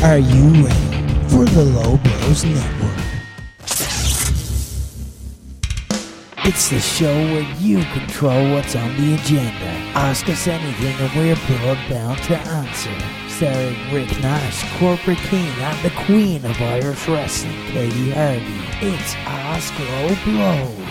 Are you ready for the Low Blows Network? It's the show where you control what's on the agenda. Ask us anything and we're blood-bound to answer. Starring Rick Nash, Corporate King, and the Queen of Irish Wrestling, Katie Harvey. It's Ask Low Blows.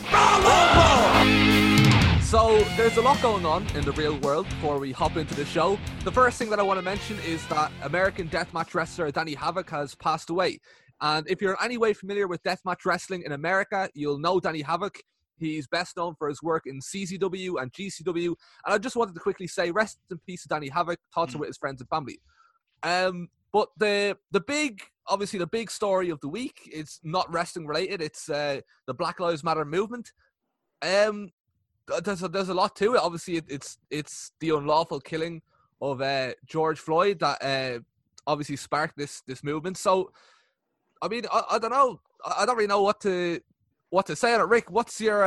So, there's a lot going on in the real world before we hop into the show. The first thing that I want to mention is that American Deathmatch wrestler Danny Havoc has passed away. And if you're in any way familiar with deathmatch wrestling in America, you'll know Danny Havoc. He's best known for his work in CZW and GCW. And I just wanted to quickly say, rest in peace to Danny Havoc. Thoughts are with his friends and family. But the big story of the week is not wrestling related. It's the Black Lives Matter movement. There's a lot to it. Obviously, it's the unlawful killing of George Floyd that obviously sparked this movement. So, I mean, I don't know. I don't really know what to say on it. Rick, what's your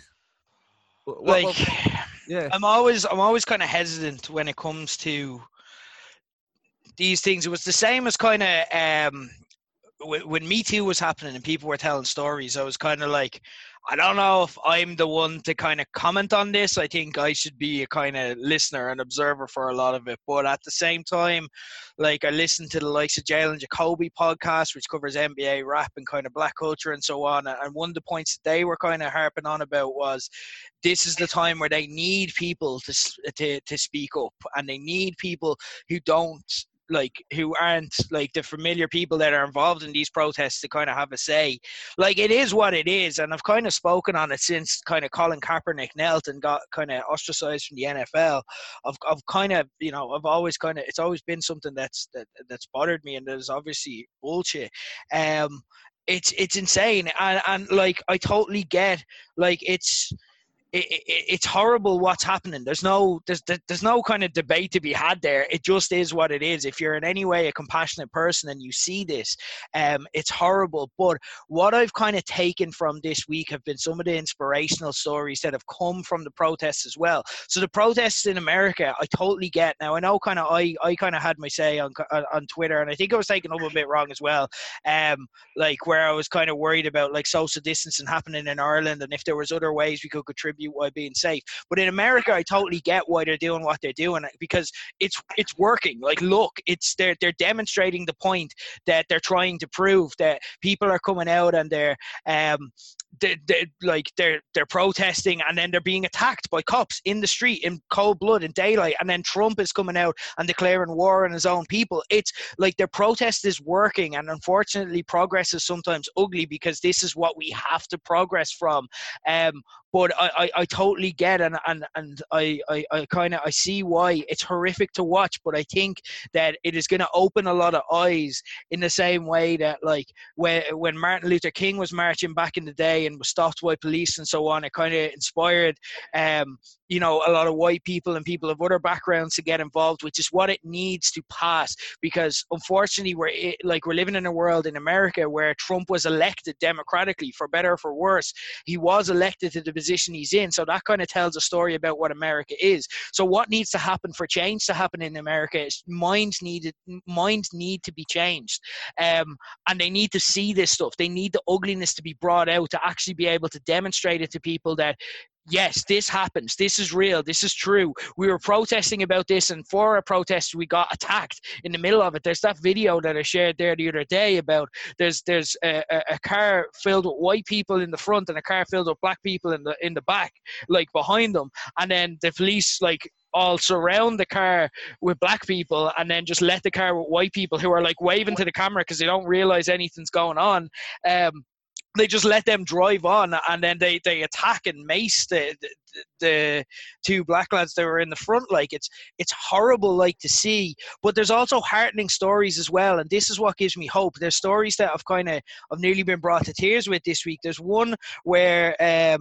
yeah? I'm always kind of hesitant when it comes to these things. It was the same as kind of when Me Too was happening and people were telling stories. I was kind of like, I don't know if I'm the one to kind of comment on this. I think I should be a kind of listener and observer for a lot of it. But at the same time, like I listened to the likes of Jalen Jacoby podcast, which covers NBA rap and kind of black culture and so on. And one of the points that they were kind of harping on about was this is the time where they need people to speak up, and they need people who aren't like the familiar people that are involved in these protests to kind of have a say. Like, it is what it is, and I've kind of spoken on it since kind of Colin Kaepernick knelt and got kind of ostracized from the NFL. I've kind of, I've always kind of, it's always been something that's bothered me, and there's obviously bullshit. It's insane, and like I totally get, like it's horrible what's happening. There's no kind of debate to be had there. It just is what it is. If you're in any way a compassionate person and you see this, it's horrible. But what I've kind of taken from this week have been some of the inspirational stories that have come from the protests as well. So the protests in America, I totally get. Now I know kind of I kind of had my say on Twitter, and I think I was taken up a bit wrong as well. Like where I was kind of worried about like social distancing happening in Ireland, and if there was other ways we could contribute while being safe. But in America, I totally get why they're doing what they're doing, because it's working. Like, look, they're demonstrating the point that they're trying to prove, that people are coming out and they're protesting, and then they're being attacked by cops in the street in cold blood in daylight, and then Trump is coming out and declaring war on his own people. It's like their protest is working, and unfortunately progress is sometimes ugly, because this is what we have to progress from. But I totally get, and I see why it's horrific to watch. But I think that it is going to open a lot of eyes in the same way that, like, when Martin Luther King was marching back in the day and was stopped by police and so on, it kind of inspired a lot of white people and people of other backgrounds to get involved, which is what it needs to pass. Because unfortunately, we're living in a world in America where Trump was elected democratically, for better or for worse. He was elected to the position he's in, so that kind of tells a story about what America is. So what needs to happen for change to happen in America is minds need to be changed, and they need to see this stuff. They need the ugliness to be brought out, to actually be able to demonstrate it to people that, yes, this happens. This is real. This is true. We were protesting about this, and for a protest, we got attacked in the middle of it. There's that video that I shared there the other day about there's a car filled with white people in the front and a car filled with black people in the back, like behind them, and then the police all surround the car with black people and then just let the car with white people who are like waving to the camera because they don't realize anything's going on. They just let them drive on, and then they attack and mace the two black lads that were in the front. Like, it's horrible, like, to see. But there's also heartening stories as well, and this is what gives me hope. There's stories that I've nearly been brought to tears with this week. There's one where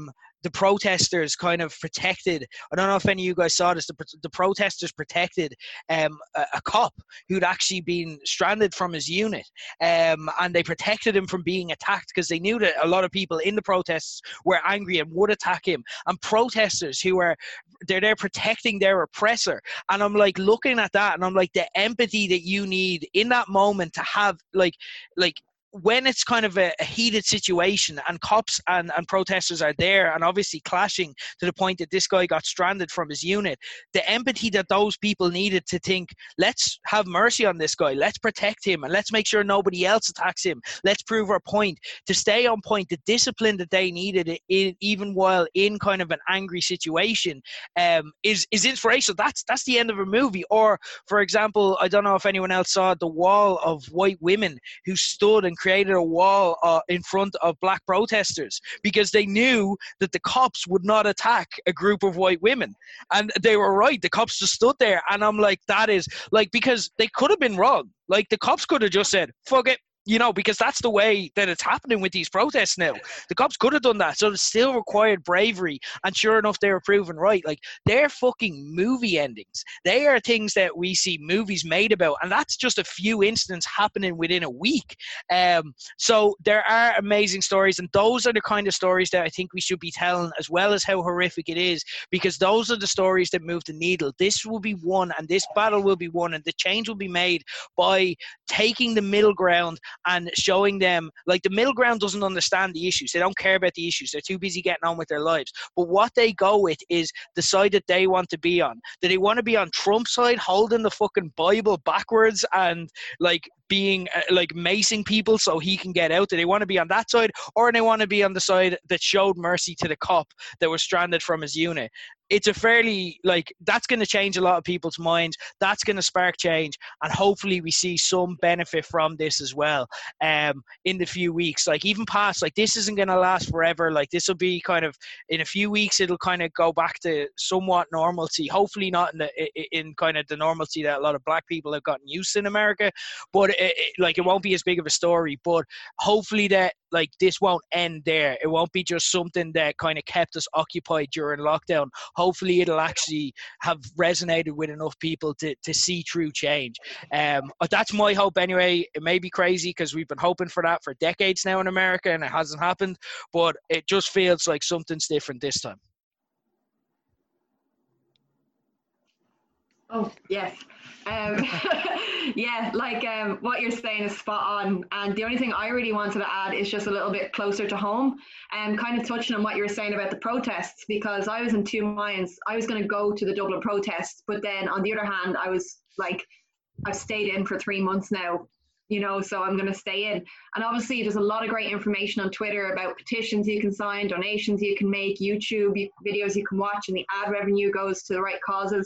the protesters kind of protected. I don't know if any of you guys saw this. The protesters protected a cop who'd actually been stranded from his unit, and they protected him from being attacked because they knew that a lot of people in the protests were angry and would attack him. And protesters who are they're there protecting their oppressor. And I'm like looking at that, and I'm like, the empathy that you need in that moment to have, like when it's kind of a heated situation and cops and protesters are there and obviously clashing to the point that this guy got stranded from his unit, the empathy that those people needed to think, let's have mercy on this guy, let's protect him, and let's make sure nobody else attacks him, let's prove our point, to stay on point, the discipline that they needed even while in kind of an angry situation is inspirational. That's the end of a movie. Or, for example, I don't know if anyone else saw the wall of white women who stood and created a wall in front of black protesters because they knew that the cops would not attack a group of white women. And they were right. The cops just stood there. And I'm like, that is like, because they could have been wrong. Like, the cops could have just said, fuck it. You know, because that's the way that it's happening with these protests now. The cops could have done that. So it still required bravery. And sure enough, they were proven right. Like, they're fucking movie endings. They are things that we see movies made about. And that's just a few incidents happening within a week. So there are amazing stories. And those are the kind of stories that I think we should be telling, as well as how horrific it is. Because those are the stories that move the needle. This will be won, and this battle will be won. And the change will be made by taking the middle ground and showing them, like, the middle ground doesn't understand the issues. They don't care about the issues. They're too busy getting on with their lives. But what they go with is the side that they want to be on. Do they want to be on Trump's side, holding the fucking Bible backwards and, like, being, like, macing people so he can get out? Do they want to be on that side? Or do they want to be on the side that showed mercy to the cop that was stranded from his unit? It's a fairly, like, that's going to change a lot of people's minds. That's going to spark change. And hopefully we see some benefit from this as well in the few weeks. Like, even past, like, this isn't going to last forever. Like, this will be kind of, in a few weeks, it'll kind of go back to somewhat normalcy. Hopefully not in kind of the normalcy that a lot of black people have gotten used to in America. But, it won't be as big of a story. But hopefully that, like, this won't end there. It won't be just something that kind of kept us occupied during lockdown. Hopefully it'll actually have resonated with enough people to see true change. That's my hope anyway. It may be crazy because we've been hoping for that for decades now in America and it hasn't happened, but it just feels like something's different this time. Oh, yes. Yeah, like what you're saying is spot on. And the only thing I really wanted to add is just a little bit closer to home and kind of touching on what you were saying about the protests, because I was in two minds. I was going to go to the Dublin protests, but then on the other hand, I was like, I've stayed in for 3 months now, you know, so I'm going to stay in. And obviously there's a lot of great information on Twitter about petitions you can sign, donations you can make, YouTube videos you can watch, and the ad revenue goes to the right causes.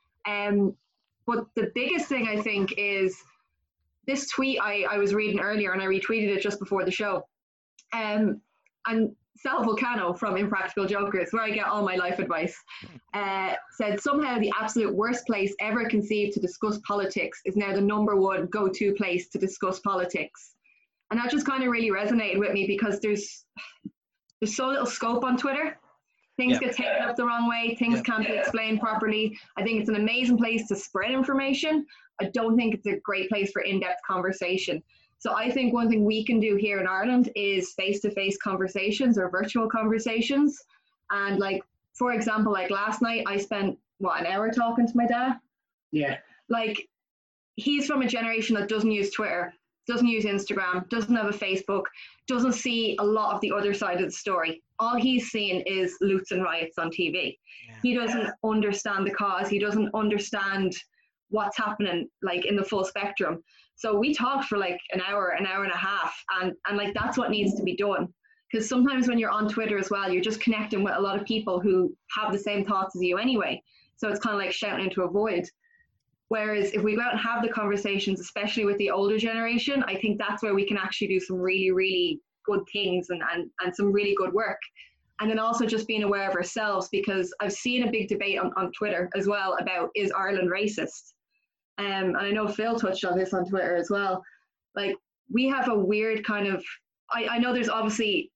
But the biggest thing I think is this tweet I was reading earlier, and I retweeted it just before the show. And Sal Vulcano from Impractical Jokers, where I get all my life advice, said somehow the absolute worst place ever conceived to discuss politics is now the #1 go-to place to discuss politics. And that just kind of really resonated with me, because there's so little scope on Twitter. Things get taken up the wrong way. Things can't be explained properly. I think it's an amazing place to spread information. I don't think it's a great place for in-depth conversation. So I think one thing we can do here in Ireland is face-to-face conversations or virtual conversations. And like, for example, like last night, I spent, an hour talking to my dad? Yeah. Like, he's from a generation that doesn't use Twitter, doesn't use Instagram, doesn't have a Facebook, doesn't see a lot of the other side of the story. All he's seen is loots and riots on TV. Yeah. He doesn't understand the cause. He doesn't understand what's happening, like, in the full spectrum. So we talked for like an hour and a half, and like, that's what needs to be done. Because sometimes when you're on Twitter as well, you're just connecting with a lot of people who have the same thoughts as you anyway. So it's kind of like shouting into a void. Whereas if we go out and have the conversations, especially with the older generation, I think that's where we can actually do some really, really good things and some really good work. And then also just being aware of ourselves, because I've seen a big debate on Twitter as well about, is Ireland racist? And I know Phil touched on this on Twitter as well. Like, we have a weird kind of, I know there's obviously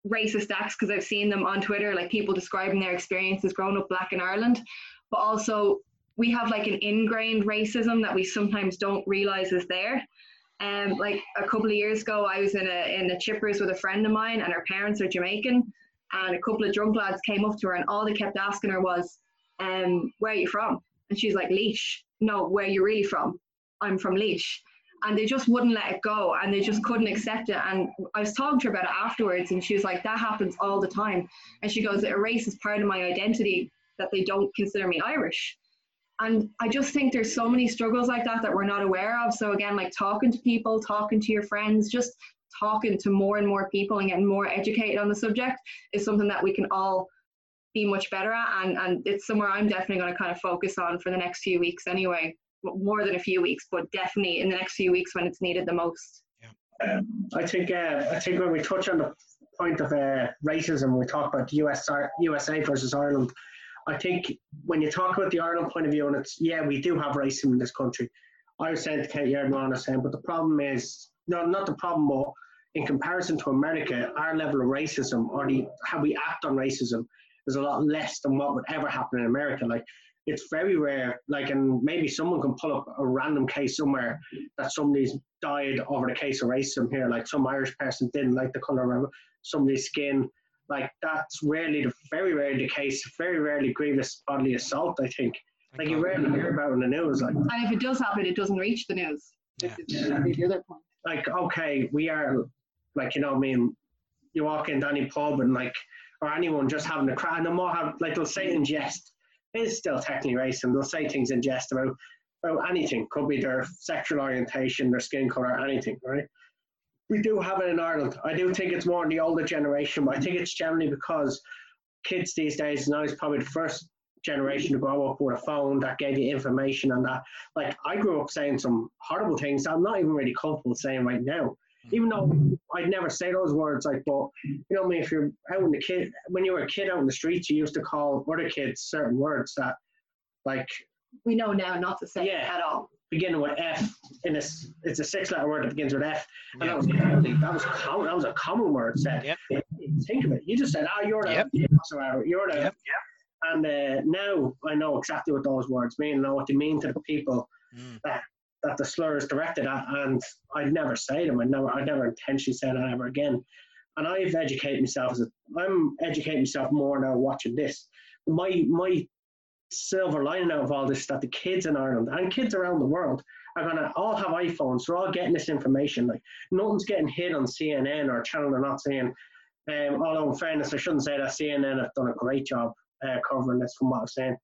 racist acts because I've seen them on Twitter, like people describing their experiences growing up black in Ireland, but also we have like an ingrained racism that we sometimes don't realize is there. Like a couple of years ago, I was in a Chippers with a friend of mine, and her parents are Jamaican, and a couple of drunk lads came up to her, and all they kept asking her was, where are you from? And she's like, Laois. No, where are you really from? I'm from Laois. And they just wouldn't let it go, and they just couldn't accept it. And I was talking to her about it afterwards, and she was like, that happens all the time. And she goes, it erases part of my identity that they don't consider me Irish. And I just think there's so many struggles like that we're not aware of. So again, like talking to people, talking to your friends, just talking to more and more people and getting more educated on the subject is something that we can all be much better at. And it's somewhere I'm definitely going to kind of focus on for the next few weeks anyway. More than a few weeks, but definitely in the next few weeks when it's needed the most. Yeah. I think when we touch on the point of racism, we talk about USA versus Ireland. I think when you talk about the Ireland point of view, and it's, yeah, we do have racism in this country. I was saying to Katie earlier on, but the problem is, no, not the problem, but in comparison to America, our level of racism, or how we act on racism, is a lot less than what would ever happen in America. Like, it's very rare, like, and maybe someone can pull up a random case somewhere that somebody's died over the case of racism here, like some Irish person didn't like the colour of somebody's skin. Like, that's very rarely the case, very rarely grievous bodily assault, I think. Like, you rarely hear about it in the news. Like, and if it does happen, it doesn't reach the news. Yeah. The other point. Like, okay, we are, like, you know what I mean, you walk into any pub and, like, or anyone just having a crack, and they'll say it in jest. It's still technically racist. They'll say things in jest about anything. Could be their sexual orientation, their skin colour, anything, right? We do have it in Ireland. I do think it's more in the older generation, but I think it's generally because kids these days, now is probably the first generation to grow up with a phone that gave you information and that. Like, I grew up saying some horrible things that I'm not even really comfortable saying right now. Even though I'd never say those words, like, but you know what I mean, if you're out in when you were a kid out in the streets, you used to call other kids certain words that, like, we know now not to say at all. Beginning with F, it's a 6-letter word that begins with F, and that was a common word said. Yep. Think of it. You just said, you're the you're the. Yep. And now I know exactly what those words mean. I know what they mean to the people that the slur is directed at, and I'd never say them. I'd never intentionally say that ever again. And I've educated myself. I'm educating myself more now watching this. My silver lining out of all this is that the kids in Ireland and kids around the world are going to all have iPhones. They're all getting this information. Like, nothing's getting hit on CNN or a channel they're not seeing. Although in fairness, I shouldn't say that CNN have done a great job covering this from what I'm saying.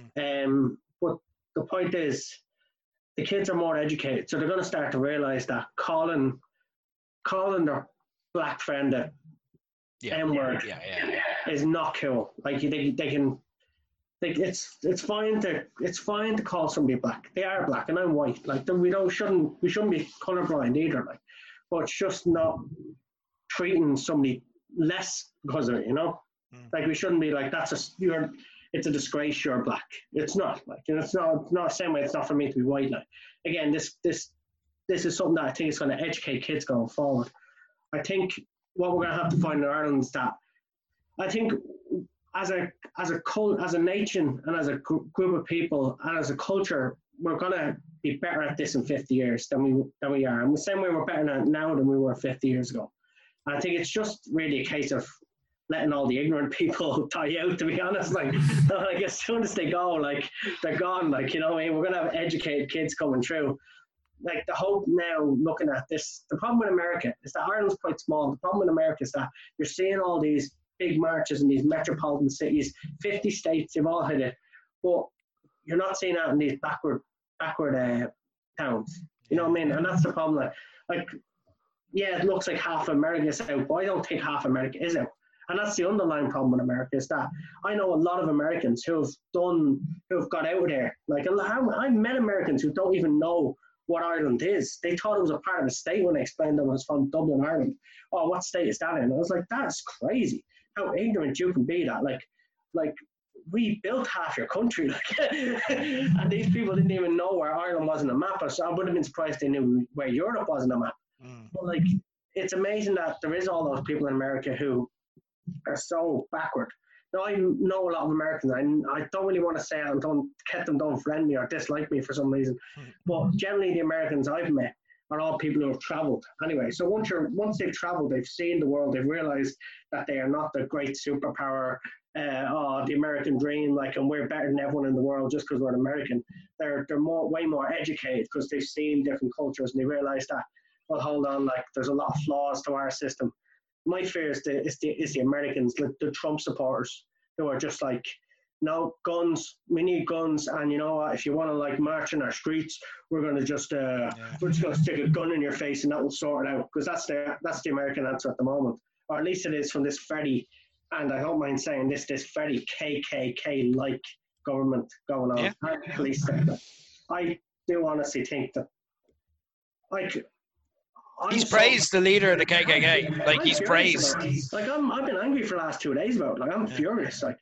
But the point is, the kids are more educated, so they're going to start to realise that calling their black friend a N-word is not cool. Like, they can, like, it's fine to call somebody black. They are black, and I'm white. Like, we shouldn't be colourblind either. Like, but it's just not treating somebody less because of it. You know, like, we shouldn't be like, it's a disgrace you're black. It's not, like, you know, it's not the same way it's not for me to be white. Like, again, this is something that I think is going to educate kids going forward. I think what we're going to have to find in Ireland is that, I think as a nation and as a group of people and as a culture, we're going to be better at this in 50 years than we are. And the same way we're better at it now than we were 50 years ago. And I think it's just really a case of letting all the ignorant people die out, to be honest. Like as soon as they go, like, they're gone. Like, you know what I mean? We're going to have educated kids coming through. Like, the hope now, looking at this, the problem with America is that Ireland's quite small. The problem with America is that you're seeing all these big marches in these metropolitan cities, 50 states, they've all had it. But you're not seeing that in these backward towns. You know what I mean? And that's the problem. Like, yeah, it looks like half of America is out, but I don't think half America is out. And that's the underlying problem with America, is that I know a lot of Americans who've got out of there. Like, I've met Americans who don't even know what Ireland is. They thought it was a part of a state when I explained them it was from Dublin, Ireland. Oh, what state is that in? And I was like, that's crazy. How ignorant you can be that. Like we built half your country. Like, and these people didn't even know where Ireland was on the map. So I would have been surprised they knew where Europe was on the map. But, like, it's amazing that there is all those people in America who are so backward. Now, I know a lot of Americans. I don't really want to say I don't get them don't friend me or dislike me for some reason, but generally the Americans I've met are all people who have travelled. Anyway, so once they've travelled, they've seen the world, they've realised that they are not the great superpower, the American dream, like, and we're better than everyone in the world just because we're an American. They're way more educated because they've seen different cultures and they realise that, well, hold on, like, there's a lot of flaws to our system. My fear is the Americans, the Trump supporters, who are just like, no, guns, we need guns, and you know what, if you want to like march in our streets, we're going to just we're just going to stick a gun in your face and that will sort it out, because that's the American answer at the moment, or at least it is from this very, and I don't mind saying this very KKK like government going on, and police sector. I do honestly think that, like, he's praised the leader of the KKK. Like, he's praised. Like, I've been angry for the last 2 days about it. Like, I'm furious. Like,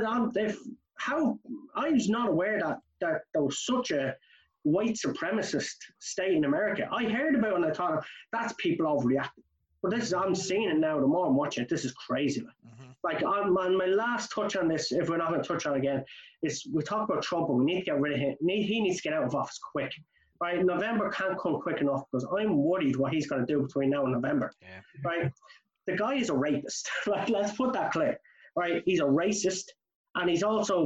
I was not aware that there was such a white supremacist state in America. I heard about it and I thought, that's people overreacting. But I'm seeing it now. The more I'm watching it, this is crazy. Like, my last touch on this, if we're not going to touch on it again, is we talk about Trump and we need to get rid of him. He needs to get out of office quick. Right, November can't come quick enough because I'm worried what he's going to do between now and November. Right, the guy is a rapist. Like, let's put that clear. Right, he's a racist, and he's also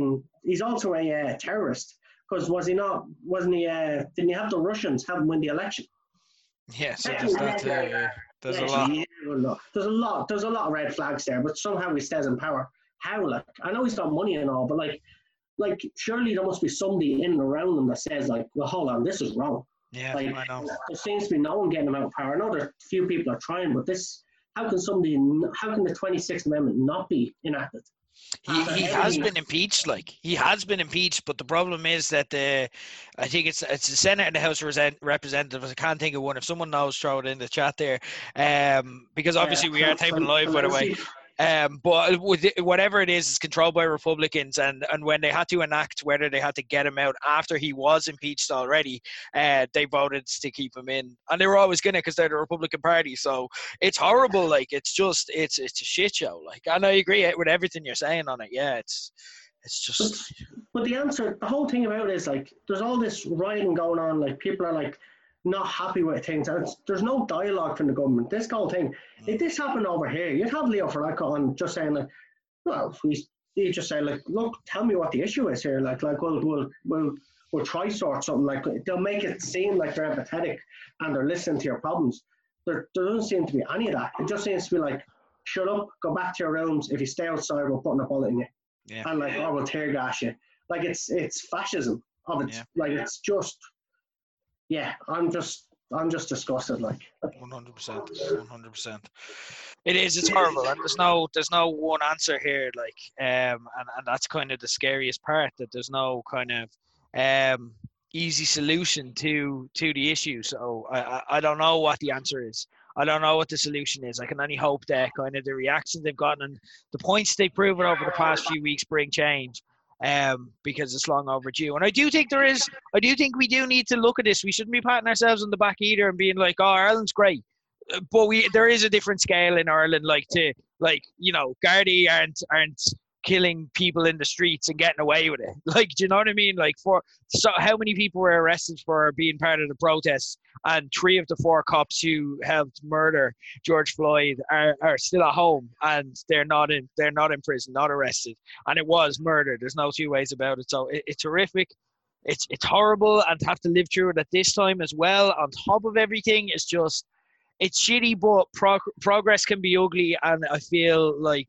a terrorist. Because didn't he have the Russians have him win the election? Yeah, so there's that. There's a lot. There's a lot of red flags there, but somehow he stays in power. How? Like, I know he's got money and all, but like, surely there must be somebody in and around them that says, like, well, hold on, this is wrong. Yeah, like, I know. There seems to be no one getting him out of power. I know there's a few people are trying, but how can the 26th Amendment not be enacted? He has been impeached. Like, he has been impeached, but the problem is that I think it's the Senate and the House of Representatives. I can't think of one. If someone knows, throw it in the chat there. Because obviously we are taping live, by the way. But whatever it is, it's controlled by Republicans, and when they had to enact whether they had to get him out after he was impeached already, they voted to keep him in, and they were always gonna, because they're the Republican Party. So it's horrible. Like, it's a shit show. Like, and I agree with everything you're saying on it. Yeah, it's just. But the whole thing about it is, like, there's all this rioting going on. Like, people are like not happy with things, and there's no dialogue from the government. This whole thing, if this happened over here, you'd have Leo Varadkar on just saying, like, well, you just say, like, look, tell me what the issue is here. Like we'll try sort something. Like, they'll make it seem like they're empathetic and they're listening to your problems. There doesn't seem to be any of that. It just seems to be like, shut up, go back to your rooms. If you stay outside, we're putting a bullet in you. Yeah. And like, or we'll tear gas you. Like, it's fascism of it. Like, it's just. Yeah, I'm just disgusted. Like, 100%. It is. It's horrible, and there's no one answer here. Like, and that's kind of the scariest part, that there's no kind of easy solution to the issue. So I don't know what the answer is. I don't know what the solution is. I can only hope that kind of the reaction they've gotten and the points they've proven over the past few weeks bring change. Because it's long overdue. And I do think we do need to look at this. We shouldn't be patting ourselves on the back either and being like, oh, Ireland's great. But there is a different scale in Ireland, Gardaí aren't killing people in the streets and getting away with it. Like, do you know what I mean? Like, so how many people were arrested for being part of the protests, and 3 of the 4 cops who helped murder George Floyd are still at home, and they're not in prison, not arrested, and it was murder. There's no two ways about it. So it's horrific. It's horrible, and to have to live through it at this time as well, on top of everything, it's shitty. But progress can be ugly, and I feel like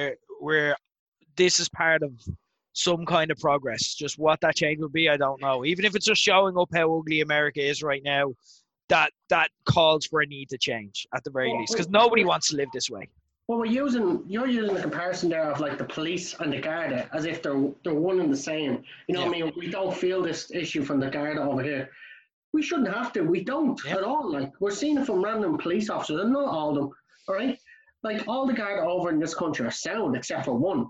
this is part of some kind of progress. Just what that change will be, I don't know. Even if it's just showing up how ugly America is right now, that calls for a need to change at the very least, because nobody wants to live this way. Well, you're using the comparison there of like the police and the Garda as if they're one and the same. You know what I mean? We don't feel this issue from the Garda over here. We shouldn't have to. We don't at all. Like, we're seeing it from random police officers, and not all of them. All right, like, all the Garda over in this country are sound except for one.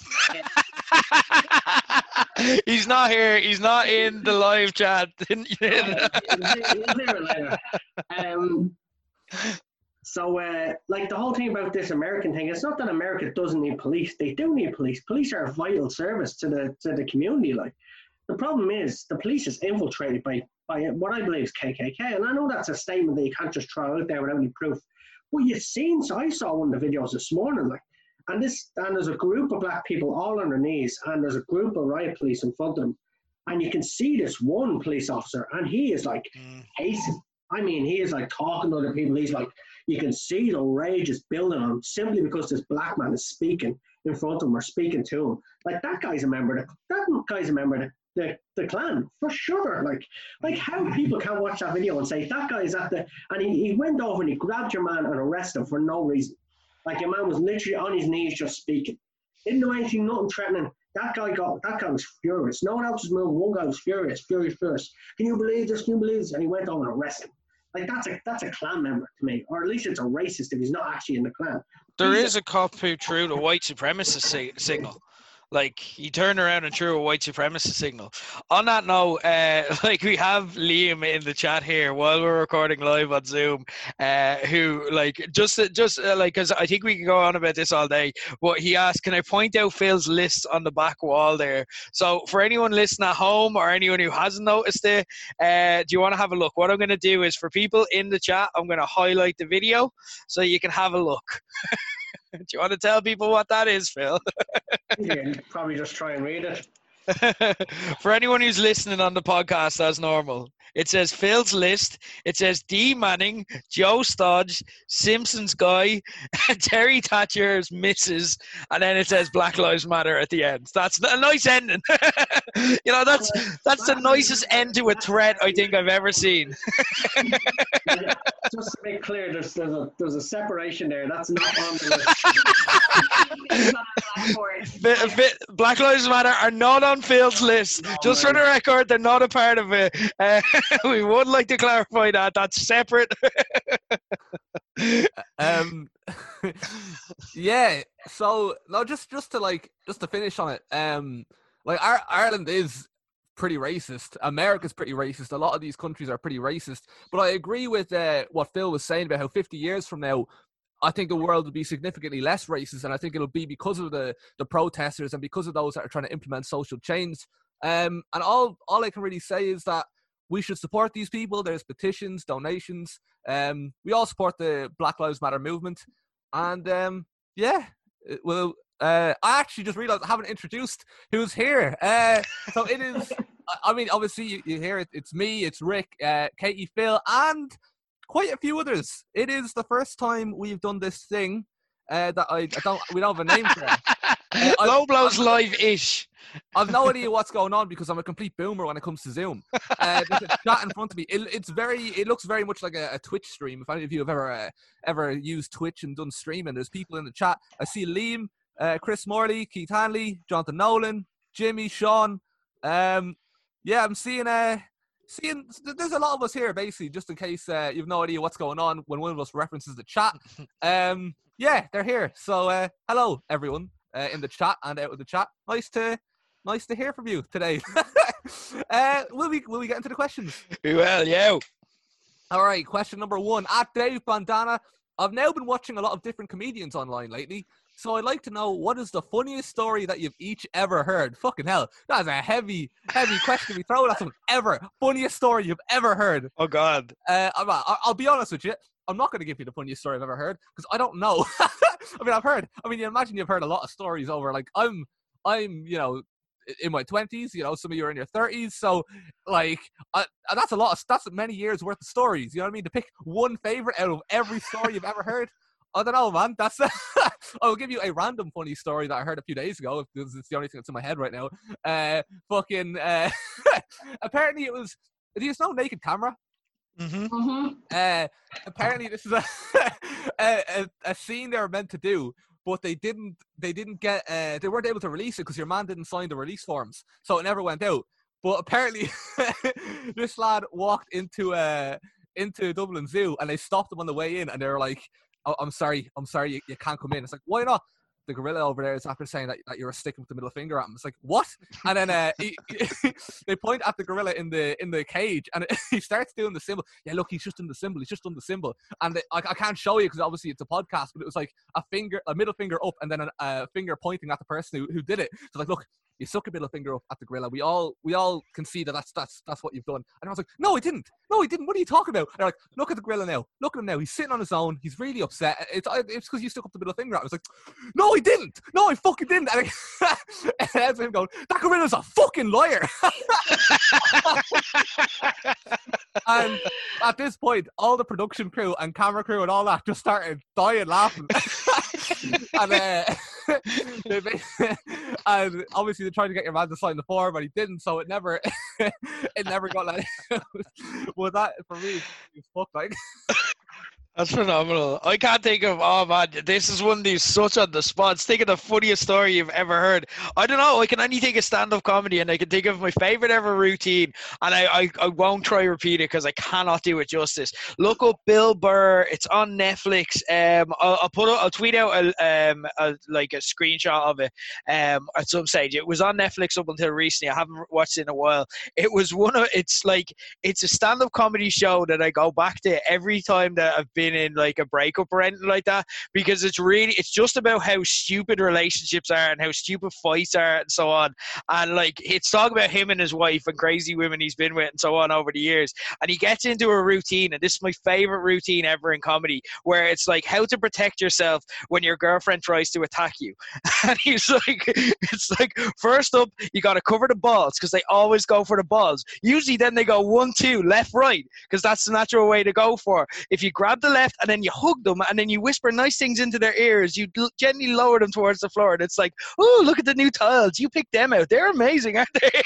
He's not here. He's not in the live chat. So, like the whole thing about this American thing, it's not that America doesn't need police. They do need police. Police are a vital service to the community. Like, the problem is the police is infiltrated by what I believe is KKK. And I know that's a statement that you can't just throw out there without any proof. But you've seen, so I saw one of the videos this morning, like, and there's a group of black people all on their knees, and there's a group of riot police in front of them. And you can see this one police officer, and he is like pacing. I mean, he is like talking to other people. He's like, you can see the rage is building on him simply because this black man is speaking in front of him or speaking to him. Like, that guy's a member of the Klan, for sure. Like how people can't watch that video and say, that guy is and he went over and he grabbed your man and arrested him for no reason. Like, your man was literally on his knees just speaking. Didn't do anything, nothing threatening. That guy was furious. No one else was moving. One guy was furious. Can you believe this? Can you believe this? And he went over and arrested him. Like, that's a Klan member to me. Or at least it's a racist if he's not actually in the Klan. There is a cop who threw the white supremacist signal. Like, he turned around and threw a white supremacist signal. On that note, like, we have Liam in the chat here while we're recording live on Zoom, who, like, just like, because I think we can go on about this all day, but he asked, can I point out Phil's list on the back wall there? So for anyone listening at home or anyone who hasn't noticed it, do you want to have a look? What I'm going to do is, for people in the chat, I'm going to highlight the video so you can have a look. Do you want to tell people what that is, Phil? Yeah, probably just try and read it. For anyone who's listening on the podcast as normal, it says Phil's list. It says D. Manning, Joe Stodge, Simpsons Guy, Terry Thatcher's Mrs., and then it says Black Lives Matter at the end. That's a nice ending. You know, that's the nicest end to a thread I think I've ever seen. Just to make clear, there's a separation there. That's not on the list. Black Lives Matter are not on Phil's list. Just for the record, they're not a part of it. We would like to clarify that. That's separate. Yeah. So no, just to finish on it. Like, Ireland is pretty racist. America's pretty racist. A lot of these countries are pretty racist. But I agree with what Phil was saying about how 50 years from now, I think the world will be significantly less racist, and I think it'll be because of the protesters and because of those that are trying to implement social change. And all I can really say is that we should support these people. There's petitions, donations. We all support the Black Lives Matter movement. And yeah, well, I actually just realized I haven't introduced who's here. So it is, I mean, obviously you hear it. It's me, it's Rick, Katie, Phil, and quite a few others. It is the first time we've done this thing that we don't have a name for it. Low Blows Live-ish. I've no idea what's going on because I'm a complete boomer when it comes to Zoom. There's a chat in front of me. It looks very much like a Twitch stream. If any of you have ever used Twitch and done streaming, there's people in the chat. I see Liam, Chris Morley, Keith Hanley, Jonathan Nolan, Jimmy, Sean. Yeah, I'm seeing there's a lot of us here, basically, just in case you've no idea what's going on when one of us references the chat. Yeah, they're here. So hello, everyone in the chat and out of the chat. Nice to hear from you today. Will we get into the questions? Well, yeah. All right, question number 1. At Dave Bandana, I've now been watching a lot of different comedians online lately, so I'd like to know, what is the funniest story that you've each ever heard? Fucking hell, that's a heavy question to be throwing at someone. Ever. Funniest story you've ever heard. Oh, God. I'll be honest with you. I'm not going to give you the funniest story I've ever heard, because I don't know. You imagine you've heard a lot of stories over, like, I'm you know, in my 20s, you know, some of you are in your 30s, so, like, that's many years worth of stories, you know what I mean? To pick one favorite out of every story you've ever heard, I don't know, man. I'll give you a random funny story that I heard a few days ago, because it's the only thing that's in my head right now. Apparently it was, do you know Naked Camera? Mm-hmm. Mm-hmm. Apparently this is a scene they were meant to do, but they didn't get they weren't able to release it because your man didn't sign the release forms, so it never went out. But apparently this lad walked into Dublin Zoo, and they stopped him on the way in, and they were like, "Oh, I'm sorry, you can't come in." It's like, why not? the gorilla over there is after saying that you're sticking with the middle finger at him. It's like, what? And then they point at the gorilla in the cage, and he starts doing the symbol. Yeah, look, he's just done the symbol. He's just done the symbol. And I can't show you because obviously it's a podcast, but it was like a middle finger up, and then a finger pointing at the person who did it. So like, look, you suck a middle finger up at the gorilla. We all can see that that's what you've done. And I was like, no, he didn't. No, he didn't. What are you talking about? And they're like, look at the gorilla now. Look at him now. He's sitting on his own. He's really upset. It's because you stuck up the middle finger. I was like, no, he didn't. No, he fucking didn't. And that's him going, that gorilla's a fucking liar. And at this point, all the production crew and camera crew and all that just started dying laughing. And obviously they tried to get your man to sign the form, but he didn't, so it never got let out. Well, that for me is fucked, like. That's phenomenal. I can't think of, oh man, this is one of these such on the spots. Think of the funniest story you've ever heard. I don't know, I can only think of stand-up comedy, and I can think of my favourite ever routine, and I won't try repeat it because I cannot do it justice. Look up Bill Burr. It's on Netflix. I'll tweet out a screenshot of it at some stage. It was on Netflix up until recently. I haven't watched it in a while. It's a stand-up comedy show that I go back to every time that I've been in like a breakup or anything like that, because it's just about how stupid relationships are and how stupid fights are and so on. And like, it's talking about him and his wife and crazy women he's been with and so on over the years. And he gets into a routine, and this is my favorite routine ever in comedy, where it's like how to protect yourself when your girlfriend tries to attack you. And he's like, it's like, first up, you got to cover the balls, because they always go for the balls. Usually then they go 1, 2, left, right, because that's the natural way to go for. If you grab the left and then you hug them and then you whisper nice things into their ears, you gently lower them towards the floor, and it's like, oh, look at the new tiles, you picked them out, they're amazing, aren't they?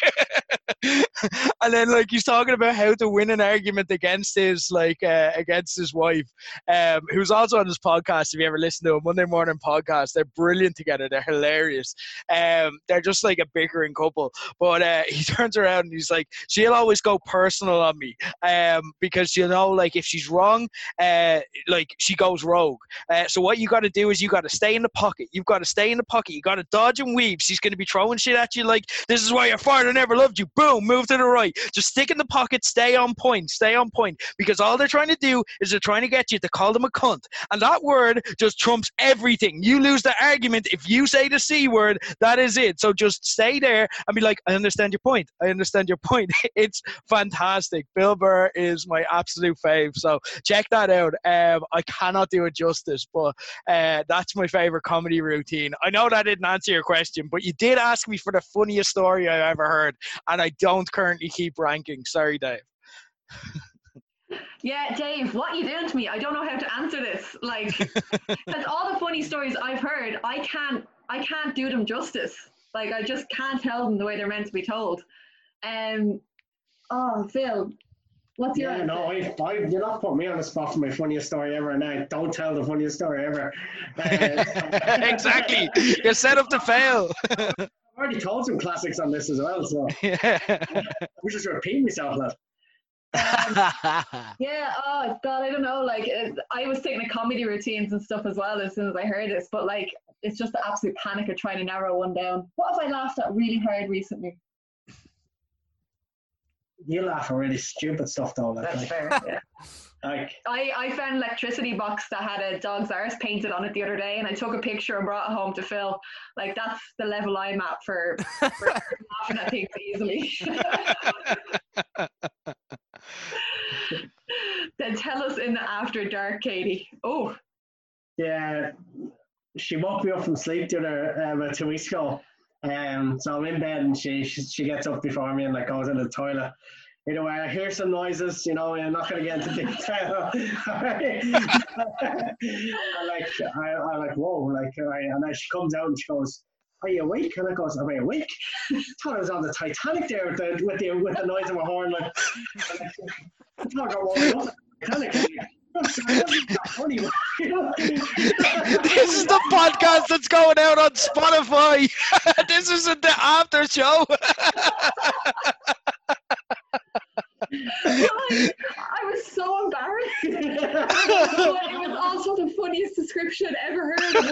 And then like, he's talking about how to win an argument against his wife, who's also on this podcast. If you ever listen to a Monday morning podcast, they're brilliant together, they're hilarious. They're just like a bickering couple, but he turns around and he's like, she'll always go personal on me, because like if she's wrong, like she goes rogue. So what you got to do is you got to stay in the pocket. You've got to stay in the pocket. You got to dodge and weave. She's going to be throwing shit at you like, this is why your father never loved you. Boom, move to the right. Just stick in the pocket. Stay on point. Stay on point. Because all they're trying to do is they're trying to get you to call them a cunt. And that word just trumps everything. You lose the argument if you say the C word. That is it. So just stay there and be like, I understand your point. I understand your point. It's fantastic. Bill Burr is my absolute fave. So check that out. I cannot do it justice, but that's my favorite comedy routine. I know that didn't answer your question, but you did ask me for the funniest story I've ever heard, and I don't currently keep ranking. Sorry, Dave. Yeah, Dave, what are you doing to me? I don't know how to answer this. Like, because all the funny stories I've heard, I can't do them justice. Like, I just can't tell them the way they're meant to be told. Oh, Phil, what's your answer? No, you're not putting me on the spot for my funniest story ever, and I don't tell the funniest story ever. Exactly. You're set up to fail. I've already told some classics on this as well, so I'm just repeating myself, lad. Yeah, oh God, I don't know. Like, I was thinking of comedy routines and stuff as well as soon as I heard this, but like, it's just the absolute panic of trying to narrow one down. What have I laughed at really hard recently? You laugh at really stupid stuff, though. That's fair. Yeah. Like, I found an electricity box that had a dog's arse painted on it the other day, and I took a picture and brought it home to Phil. Like, that's the level I'm at for laughing at things easily. Then tell us in the after dark, Katie. Oh. Yeah, she woke me up from sleep the other 2 weeks ago. So I'm in bed, and she gets up before me and like goes into the toilet. You know, I hear some noises, you know, I'm not going to get into detail. I'm like, whoa, like, and then she comes out and she goes, are you awake? And I goes, am I awake? I thought I was on the Titanic there with the noise of my horn. Like, I thought I got woken up. Titanic. This is the podcast that's going out on Spotify. This isn't the after show. I was was so embarrassed. It was also the funniest description I'd ever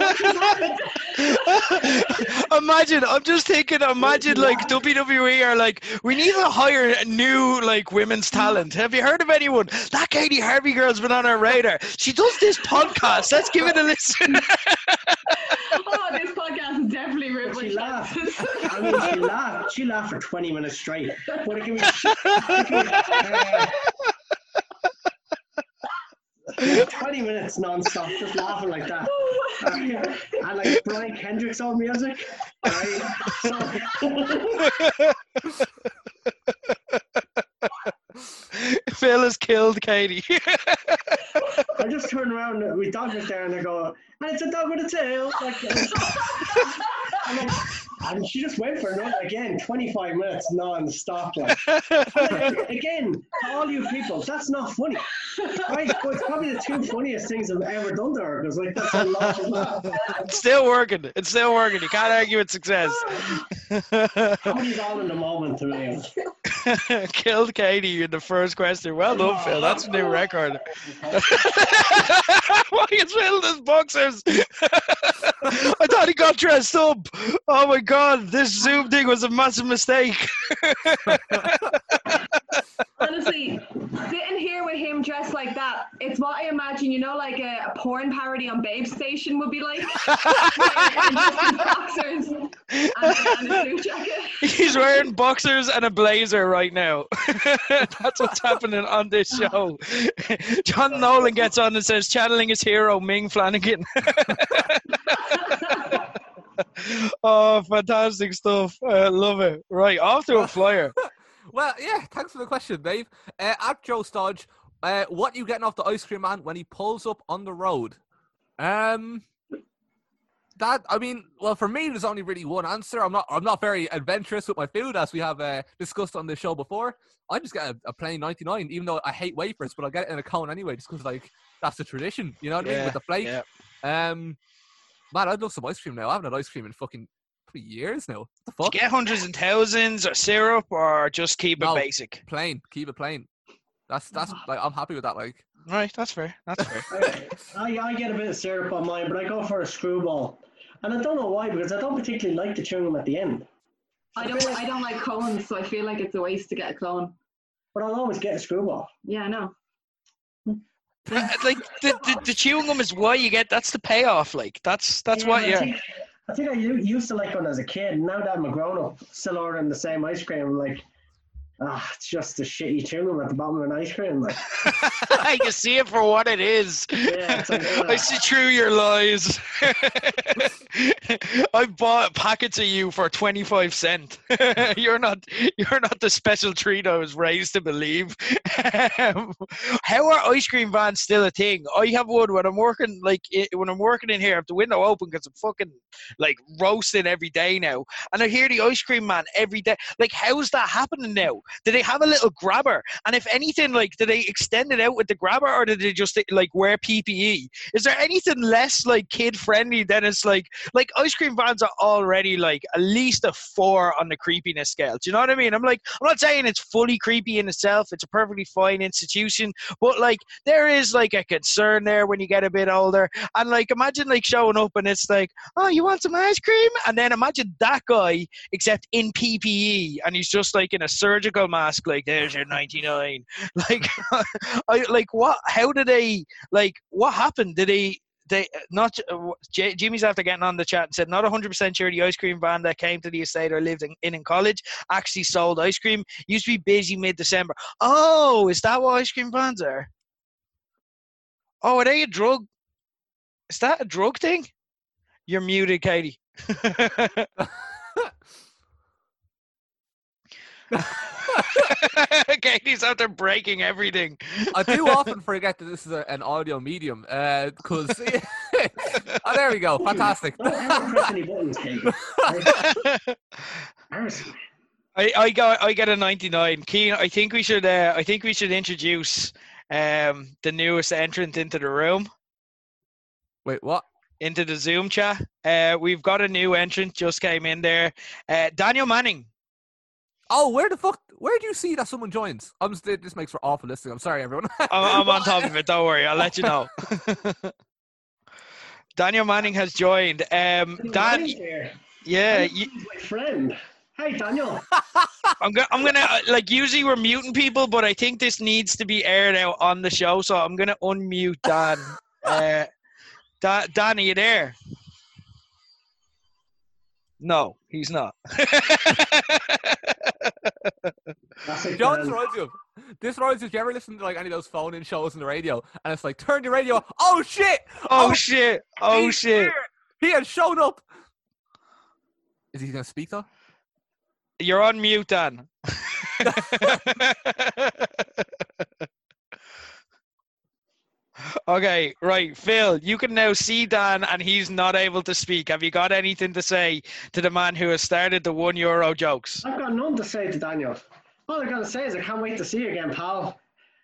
heard. Imagine, I'm just thinking, imagine like WWE are like, we need to hire new like women's talent. Have you heard of anyone? That Katie Harvey girl's been on our radar. She does this podcast. Let's give it a listen. Oh, this podcast is definitely ripped. She laughed. I mean, she laughed for 20 minutes straight. But it can be 20 minutes non-stop, just laughing like that. And like Brian Kendrick's old music. Right? Phil has killed Katie. I just turn around, we dog was there, and I go, and it's a dog with a tail. And she just went for another, again, 25 minutes non-stop. Like. Again, to all you people, that's not funny. Right? But it's probably the two funniest things I've ever done to her, because like, that's a lot of laugh. It's still working. It's still working. You can't argue with success. Comedy's all in the moment to me. Killed Katie in the first question. Well done, Phil. That's a new record. Why is Phil in his boxers? I thought he got dressed up. Oh my God, this Zoom thing was a massive mistake. Honestly, sitting here with him dressed like that, it's what I imagine, you know, like a porn parody on Babe Station would be like. And just in boxers and a suit jacket. He's wearing boxers and a blazer right now. That's what's happening on this show. John Nolan gets on and says, channeling his hero, Ming Flanagan. Oh, fantastic stuff. Love it. Right, off to a flyer. Well, yeah, thanks for the question, Dave. At Joe Stodge, what are you getting off the ice cream man when he pulls up on the road? For me, there's only really one answer. I'm not very adventurous with my food, as we have discussed on this show before. I just get a plain 99, even though I hate wafers, but I get it in a cone anyway, just because like that's the tradition. You know what I mean? With the flake. Yeah. Man, I'd love some ice cream now. I haven't had ice cream in fucking 3 years now. What the fuck? Do you get hundreds and thousands or syrup, or just keep it basic? Plain. Keep it plain. That's like, I'm happy with that. Like, right, that's fair. That's fair. I get a bit of syrup on mine, but I go for a screwball, and I don't know why, because I don't particularly like the chewing gum at the end. I don't like cones, so I feel like it's a waste to get a cone. But I'll always get a screwball. Yeah, I know. Like the chewing gum is why you get. That's the payoff. Like that's what you're. I think I used to like one as a kid. Now that I'm a grown up, still ordering the same ice cream. I'm like, it's just a shitty chewing gum at the bottom of an ice cream. Like, I can see it for what it is. Yeah, it's like, I see through your lies. I bought packets of you for 25 cents. You're not the special treat I was raised to believe. How are ice cream vans still a thing? I have one when I'm working in here. I have the window open because I'm fucking like roasting every day now, and I hear the ice cream man every day. Like, how's that happening now? Do they have a little grabber? And if anything, like, do they extend it out with the grabber, or do they just like wear PPE? Is there anything less like kid friendly than it's like ice cream vans are already like at least a 4 on the creepiness scale? Do you know what I mean? I'm not saying it's fully creepy in itself. It's a perfectly fine institution, but like there is like a concern there when you get a bit older. And like imagine like showing up and it's like, oh, you want some ice cream? And then imagine that guy except in PPE, and he's just like in a surgical mask, like, there's your 99. Like, what? How did they, like, what happened? Did they not, Jimmy's after getting on the chat and said, not 100% sure the ice cream van that came to the estate I lived in college actually sold ice cream. Used to be busy mid-December. Oh, is that what ice cream vans are? Oh, are they a drug? Is that a drug thing? You're muted, Katie. Katie's out there breaking everything. I do often forget that this is an audio medium, because oh, there we go, fantastic. I get a 99. Keen, I think we should introduce the newest entrant into the room. Wait, what? Into the Zoom chat. We've got a new entrant just came in there. Daniel Manning. Oh, where do you see that someone joins? This makes for awful listening. I'm sorry, everyone. I'm on top of it. Don't worry. I'll let you know. Daniel Manning has joined. Dan, yeah, my friend. Hey, Daniel. I'm gonna like, usually we're muting people, but I think this needs to be aired out on the show, so I'm gonna unmute Dan. Dan, are you there? No, he's not. John, this reminds you. Do you ever listen to like any of those phone-in shows on the radio, and it's like, turn your radio off. Oh shit! Oh shit! Oh shit! He has shown up. Is he gonna speak though? You're on mute, Dan. Okay, right. Phil, you can now see Dan and he's not able to speak. Have you got anything to say to the man who has started the €1 jokes? I've got none to say to Daniel. All I gotta say is I can't wait to see you again, pal.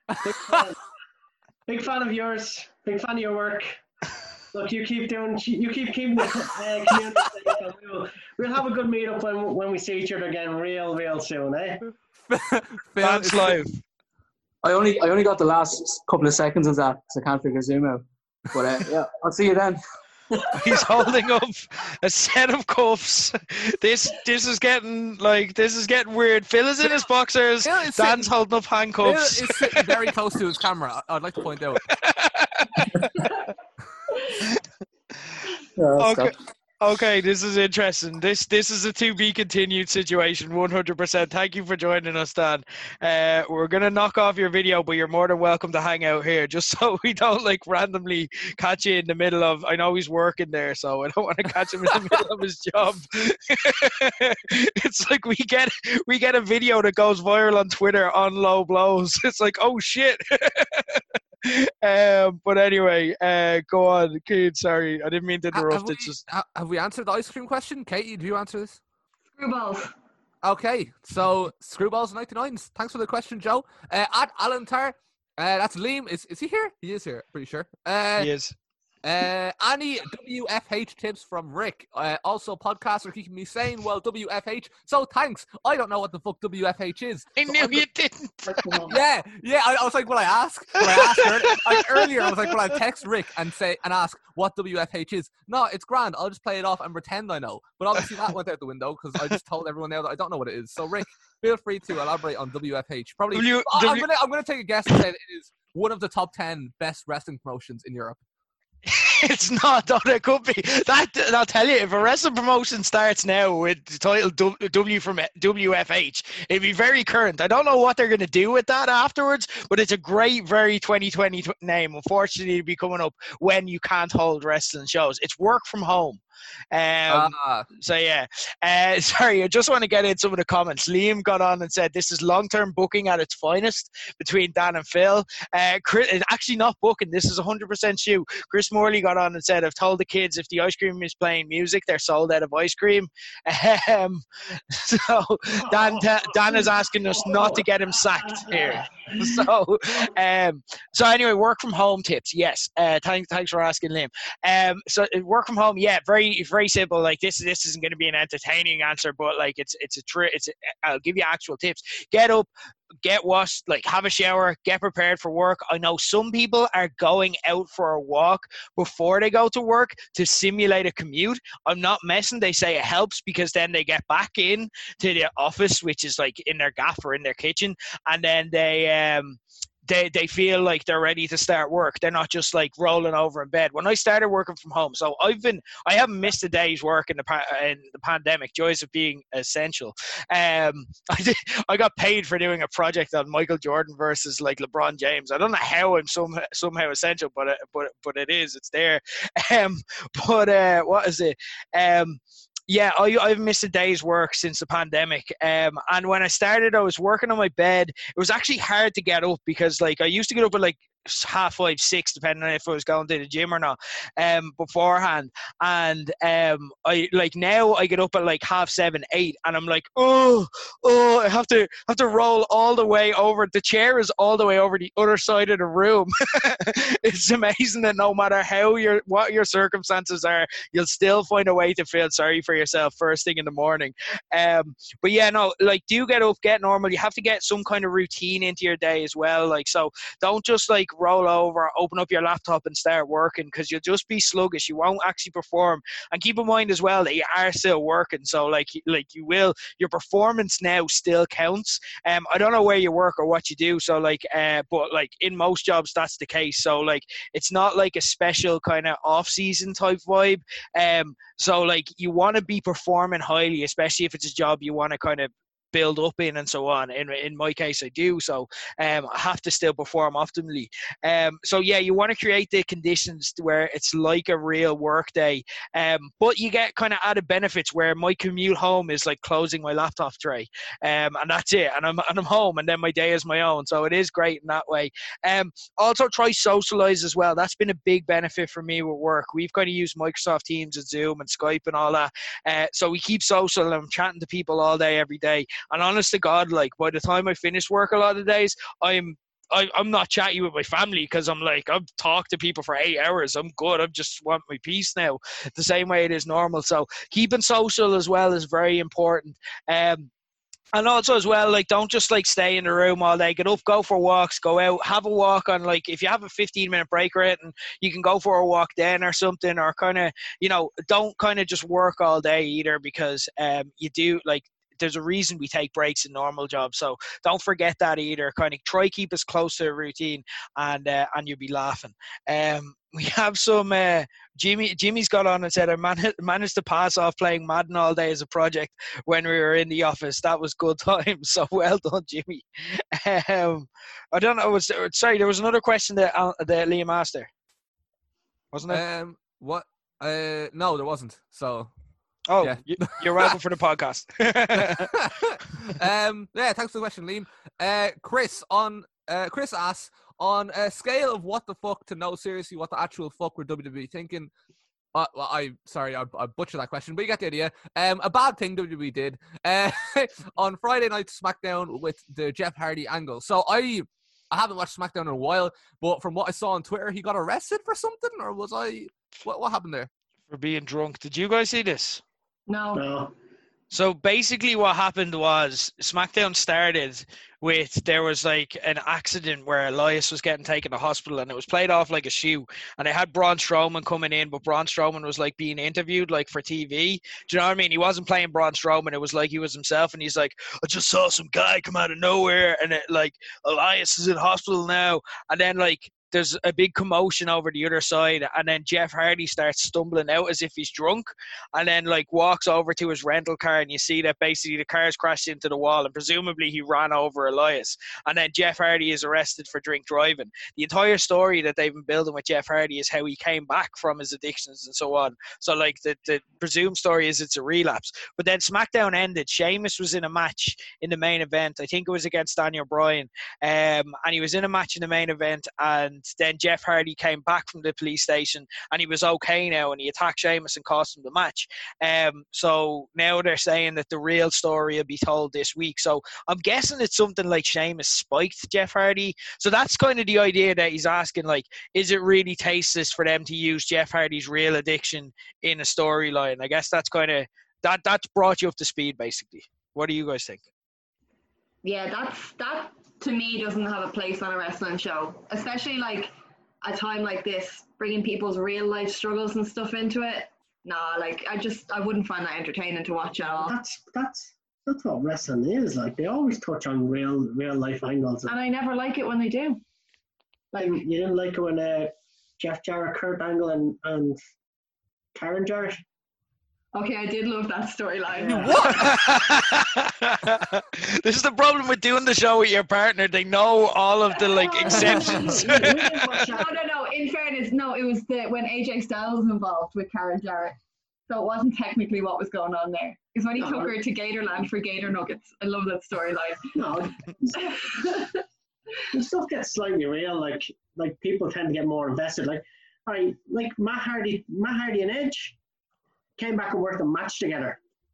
Big fan of yours. Big fan of your work. Look, you keep keeping the community safe. We'll have a good meetup when we see each other again real soon, eh? That's live. I only got the last couple of seconds of that because I can't figure Zoom out. But yeah, I'll see you then. He's holding up a set of cuffs. This is getting weird. Phil is in his boxers. Dan's holding up handcuffs. Phil is sitting very close to his camera. I'd like to point out. Okay, this is interesting. This is a to be continued situation, 100%. Thank you for joining us, Dan. We're gonna knock off your video, but you're more than welcome to hang out here, just so we don't like randomly catch you in the middle of. I know he's working there, so I don't want to catch him in the middle of his job. It's like we get a video that goes viral on Twitter on low blows. It's like, oh shit. But anyway, go on, Keith. Sorry, I didn't mean to interrupt. Have we answered the ice cream question? Katie, do you answer this? Screwballs. Okay, so Screwballs 99s. Thanks for the question, Joe. At Alan Tar, that's Liam. Is he here? He is here, pretty sure. He is. Any WFH tips from Rick? Also, podcasts are keeping me sane. Well, WFH. So thanks. I don't know what the fuck WFH is. I knew you didn't. Yeah. I was like, will I ask? Earlier, I was like, will I text Rick and ask what WFH is? No, it's grand. I'll just play it off and pretend I know. But obviously that went out the window because I just told everyone now that I don't know what it is. So Rick, feel free to elaborate on WFH. Probably. I'm gonna take a guess and say that it is one of the top 10 best wrestling promotions in Europe. It's not, though. It could be that. I'll tell you, if a wrestling promotion starts now with the title W from WFH, it'd be very current. I don't know what they're going to do with that afterwards, but it's a great, very 2020 name. Unfortunately, it'll be coming up when you can't hold wrestling shows. It's work from home. So yeah, sorry, I just want to get in some of the comments. Liam got on and said this is long-term booking at its finest between Dan and Phil. Chris, actually not booking, this is 100% shoe. Chris Morley got on and said, I've told the kids if the ice cream is playing music, they're sold out of ice cream. So Dan is asking us not to get him sacked here. So anyway, work from home tips. Yes. Thanks for asking, Liam. So work from home, yeah, very simple. Like this isn't going to be an entertaining answer, but like I'll give you actual tips. Get up, get washed, like have a shower, get prepared for work. I know some people are going out for a walk before they go to work to simulate a commute. I'm not messing. They say it helps because then they get back in to the office, which is like in their gaff or in their kitchen, and then they feel like they're ready to start work. They're not just like rolling over in bed. When I started working from home, so I haven't missed a day's work in the pandemic. Joys of being essential. I got paid for doing a project on Michael Jordan versus like LeBron James. I don't know how I'm somehow essential, but it is. It's there. What is it? Yeah, I've missed a day's work since the pandemic. And when I started, I was working on my bed. It was actually hard to get up because like I used to get up at like 5:30, 6, depending on if I was going to the gym or not, beforehand. And I like now I get up at like 7:30, 8, and I'm like, oh, I have to roll all the way over. The chair is all the way over the other side of the room. It's amazing that no matter what your circumstances are, you'll still find a way to feel sorry for yourself first thing in the morning. But yeah, no, like, do get up, get normal. You have to get some kind of routine into your day as well. Like, so don't just like roll over, open up your laptop and start working, because you'll just be sluggish. You won't actually perform. And keep in mind as well that you are still working. So like you will, your performance now still counts. I don't know where you work or what you do. So like, but like in most jobs, that's the case. So like, it's not like a special kind of off-season type vibe. So like, you want to be performing highly, especially if it's a job you want to kind of build up in and so on. In my case, I do. So I have to still perform optimally. So yeah, you want to create the conditions where it's like a real work day. But you get kind of added benefits where my commute home is like closing my laptop tray. And that's it. And I'm home, and then my day is my own. So it is great in that way. Also try socialize as well. That's been a big benefit for me with work. We've kind of used Microsoft Teams and Zoom and Skype and all that. So we keep social, and I'm chatting to people all day, every day. And honest to God, like, by the time I finish work a lot of days, I'm not chatty with my family, because I'm like, I've talked to people for 8 hours. I'm good. I just want my peace now, the same way it is normal. So keeping social as well is very important. And also as well, like, don't just like stay in the room all day. Get up, go for walks, go out, have a walk on, like, if you have a 15-minute break or it, and you can go for a walk then or something, or kind of, you know, don't kind of just work all day either, because you do, like, there's a reason we take breaks in normal jobs. So don't forget that either. Kind of try keep us close to a routine, and you'll be laughing. We have some, Jimmy's got on and said, I managed to pass off playing Madden all day as a project when we were in the office. That was good times. So well done, Jimmy. I don't know. Sorry, there was another question that Liam asked there. Wasn't it? What? No, there wasn't. So... Oh, yeah. You're welcome for the podcast. Yeah, thanks for the question, Liam. Chris asks, on a scale of what the fuck to no, seriously, what the actual fuck were WWE thinking? Well, I butchered that question, but you get the idea. A bad thing WWE did on Friday Night SmackDown with the Jeff Hardy angle. So I haven't watched SmackDown in a while, but from what I saw on Twitter, he got arrested for something, or was I? What happened there? For being drunk. Did you guys see this? No. So basically what happened was SmackDown started with, there was like an accident where Elias was getting taken to hospital, and it was played off like a shoe, and they had Braun Strowman coming in, but Braun Strowman was like being interviewed like for TV. Do you know what I mean? He wasn't playing Braun Strowman. It was like he was himself, and he's like, I just saw some guy come out of nowhere, and it, like, Elias is in hospital now. And then like there's a big commotion over the other side, and then Jeff Hardy starts stumbling out as if he's drunk, and then like walks over to his rental car, and you see that basically the car's crashed into the wall, and presumably he ran over Elias. And then Jeff Hardy is arrested for drink driving. The entire story that they've been building with Jeff Hardy is how he came back from his addictions and so on. So like the presumed story is it's a relapse. But then SmackDown ended. Sheamus was in a match in the main event. I think it was against Daniel Bryan, and he was in a match in the main event, and then Jeff Hardy came back from the police station, and he was okay now, and he attacked Sheamus and cost him the match. So now they're saying that the real story will be told this week. So I'm guessing it's something like Sheamus spiked Jeff Hardy. So that's kind of the idea that he's asking, like, is it really tasteless for them to use Jeff Hardy's real addiction in a storyline? I guess that's kind of, that's brought you up to speed, basically. What do you guys think? Yeah, that to me doesn't have a place on a wrestling show, especially like a time like this, bringing people's real life struggles and stuff into it. Nah, like I wouldn't find that entertaining to watch at all. That's what wrestling is. Like, they always touch on real life angles, and I never like it when they do. Like, you didn't like it when Jeff Jarrett, Kurt Angle, and Karen Jarrett. Okay, I did love that storyline. What? This is the problem with doing the show with your partner. They know all of the like exceptions. No. In fairness, no, it was when AJ Styles was involved with Karen Jarrett. So it wasn't technically what was going on there. It's when he took her to Gatorland for Gator Nuggets. I love that storyline. No. the stuff gets slightly real. Like people tend to get more invested. Like Matt Hardy and Edge came back and worked a match together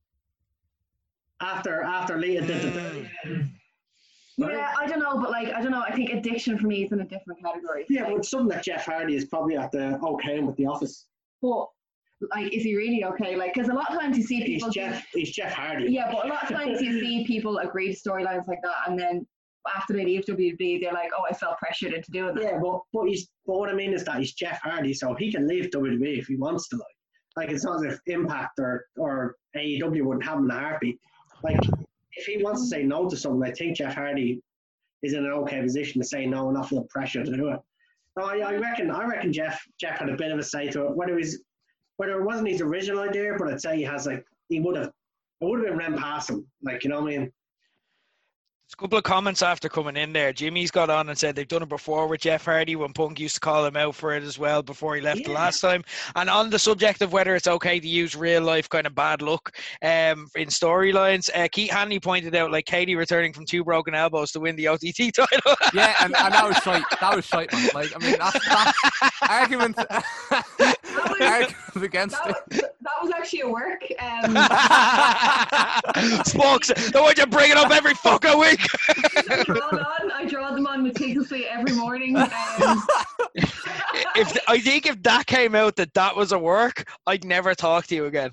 after Lita did the thing. Yeah, I don't know, but I think addiction for me is in a different category. Yeah, but something that Jeff Hardy is probably at the okay with The Office. But like, is he really okay? Like, because a lot of times you see people. He's Jeff Hardy. Yeah, but a lot of times you see people agree to storylines like that, and then after they leave WB, they're like, "Oh, I felt pressured into doing that." Yeah, but what I mean is that he's Jeff Hardy, so he can leave WWE if he wants to. Like it's not as if Impact or AEW wouldn't have him in a heartbeat. Like, if he wants to say no to something, I think Jeff Hardy is in an okay position to say no and not feel pressure to do it. No, I reckon Jeff had a bit of a say to it. Whether it wasn't his original idea, but I'd say it would have been ran past him. Like, you know what I mean? There's a couple of comments after coming in there. Jimmy's got on and said they've done it before with Jeff Hardy when Punk used to call him out for it as well before he left the last time. And on the subject of whether it's okay to use real life kind of bad luck in storylines, Keith Hanley pointed out like Katie returning from 2 broken elbows to win the OTT title. Yeah, and that was shite. That was shite, man. Like, I mean, that argument against it. That was actually a work. Smokes, don't want you bring it up every fucking week. I draw them on meticulously every morning. If that came out that was a work, I'd never talk to you again.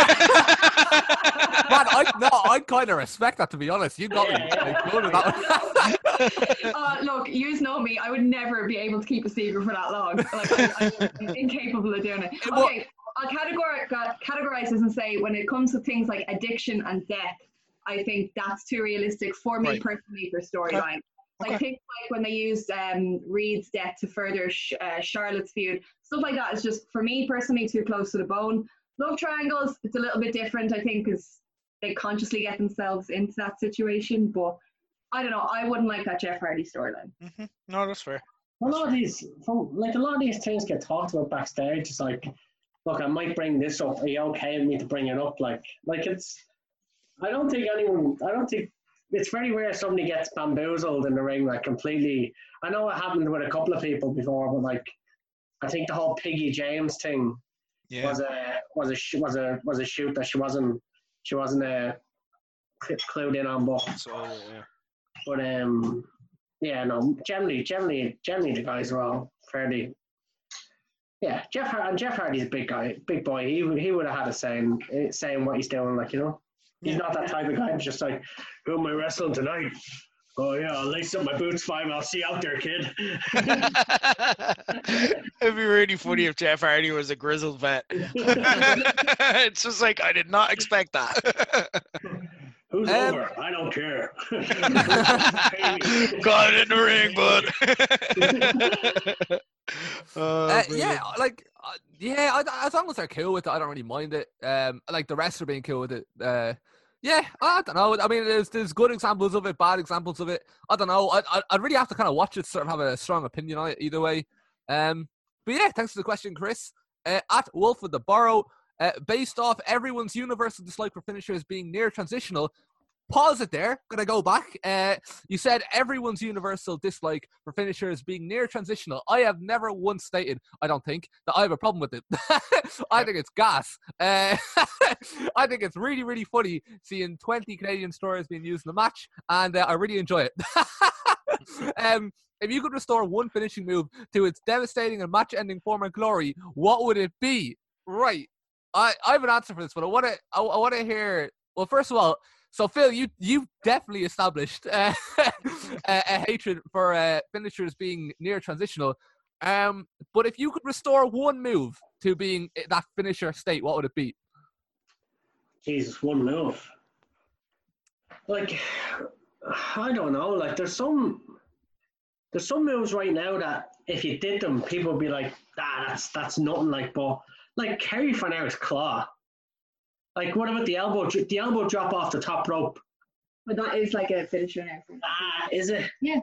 Man, I kind of respect that, to be honest. You got me good at that. Look, you know me. I would never be able to keep a secret for that long. Like, I'm incapable of doing it. Okay, I'll categorize this and say when it comes to things like addiction and death, I think that's too realistic for me personally for storyline. Like things like when they used Reed's death to further Charlotte's feud, stuff like that is just, for me personally, too close to the bone. Love triangles, it's a little bit different, I think, because they consciously get themselves into that situation. But I don't know, I wouldn't like that Jeff Hardy storyline. Mm-hmm. No, that's fair. A lot of these things get talked about backstage. It's like, look, I might bring this up. Are you okay with me to bring it up? Like it's. I don't think it's very rare somebody gets bamboozled in the ring, like completely. I know it happened with a couple of people before, but like, I think the whole Piggy James thing was a shoot that she wasn't clued in on. But generally the guys are all fairly. Yeah, Jeff Hardy's a big guy, big boy. He would have had a saying what he's doing, like, you know. He's not that type of guy. He's just like, who am I wrestling tonight? Oh, yeah, I'll lace up my boots, 5. I'll see you out there, kid. It'd be really funny if Jeff Hardy was a grizzled vet. It's just like, I did not expect that. Who's over? I don't care. Got it in the ring, bud. As long as they're cool with it, I don't really mind it. Like the rest are being cool with it. I don't know. I mean, there's good examples of it, bad examples of it. I don't know. I'd really have to kind of watch it to sort of have a strong opinion on it either way. But yeah, thanks for the question, Chris. At Wolf with the Borrow, based off everyone's universal dislike for finishers being near transitional. Pause it there. Gonna go back. You said everyone's universal dislike for finishers being near transitional. I have never once stated, I don't think, that I have a problem with it. I think it's gas. I think it's really, really funny seeing 20 Canadian stores being used in the match, and I really enjoy it. If you could restore one finishing move to its devastating and match-ending former glory, what would it be? Right. I have an answer for this, but I want to hear. Well, first of all. So, Phil, you've definitely established a hatred for finishers being near transitional. But if you could restore one move to being that finisher state, what would it be? Jesus, one move. Like, I don't know. Like, there's some moves right now that if you did them, people would be like, that's nothing. Like, but like Kerry Farner's claw. Like, what about the elbow drop off the top rope? But that is like a finisher now. Is it? Yeah.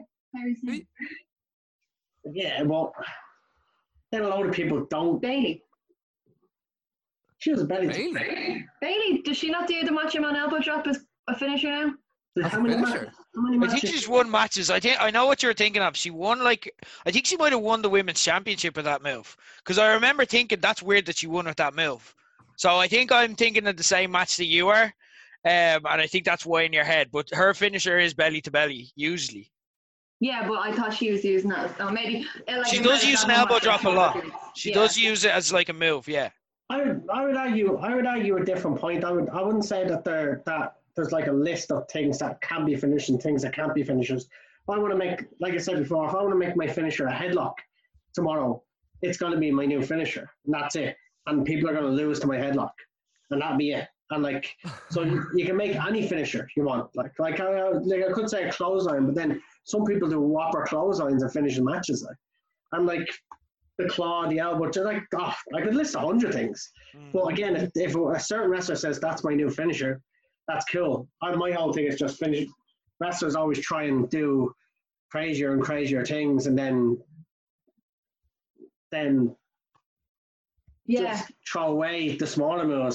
Yeah, well, then a load of people don't. Bailey. She was a Bailey, does she not do the Macho Man elbow drop as a finisher now? How many matches? I think she's won matches. I know what you're thinking of. She won I think she might have won the women's championship with that move. Because I remember thinking that's weird that she won with that move. So I think I'm thinking of the same match that you are, and I think that's why in your head. But her finisher is belly to belly usually. Yeah, but I thought she was using that. So maybe she does use an elbow drop a lot. She does use it as like a move. Yeah. I would argue a different point. I wouldn't say that there's like a list of things that can be finished and things that can't be finishers. If I want to make, like I said before, if I want to make my finisher a headlock tomorrow, it's going to be my new finisher, and that's it. And people are going to lose to my headlock, and that'll be it. And so you can make any finisher you want. I could say a clothesline, but then some people do whopper clotheslines and finishing matches. And the claw, the elbow, I could list 100 things. But again, if a certain wrestler says that's my new finisher, that's cool. My whole thing is just finish. Wrestlers always try and do crazier and crazier things, and then just throw away the smaller moves.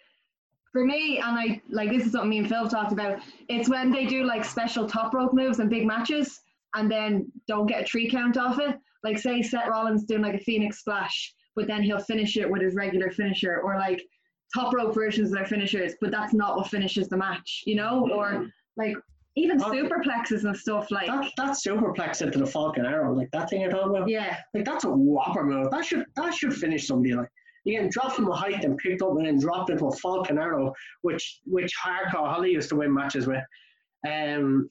For me, and this is something me and Phil talked about, it's when they do special top rope moves in big matches and then don't get a 3 count off it. Like say Seth Rollins doing a Phoenix Splash, but then he'll finish it with his regular finisher, or top rope versions of their finishers, but that's not what finishes the match, or even superplexes and stuff that superplex into the Falcon Arrow, that thing you're talking about. Yeah, that's a whopper move. That should finish somebody. You get dropped from a height and picked up and then dropped into a Falcon Arrow, which Hardcore Holly used to win matches with. And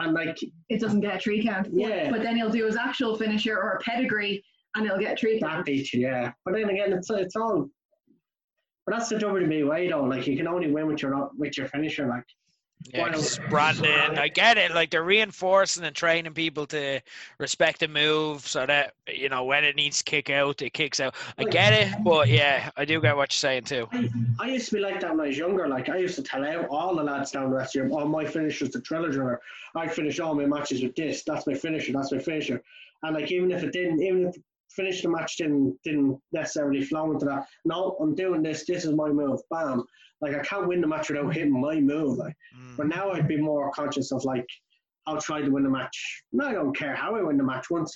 it doesn't get a 3 count. Yeah. But then he'll do his actual finisher or a pedigree and he'll get a 3 count. That beats you, yeah. But then again, it's all. But that's the WWE way, though. You can only win with your finisher, Yeah, branding. I get it. They're reinforcing and training people to respect the move so that, when it needs to kick out, it kicks out. I get it, but yeah, I do get what you're saying too. I used to be like that when I was younger. I used to tell out all the lads down the rest of my finisher's the trilogy. I finish all my matches with this. That's my finisher. That's my finisher. And even if finish the match didn't necessarily flow into that. No, I'm doing this. This is my move. Bam. I can't win the match without hitting my move. But now I'd be more conscious of I'll try to win the match. No, I don't care how I win the match. Once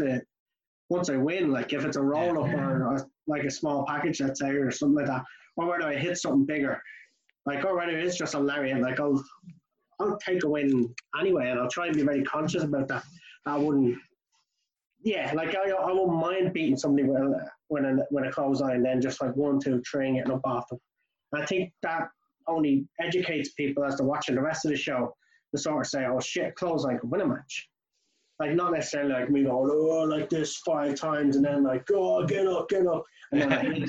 I win, if it's a roll up or a small package, let's say, or something like that, or whether I hit something bigger, or whether it's just a lariat, I'll take a win anyway, and I'll try and be very conscious about that. I wouldn't. Yeah, I wouldn't mind beating somebody with a clothesline, and then just 1, 2, 3, getting up off them. I think that only educates people as they're watching the rest of the show to sort of say, oh shit, clothesline could win a match. Not necessarily me going, oh, like this 5 times, and then oh, get up. And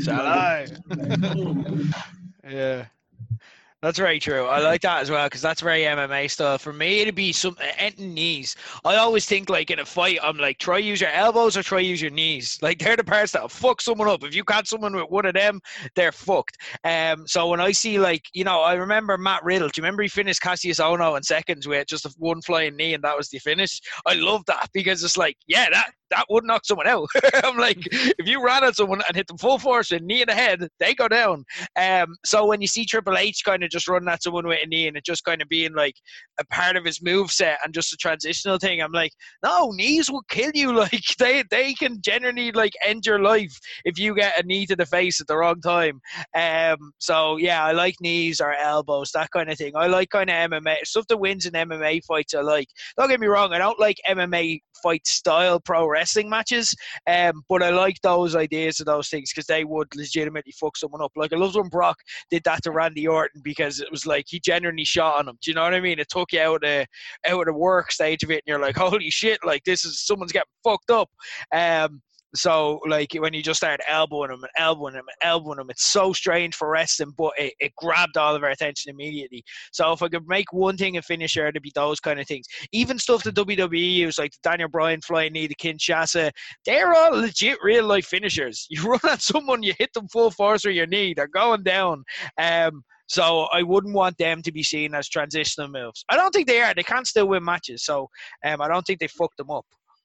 then yeah. That's very true. I like that as well because that's very MMA style. For me, it'd be some ending knees. I always think in a fight, I'm try use your elbows or try use your knees. They're the parts that'll fuck someone up. If you catch someone with one of them, they're fucked. So when I see I remember Matt Riddle. Do you remember he finished Cassius Ohno in seconds with just one flying knee and that was the finish? I love that because it's that would knock someone out. I'm if you ran at someone and hit them full force with a knee in the head, they go down. So when you see Triple H kind of just running at someone with a knee and it just kind of being a part of his moveset and just a transitional thing, I'm no, knees will kill you. They can generally end your life if you get a knee to the face at the wrong time. So yeah, I like knees or elbows, that kind of thing. I like kind of MMA stuff that wins in MMA fights. Don't get me wrong, I don't like MMA fight style pro wrestling matches, but I like those ideas of those things because they would legitimately fuck someone up. I loved when Brock did that to Randy Orton because it was he genuinely shot on him. Do you know what I mean? It took you out of the work stage of it, and you're holy shit, someone's getting fucked up. So when you just start elbowing him, it's so strange for wrestling, but it grabbed all of our attention immediately. So if I could make one thing a finisher, it'd be those kind of things. Even stuff that WWE use, the Daniel Bryan flying knee, the Kinshasa, they're all legit real life finishers. You run at someone, you hit them full force with your knee, they're going down. So I wouldn't want them to be seen as transitional moves. I don't think they are. They can still win matches. So I don't think they fucked them up.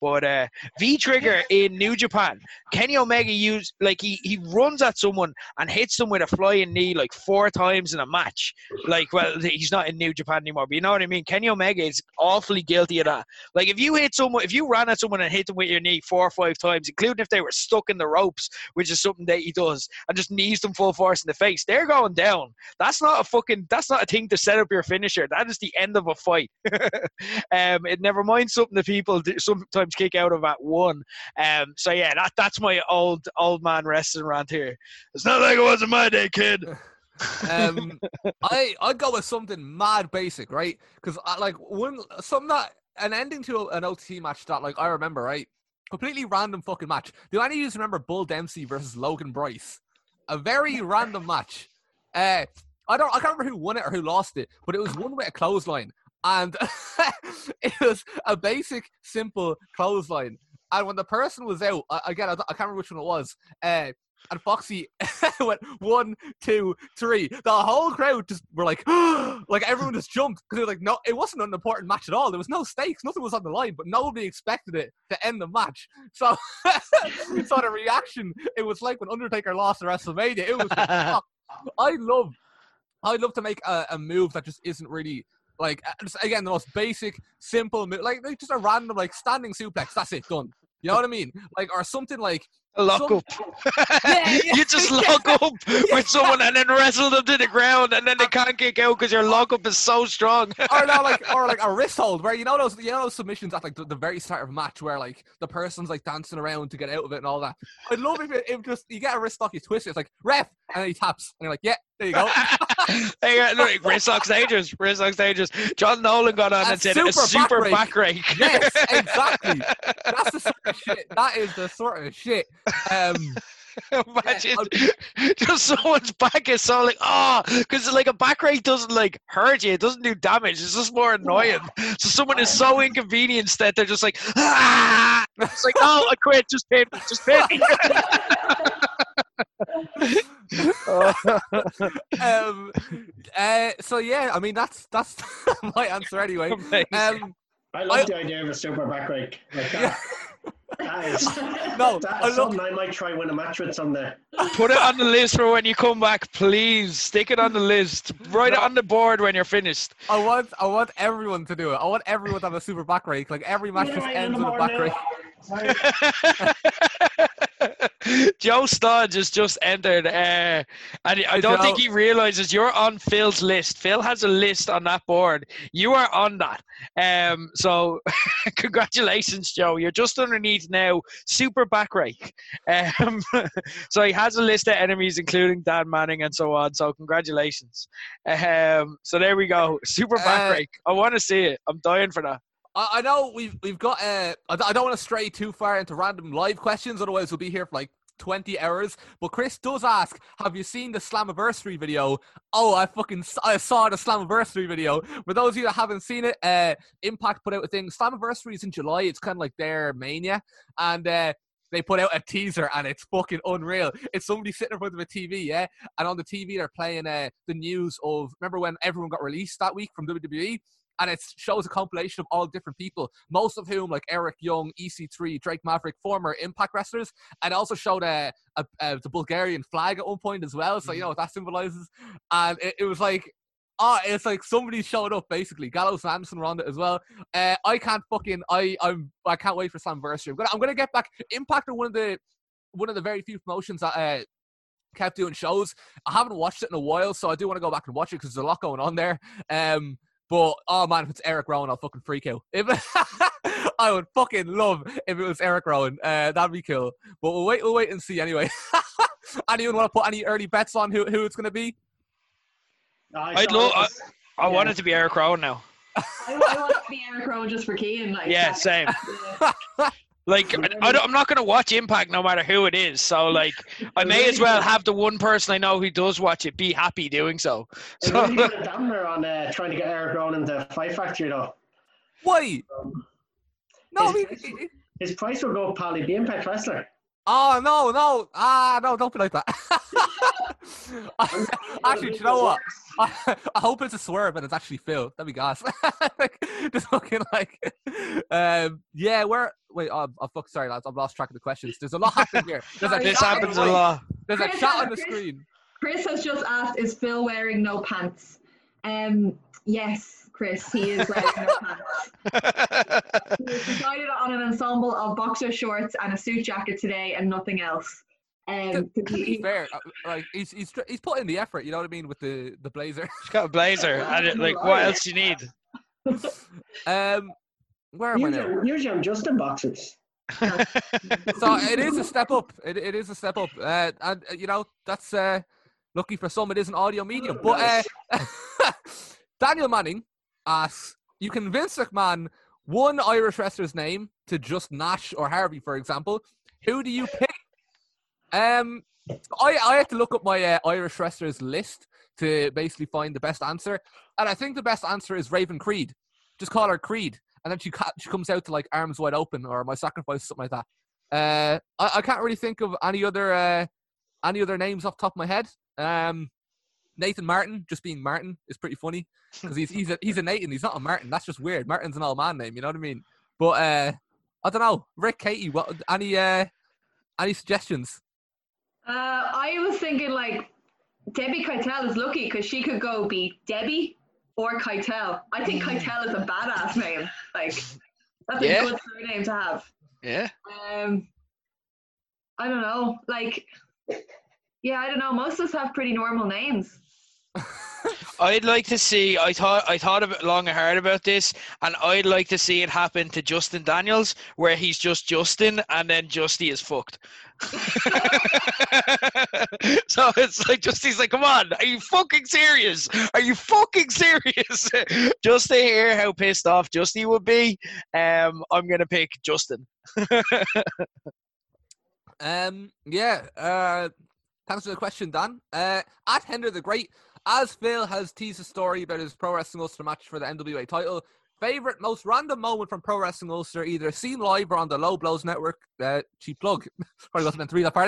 But V-Trigger in New Japan, Kenny Omega used, like, he runs at someone and hits them with a flying knee like 4 times in a match. Like, well, he's not in New Japan anymore, but you know what I mean? Kenny Omega is awfully guilty of that. Like, if you ran at someone and hit them with your knee 4 or 5 times, including if they were stuck in the ropes, which is something that he does, and just knees them full force in the face, they're going down. That's not a thing to set up your finisher. That is the end of a fight. It never mind something that people sometimes kick out of at 1. So yeah, that's my old man wrestling rant here. It's not like it was in my day, kid. I'd go with something mad basic, right? Because an ending to an OT match that, like, I remember, right? Completely random fucking match. Do any of you remember Bull Dempsey versus Logan Bryce? A very random match. I can't remember who won it or who lost it, but it was won with a clothesline. And it was a basic, simple clothesline. And when the person was out, I can't remember which one it was, and Foxy went 1, 2, 3. The whole crowd just were like, like, everyone just jumped. Because it was like, no, it wasn't an important match at all. There was no stakes. Nothing was on the line, but nobody expected it to end the match. So, so the reaction, it was like when Undertaker lost at WrestleMania. It was like, I'd love to make a move that just isn't really, like, just, again, the most basic, simple move. Like just a random, like, standing suplex. That's it, done. You know what I mean? Like, or something like lock up. You just lock up with someone and then wrestle them to the ground, and then they can't kick out because your lockup is so strong. or like a wrist hold, where you know those submissions at, like, the very start of a match where, like, the person's, like, dancing around to get out of it and all that. I'd love if just you get a wrist lock, you twist it, it's like ref, and then he taps, and you're like, yeah, there you go. Wrist lock's dangerous. Wrist lock's dangerous. John Nolan got on and said a super back rake. Yes, exactly. That's the sort of shit. That is the sort of shit. Imagine just someone's back is so, like, because, like, a back rake doesn't, like, hurt you, it doesn't do damage, it's just more annoying. So someone is so inconvenienced that they're just like, it's like, oh, I quit, just pin me. So yeah, I mean, that's my answer anyway. I love the idea of a super back rake like that. That's something I might try win a match with someday. Put it on the list for when you come back, please. Stick it on the list. Write it on the board when you're finished. I want everyone to do it. I want everyone to have a super back rake. Like, every match just ends with a back rake. Joe Stodge has just entered, and I don't think he realizes you're on Phil's list. Phil has a list on that board. You are on that. So congratulations, Joe. You're just underneath now. Super back rake. So he has a list of enemies, including Dan Manning and so on. So congratulations. So there we go. Super back rake. I want to see it. I'm dying for that. I know we've got I don't want to stray too far into random live questions, otherwise we'll be here for like 20 hours. But Chris does ask, have you seen the Slammiversary video? Oh, I saw the Slammiversary video. For those of you that haven't seen it, Impact put out a thing. Slammiversary is in July. It's kind of like their mania, and they put out a teaser, and it's fucking unreal. It's somebody sitting in front of a TV, yeah, and on the TV they're playing the news of, remember when everyone got released that week from WWE? And it shows a compilation of all different people, most of whom, like Eric Young, EC3, Drake Maverick, former Impact wrestlers. And it also showed the Bulgarian flag at one point as well. So you know what that symbolizes. And it was like, it's like somebody showed up, basically. Gallows and Anderson were on it as well. I can't wait for Slammiversary. I'm gonna get back. Impact are one of the very few promotions that kept doing shows. I haven't watched it in a while, so I do want to go back and watch it because there's a lot going on there. But, oh man, if it's Eric Rowan, I'll fucking freak out. I would fucking love if it was Eric Rowan. That'd be cool. But we'll wait and see anyway. Anyone want to put any early bets on who it's going to be? I want it to be Eric Rowan now. I want it to be Eric Rowan just for Keane. Like, yeah, same. Yeah. Like, I'm not going to watch Impact no matter who it is. So, like, I may as well have the one person I know who does watch it be happy doing so. So really put a damper on trying to get Eric Rowan into Fight Factory, though. Why? No, his price will go up, Pally. The Impact wrestler. Oh, no. No, don't be like that. Actually, do you know what? I hope it's a swerve and it's actually Phil. That'd be gas. Like, just looking like, yeah. Wait, fuck. Sorry, lads. I've lost track of the questions. There's a lot happening here. This happens a lot. There's a chat on the screen. Chris has just asked, "Is Phil wearing no pants?" Yes, Chris, he is wearing no pants. He has decided on an ensemble of boxer shorts and a suit jacket today, and nothing else. To be fair, like he's put in the effort. You know what I mean with the blazer. He's got a blazer. And what else do you need? Where am I now? Usually I'm just in boxers. So it is a step up. It is a step up, and you know that's lucky for some. It is an audio medium, but Daniel Manning asks: you can Vince McMahon one Irish wrestler's name to just Nash or Harvey, for example. Who do you pick? I had to look up my Irish wrestlers list to basically find the best answer, and I think the best answer is Raven Creed. Just call her Creed, and then she comes out to like Arms Wide Open or My Sacrifice, something like that. I can't really think of any other names off the top of my head. Nathan Martin, just being Martin, is pretty funny because he's a Nathan. He's not a Martin. That's just weird. Martin's an old man name. You know what I mean? But I don't know. Rick, Katie, what any suggestions? I was thinking like Debbie Keitel is lucky because she could go be Debbie or Keitel. I think Keitel is a badass name. Like that's a good surname to have. Yeah. I don't know. Like, yeah, I don't know. Most of us have pretty normal names. I'd like to see. I thought a bit long and hard about this, and I'd like to see it happen to Justin Daniels, where he's just Justin, and then Justy is fucked. So it's like Justy's like, "Come on, are you fucking serious? Are you fucking serious?" Just to hear how pissed off Justy would be, I'm gonna pick Justin. Yeah. Thanks for the question, Dan. At Hender the Great. As Phil has teased a story about his Pro Wrestling Ulster match for the NWA title, favorite, most random moment from Pro Wrestling Ulster, either seen live or on the Low Blows Network. Cheap plug. Probably wasn't meant to read that part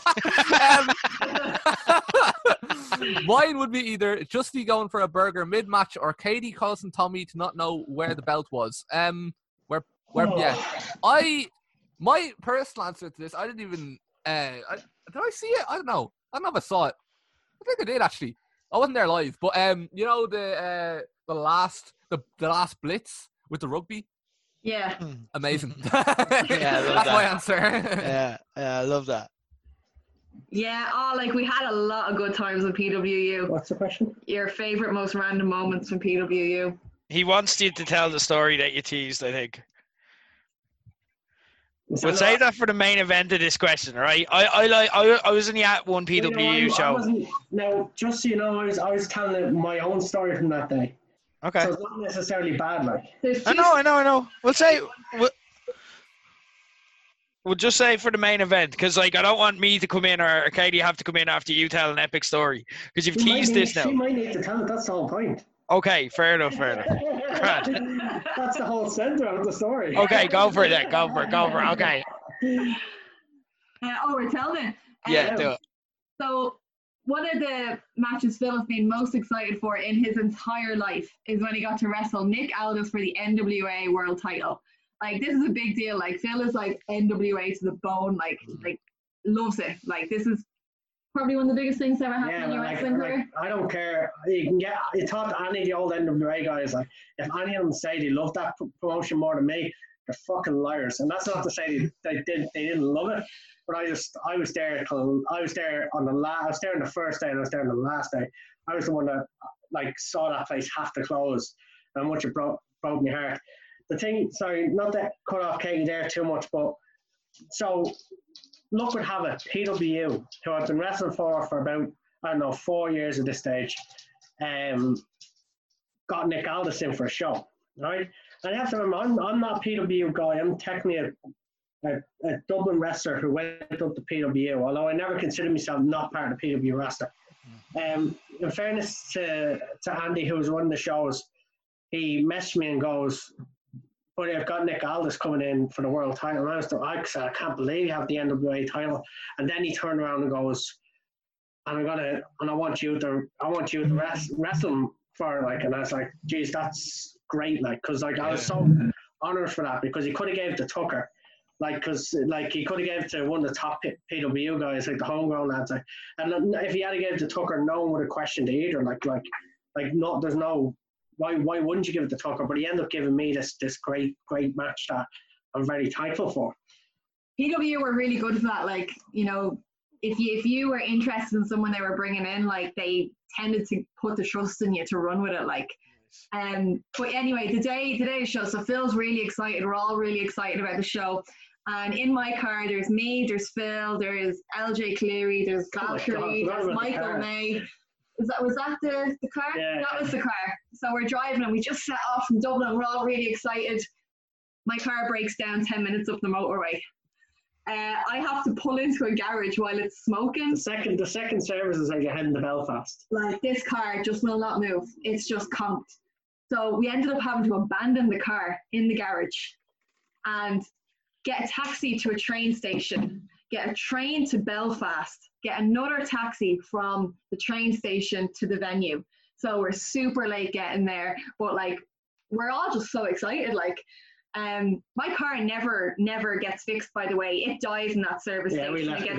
out. Mine would be either Justy going for a burger mid-match or Katie causing Tommy to not know where the belt was. Yeah. My personal answer to this, I didn't even. Did I see it? I don't know. I don't know if I saw it. I think I did actually. I wasn't there live, but you know the last blitz with the rugby. Yeah. Amazing. Yeah, I love that's that. my answer. Yeah, I love that. Yeah. Oh, like we had a lot of good times in PWU. What's the question? Your favorite, most random moments from PWU. He wants you to tell the story that you teased, I think. We'll save that for the main event of this question, all right? I was only at one PWU show. No, just so you know, I was telling my own story from that day. Okay. So it's not necessarily bad, like. I know. We'll just say for the main event, because like I don't want me to come in or Katie have to come in after you tell an epic story, because you've teased this now. She might need to tell it. That's the whole point. Okay, fair enough. Right. That's the whole center of the story. Okay, go for it then. Go for it. Okay. We're telling it. Yeah, do it. So one of the matches Phil has been most excited for in his entire life is when he got to wrestle Nick Aldis for the NWA World Title. Like, this is a big deal. Like, Phil is like NWA to the bone. Like loves it. Like, this is probably one of the biggest things that ever happened in your wrestling career. I don't care. You talk to any of the old NWA guys, like, if any of them say they love that promotion more than me, they're fucking liars. And that's not to say they didn't love it, but I was there on the first day and I was there on the last day. I was the one that like saw that place have to close, and much it broke my heart. The thing, sorry, not to cut off Katie there too much, but so luck would have it, PWU, who I've been wrestling for about, I don't know, 4 years at this stage, got Nick Aldis in for a show, right? And you have to remember, I'm not a PWU guy. I'm technically a Dublin wrestler who went up to PWU, although I never considered myself not part of the PWU roster. In fairness to Andy, who was running the shows, he messaged me and goes, "But I've got Nick Aldis coming in for the world title." And I said, I can't believe you have the NWA title. And then he turned around and goes, and I want you to wrestle him for like, and I was like, geez, that's great, like, because like I was so honored for that, because he could have gave it to Tucker, like, because like he could have gave it to one of the top PW guys, like the homegrown lads, like, and if he had to give it to Tucker, no one would have questioned it either, like no, there's no, why wouldn't you give it to Tucker? But he ended up giving me this great match that I'm very thankful for. PW were really good for that, like, you know, if you were interested in someone they were bringing in, like, they tended to put the trust in you to run with it, like. But anyway, today's show, so Phil's really excited, we're all really excited about the show, and in my car there's me, there's Phil, there's LJ Cleary, there's Valkyrie, there's Michael May. Was that the car? Yeah. That was the car. So we're driving and we just set off from Dublin, we're all really excited. My car breaks down 10 minutes up the motorway. I have to pull into a garage while it's smoking. The second service is like you're heading to Belfast. Like, this car just will not move. It's just conked. So we ended up having to abandon the car in the garage and get a taxi to a train station, get a train to Belfast, get another taxi from the train station to the venue. So we're super late getting there, but like, we're all just so excited. Like, my car never gets fixed, by the way. It dies in that service station. We left it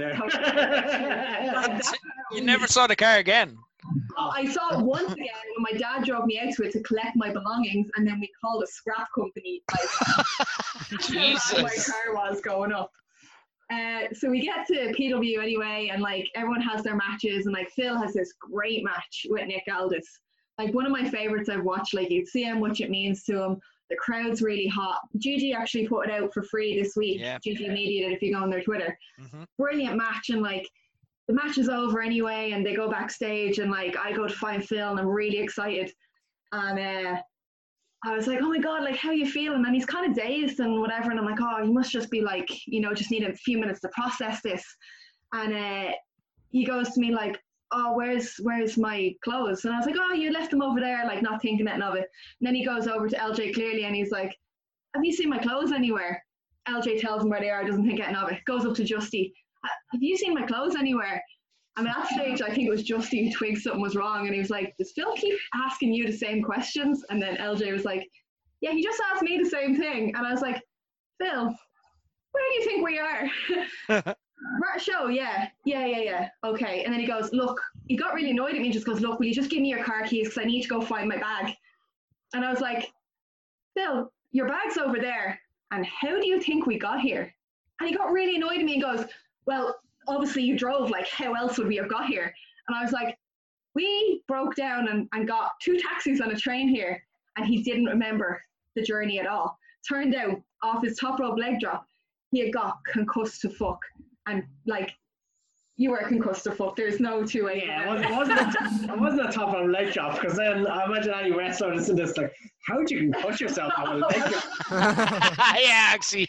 there. You never saw the car again? Oh, I saw it once again when my dad drove me out to it to collect my belongings, and then we called a scrap company. Like, Jesus. how bad my car was going up. So we get to PW anyway, and like, everyone has their matches, and like, Phil has this great match with Nick Aldis. Like, one of my favorites I've watched. Like, you'd see how much it means to him. The crowd's really hot. Gigi actually put it out for free this week. Yeah. Gigi Media did, if you go on their Twitter. Mm-hmm. Brilliant match, and like, the match is over anyway, and they go backstage, and like, I go to find Phil, and I'm really excited. And I was like, oh my God, like, how are you feeling? And he's kind of dazed and whatever. And I'm like, oh, you must just be like, you know, just need a few minutes to process this. And he goes to me like, oh, where's my clothes? And I was like, oh, you left them over there, like, not thinking anything of it. And then he goes over to LJ Clearly, and he's like, have you seen my clothes anywhere? LJ tells him where they are, doesn't think anything of it. Goes up to Justy, have you seen my clothes anywhere? And at that stage, I think it was Justy who twigged something was wrong, and he was like, does Phil keep asking you the same questions? And then LJ was like, yeah, he just asked me the same thing. And I was like, Phil, where do you think we are? Show, yeah. Okay. And then he goes, look, he got really annoyed at me, just goes, look, will you just give me your car keys, because I need to go find my bag. And I was like, Phil, your bag's over there, and how do you think we got here? And he got really annoyed at me and goes, well, obviously you drove, like, how else would we have got here? And I was like, we broke down and got 2 taxis on a train here, and he didn't remember the journey at all. Turned out, off his top rope leg drop, he had got concussed to fuck. And like, you were concussed to fuck. There's no two way. Yeah, it wasn't a top rope leg drop, because then I imagine any wrestler is in this like, how'd you concuss yourself on a leg drop? Yeah, actually.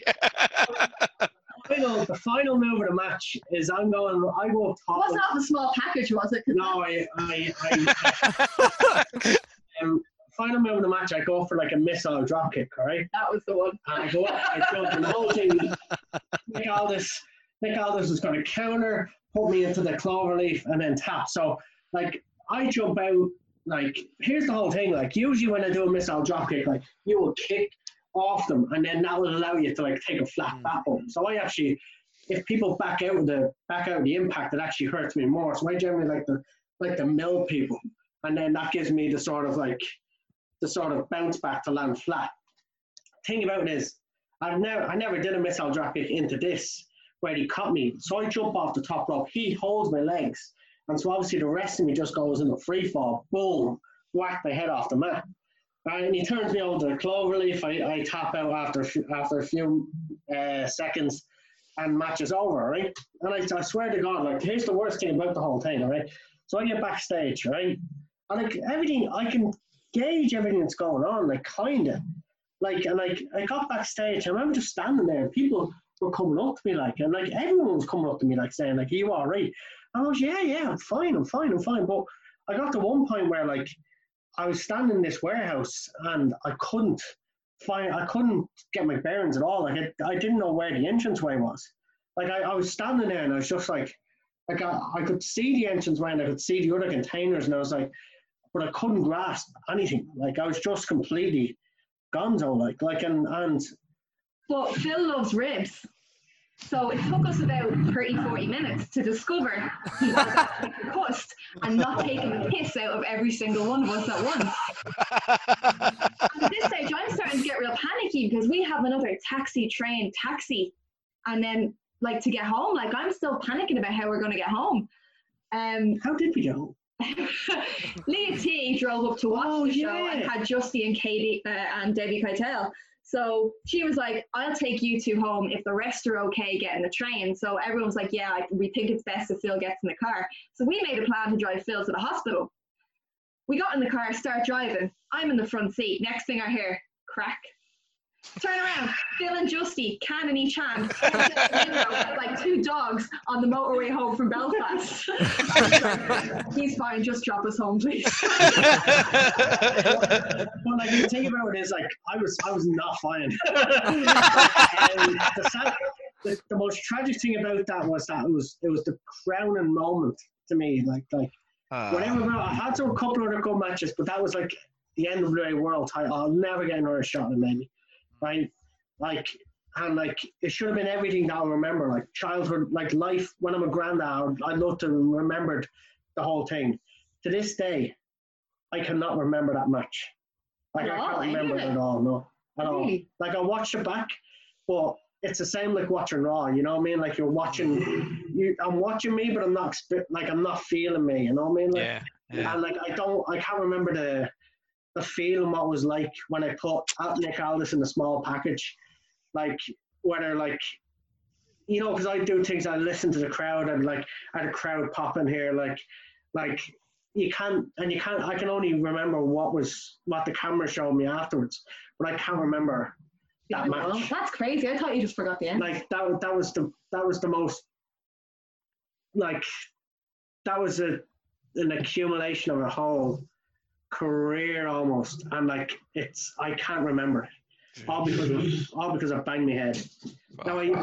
The final move of the match is I go up top. It wasn't a small package, was it? No, final move of the match, I go for like a missile drop kick, all right? That was the one. And I go up, I jump, and the whole thing, Nick Aldis was going to counter, put me into the cloverleaf, and then tap. So, like, I jump out, like, here's the whole thing, like, usually when I do a missile drop kick, like, you will kick off them, and then that will allow you to, like, take a flat back up. So I actually, if people back out of the impact, it actually hurts me more. So I generally like to mill people, and then that gives me the sort of bounce back to land flat. Thing about it is, I never did a missile drop kick into this, where he caught me. So I jump off the top rope, he holds my legs, and so obviously the rest of me just goes in the free fall, boom, whack my head off the mat. And he turns me over to the cloverleaf. I tap out after a few seconds, and match is over, right? And I swear to God, like, here's the worst thing about the whole thing, all right? So I get backstage, right? And like, everything, I can gauge everything that's going on, like, kind of. Like, and like, I got backstage, I remember just standing there, and people were coming up to me, like, and like, everyone was coming up to me, like, saying, like, are you all right? And I was, yeah, I'm fine. But I got to one point where, like, I was standing in this warehouse, and I couldn't get my bearings at all. Like, I didn't know where the entranceway was. Like, I was standing there, and I was just like, like I could see the entranceway and I could see the other containers, and I was like, but I couldn't grasp anything. Like I was just completely gonzo, like and. But Phil loves ribs. So it took us about 30-40 minutes to discover he was actually concussed and not taking the piss out of every single one of us at once. And at this stage, I'm starting to get real panicky because we have another taxi, and then like to get home. Like I'm still panicking about how we're going to get home. How did we get home? Leah T drove up to watch the show and had Justy and Katie and Debbie Keitel. So she was like, I'll take you two home if the rest are okay getting the train. So everyone's like, yeah, we think it's best if Phil gets in the car. So we made a plan to drive Phil to the hospital. We got in the car, start driving. I'm in the front seat. Next thing I hear, crack. Turn around, Phil and Justy, can in each hand, like two dogs on the motorway home from Belfast. He's fine, just drop us home, please. Well, like the thing about it is, like I was not fine. The most tragic thing about that was it was the crowning moment to me. Like whenever I had a couple other good matches, but that was like the NWA World title. I'll never get another shot in maybe. Right, and it should have been everything that I remember, like childhood, like life. When I'm a granddad, I'd love to remember the whole thing. To this day, I cannot remember that much. Like I can't remember it at all. No, at all. Like I watched it back, but it's the same like watching Raw. You know what I mean? Like you're watching, I'm watching me, but I'm not feeling me. You know what I mean? Like, yeah. And like I can't remember the feeling what it was like when I put Nick Aldis in a small package, like whether like, you know, because I do things, I listen to the crowd and like I had a crowd popping here, like you can't, I can only remember what the camera showed me afterwards, but I can't remember that match. That's crazy. I thought you just forgot the end. Like that was the most, like that was an accumulation of a whole career almost, and like I can't remember it all because I banged my head. Now I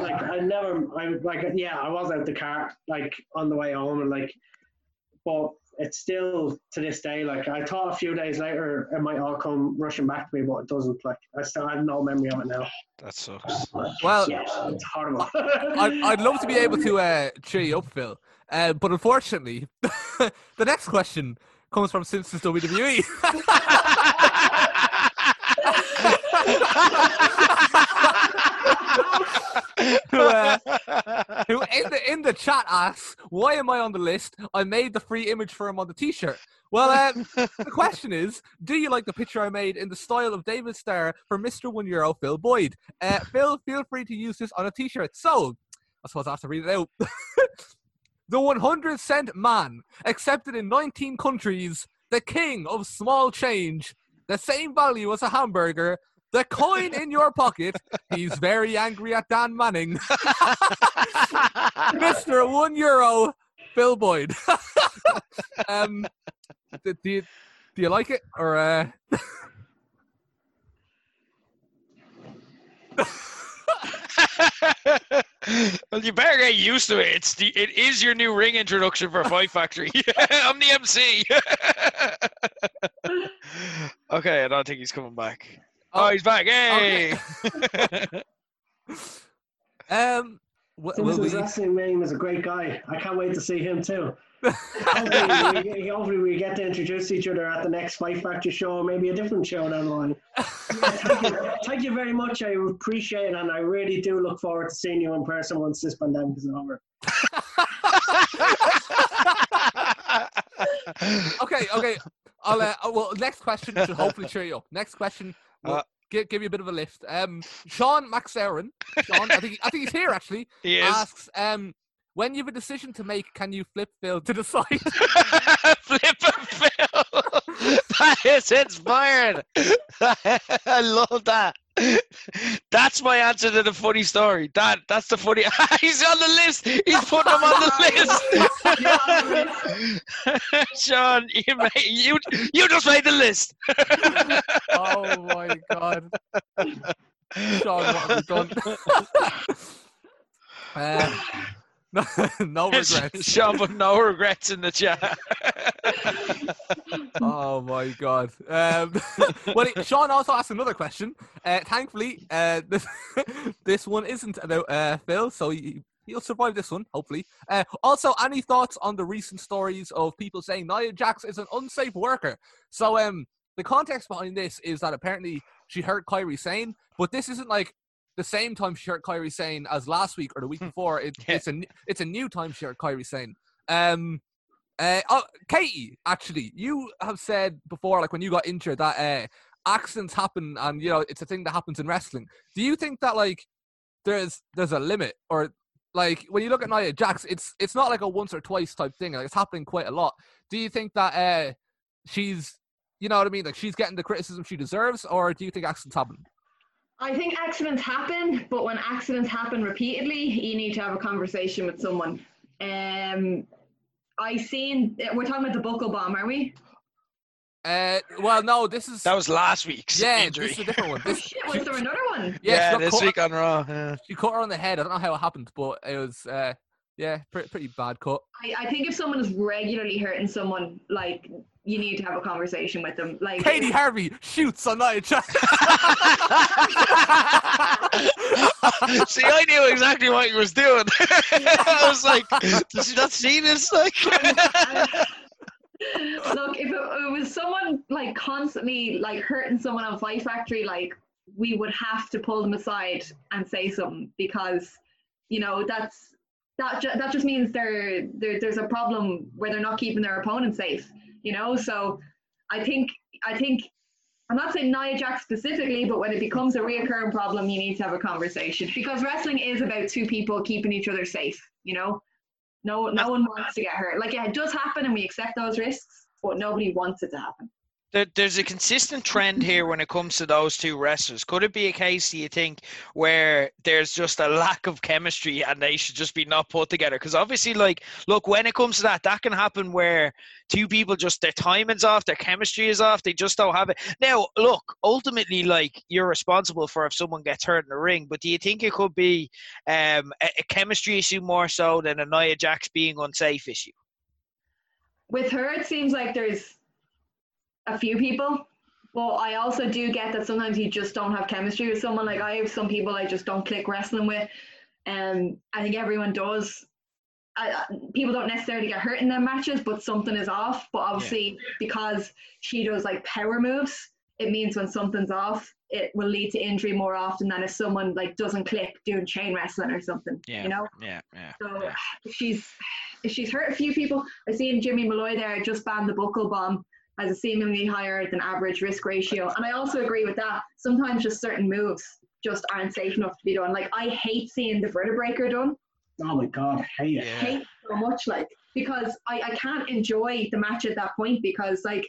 was out the car like on the way home, and like, but it's still to this day, like I thought a few days later it might all come rushing back to me, but it doesn't. Like I still have no memory of it now. That sucks. Well, yeah, it's horrible. I'd love to be able to cheer you up, Phil, but unfortunately the next question comes from Simpsons WWE. who in the chat asks, why am I on the list? I made the free image for him on the t-shirt. Well, the question is, do you like the picture I made in the style of David Starr for Mr. €1, Phil Boyd? Phil, feel free to use this on a t-shirt. So, I suppose I have to read it out. The 100-cent man, accepted in 19 countries, the king of small change, the same value as a hamburger, the coin in your pocket. He's very angry at Dan Manning. Mr. €1, Phil Boyd. Do you like it? Or Well, you better get used to it. It is your new ring introduction for Fight Factory. I'm the MC. Okay, I don't think he's coming back. Oh, he's back. Hey. Okay. Simpsons Wrestling Name is a great guy. I can't wait to see him too. Hopefully we get to introduce each other at the next Fight Factory show, or maybe a different show down the line. Thank you very much. I appreciate it, and I really do look forward to seeing you in person once this pandemic is over. Okay. I'll well, next question should hopefully cheer you up. Next question will give you a bit of a lift. Sean McSaurin, I think he's here actually. He is. Asks, when you have a decision to make, can you flip Phil to the side? Flip Phil. That is inspired. I love that. That's my answer to the funny story. That's the funny. He's on the list. He's putting him on the list. Sean, you just made the list. Oh my God. Sean, what have we done? No regrets. Sean put no regrets in the chat. Oh my god. Well, Sean also asked another question. Thankfully, this one isn't about Phil, so he'll survive this one, hopefully. Also, any thoughts on the recent stories of people saying Nia Jax is an unsafe worker? So, the context behind this is that apparently she hurt Kairi Sane, but this isn't like the same time she hurt Kairi Sane as last week or the week before. It's a new time she hurt Kairi Sane. Katie, actually, you have said before, like when you got injured, that accidents happen, and you know it's a thing that happens in wrestling. Do you think that like there's a limit, or like when you look at Nia Jax, it's not like a once or twice type thing. Like it's happening quite a lot. Do you think that she's, you know what I mean, like she's getting the criticism she deserves, or do you think accidents happen? I think accidents happen, but when accidents happen repeatedly, you need to have a conversation with someone. We're talking about the buckle bomb, are we? Well, no, that was last week's injury. This is a different one. Was there another one? Yeah, this week on Raw. Yeah. She cut her on the head. I don't know how it happened, but it was pretty bad cut. I think if someone is regularly hurting someone, like, you need to have a conversation with them. Like Katie Harvey shoots on Nia Jax. See, I knew exactly what he was doing. I was like, does she not see this? Like, look, if it was someone like constantly like hurting someone on Fight Factory, like we would have to pull them aside and say something, because you know that just means there's a problem where they're not keeping their opponent safe. You know, so I think I'm not saying Nia Jax specifically, but when it becomes a reoccurring problem, you need to have a conversation, because wrestling is about two people keeping each other safe. You know, no one wants to get hurt. Like, yeah, it does happen, and we accept those risks, but nobody wants it to happen. There's a consistent trend here when it comes to those two wrestlers. Could it be a case, do you think, where there's just a lack of chemistry and they should just be not put together? Because obviously, like, look, when it comes to that can happen where two people just, their timing's off, their chemistry is off, they just don't have it. Now, look, ultimately, like, you're responsible for if someone gets hurt in the ring, but do you think it could be a chemistry issue more so than a Nia Jax being unsafe issue? With her, it seems like there's a few people, but I also do get that sometimes you just don't have chemistry with someone. Like, I have some people I just don't click wrestling with, and I think everyone does. People don't necessarily get hurt in their matches, but something is off. But obviously, because she does like power moves, it means when something's off, it will lead to injury more often than if someone like doesn't click doing chain wrestling or something. You know. So if she's hurt a few people, I seen Jimmy Malloy there just banned the buckle bomb as a seemingly higher than average risk ratio. And I also agree with that. Sometimes just certain moves just aren't safe enough to be done. Like, I hate seeing the Vertebraker done. Oh my God, I hate it. I hate it so much, like, because I can't enjoy the match at that point, because like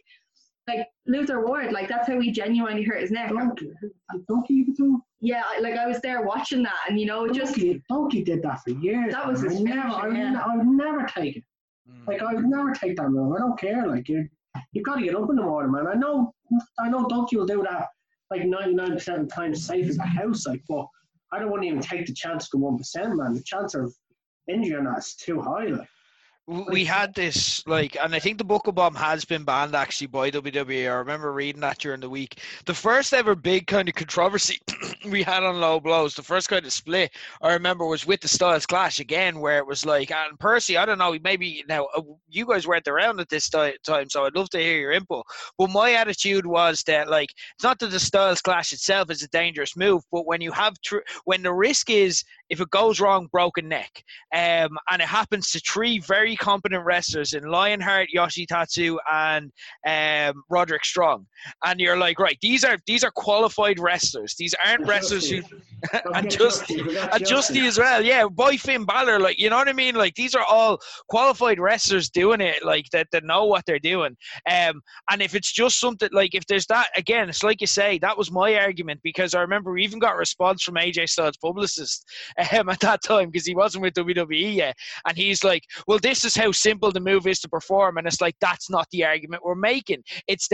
Luther Ward, like, that's how he genuinely hurt his neck. Donkey even too. Yeah, I was there watching that, and you know, it just Donkey did that for years. That was his I would never take it. Like, I would never take that move. I don't care. Like, you've got to get up in the morning, man. I know Donkey will do that like 99% of the time safe as a house, like, but I don't want to even take the chance to 1%, man. The chance of injury on that is too high, like. We had this, like, and I think the buckle bomb has been banned actually by WWE. I remember reading that during the week. The first ever big kind of controversy we had on Low Blows, the first kind of split I remember was with the Styles Clash again, where it was like, and Percy, I don't know, maybe now you guys weren't around at this time, so I'd love to hear your input. But my attitude was that, like, it's not that the Styles Clash itself is a dangerous move, but when you have when the risk is, if it goes wrong, broken neck, and it happens to three very competent wrestlers in Lionheart, Yoshitatsu, and Roderick Strong, and you're like, right, these are qualified wrestlers. These aren't wrestlers who and Justy as well, yeah, by Finn Balor, like, you know what I mean? Like, these are all qualified wrestlers doing it, like, that know what they're doing. And if it's just something like, if there's that, again, it's like you say, that was my argument, because I remember we even got a response from AJ Styles' publicist at that time, because he wasn't with WWE yet, and he's like, well, this is how simple the move is to perform, and it's like, that's not the argument we're making. It's that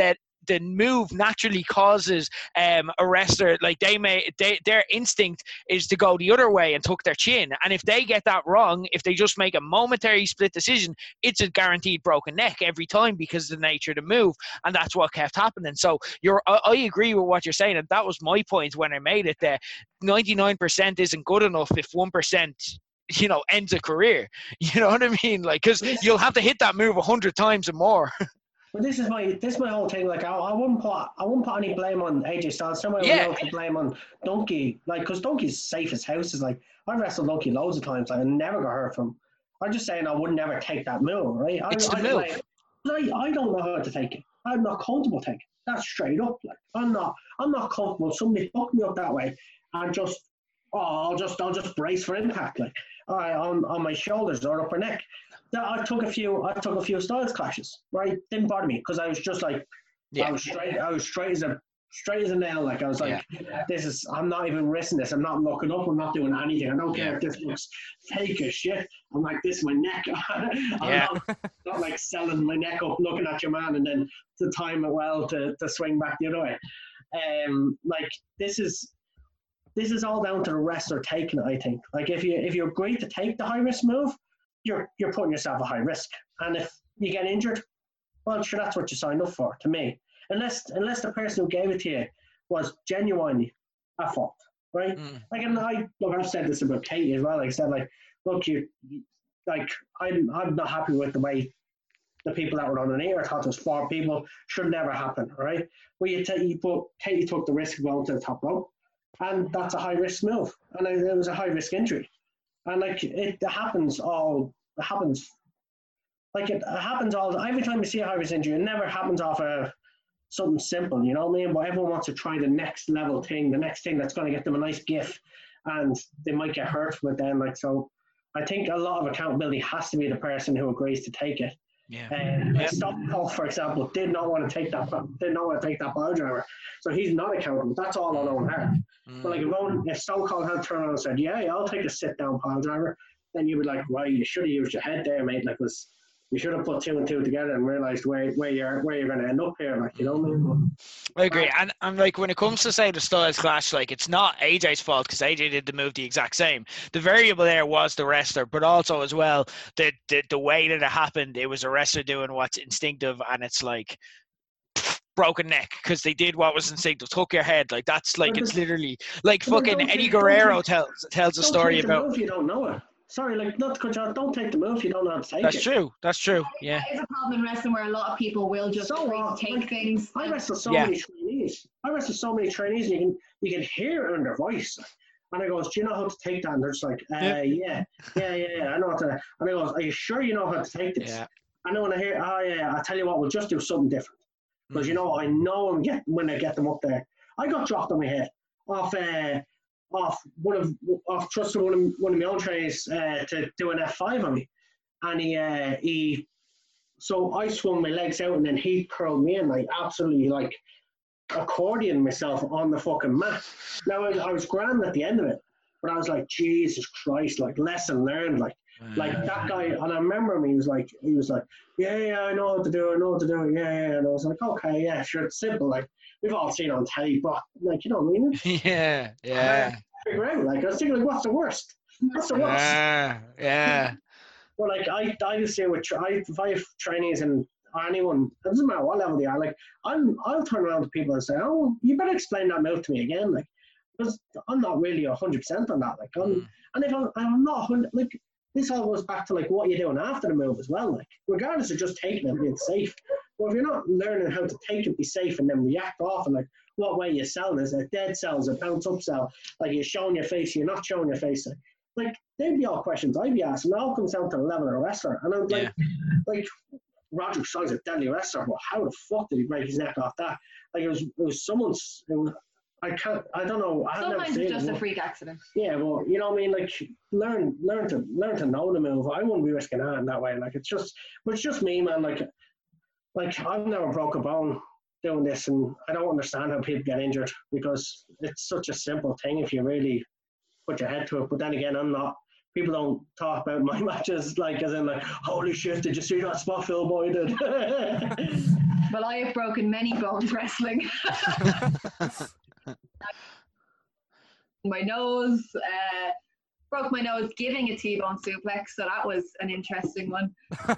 the move naturally causes a wrestler, like their instinct is to go the other way and tuck their chin. And if they get that wrong, if they just make a momentary split decision, it's a guaranteed broken neck every time because of the nature of the move. And that's what kept happening. So I agree with what you're saying. And that was my point when I made it, that 99% isn't good enough if 1%, ends a career. You know what I mean? Like, because you'll have to hit that move 100 times or more. But this is my whole thing. Like, I wouldn't put any blame on AJ Styles. Somewhere to blame on Donkey, like, because Donkey's safe as houses. Like, I've wrestled Donkey loads of times, like, I never got hurt from him. I'm just saying I would never take that move, right? It's the move. I don't know how to take it. I'm not comfortable taking it. That's straight up. Like, I'm not comfortable. Somebody fucked me up that way, and I'll just brace for impact, like, on my shoulders or upper neck. I took a few Styles clashes, right? Didn't bother me because I was just like, I was straight as a nail. Like, I was like, I'm not even risking this. I'm not looking up. I'm not doing anything. I don't care if this looks fake as shit. I'm like, this is my neck. I'm not like selling my neck up, looking at your man, and then to time it well to swing back the other way. Like, this is all down to the wrestler taking it, I think. Like, if you agree to take the high risk move, you're putting yourself at high risk. And if you get injured, well, sure, that's what you signed up for, to me. Unless the person who gave it to you was genuinely at fault, right? Like, and I've said this about Katie as well. Like I said, like, look, I'm not happy with the way the people that were underneath. I thought there was 4 people. Should never happen, right? But Katie took the risk of going to the top rope, and that's a high risk move, and it was a high risk injury. And like, it happens all every time you see a high risk injury. It never happens off something simple, you know what I mean? But everyone wants to try the next level thing, the next thing that's going to get them a nice gift, and they might get hurt from it then. Like, so I think a lot of accountability has to be the person who agrees to take it. Stone Cold, for example, did not want to take that pile driver, so he's not accountable. That's all on own heart. But like, if Stone Cold had turned around and said, "Yeah, I'll take a sit down pile driver," then you would like, "Well, you should have used your head there, mate. Like, you should have put 2 and 2 together and realised where you're going to end up here." Like, you know what I mean? I agree. And like, when it comes to, say, the Styles clash, like, it's not AJ's fault because AJ did the move the exact same. The variable there was the wrestler, but also as well the way that it happened, it was a wrestler doing what's instinctive, and it's like broken neck because they did what was instinctive. Took your head, like, that's like, it's literally like fucking Eddie Guerrero tells a story about. If you don't know it. Sorry, like, not to cut you out. Don't take the move if you don't know how to take it. That's true. Yeah. It's a problem in wrestling where a lot of people will just take things. I wrestle so many trainees. And you can hear it in their voice. And I goes, "Do you know how to take that?" And they're just like, yeah, I know how to. And I goes, "Are you sure you know how to take this?" Yeah. I know when I hear, "Oh yeah, I tell you what, we'll just do something different." Because I know when I get them up there. I got dropped on my head off one of my own trainees to do an F5 on me, and so I swung my legs out, and then he curled me in, like, absolutely like accordion myself on the fucking mat. Now I was grand at the end of it, but I was like, Jesus Christ, like, lesson learned, like that guy. And I remember him, he was like, yeah, I know what to do, yeah, and I was like, okay, yeah, sure, it's simple, like, we've all seen it on telly, but, like, you know what I mean? Yeah. Figure out, like, I was thinking, like, what's the worst? Yeah. Well, like, I just say if I have trainees and anyone, it doesn't matter what level they are, like, I'll turn around to people and say, "Oh, you better explain that move to me again," like, because I'm not really 100% on that, like, and if I'm not 100%, like, this all goes back to, like, what you're doing after the move as well, like, regardless of just taking it and being safe. But if you're not learning how to take it, be safe, and then react off, and, like, what way you're selling, is a dead sell, is a bounce up sell, like, you're showing your face, you're not showing your face, like they'd be all questions I'd be asking. It all comes down to the level of a wrestler. And I'm like Roderick Strong's a deadly wrestler, but how the fuck did he break his neck off that? Like, it was someone's. I don't know. Sometimes it's just a freak accident. Yeah, well, you know what I mean. Like, learn to know the move. I wouldn't be risking that in that way. Like, it's just me, man. Like I've never broke a bone doing this, and I don't understand how people get injured, because it's such a simple thing if you really put your head to it. But then again, people don't talk about my matches, like, as in, like, holy shit, did you see that spot Phil Boy did? Well, I have broken many bones wrestling. My nose, broke my nose giving a T-bone suplex, so that was an interesting one.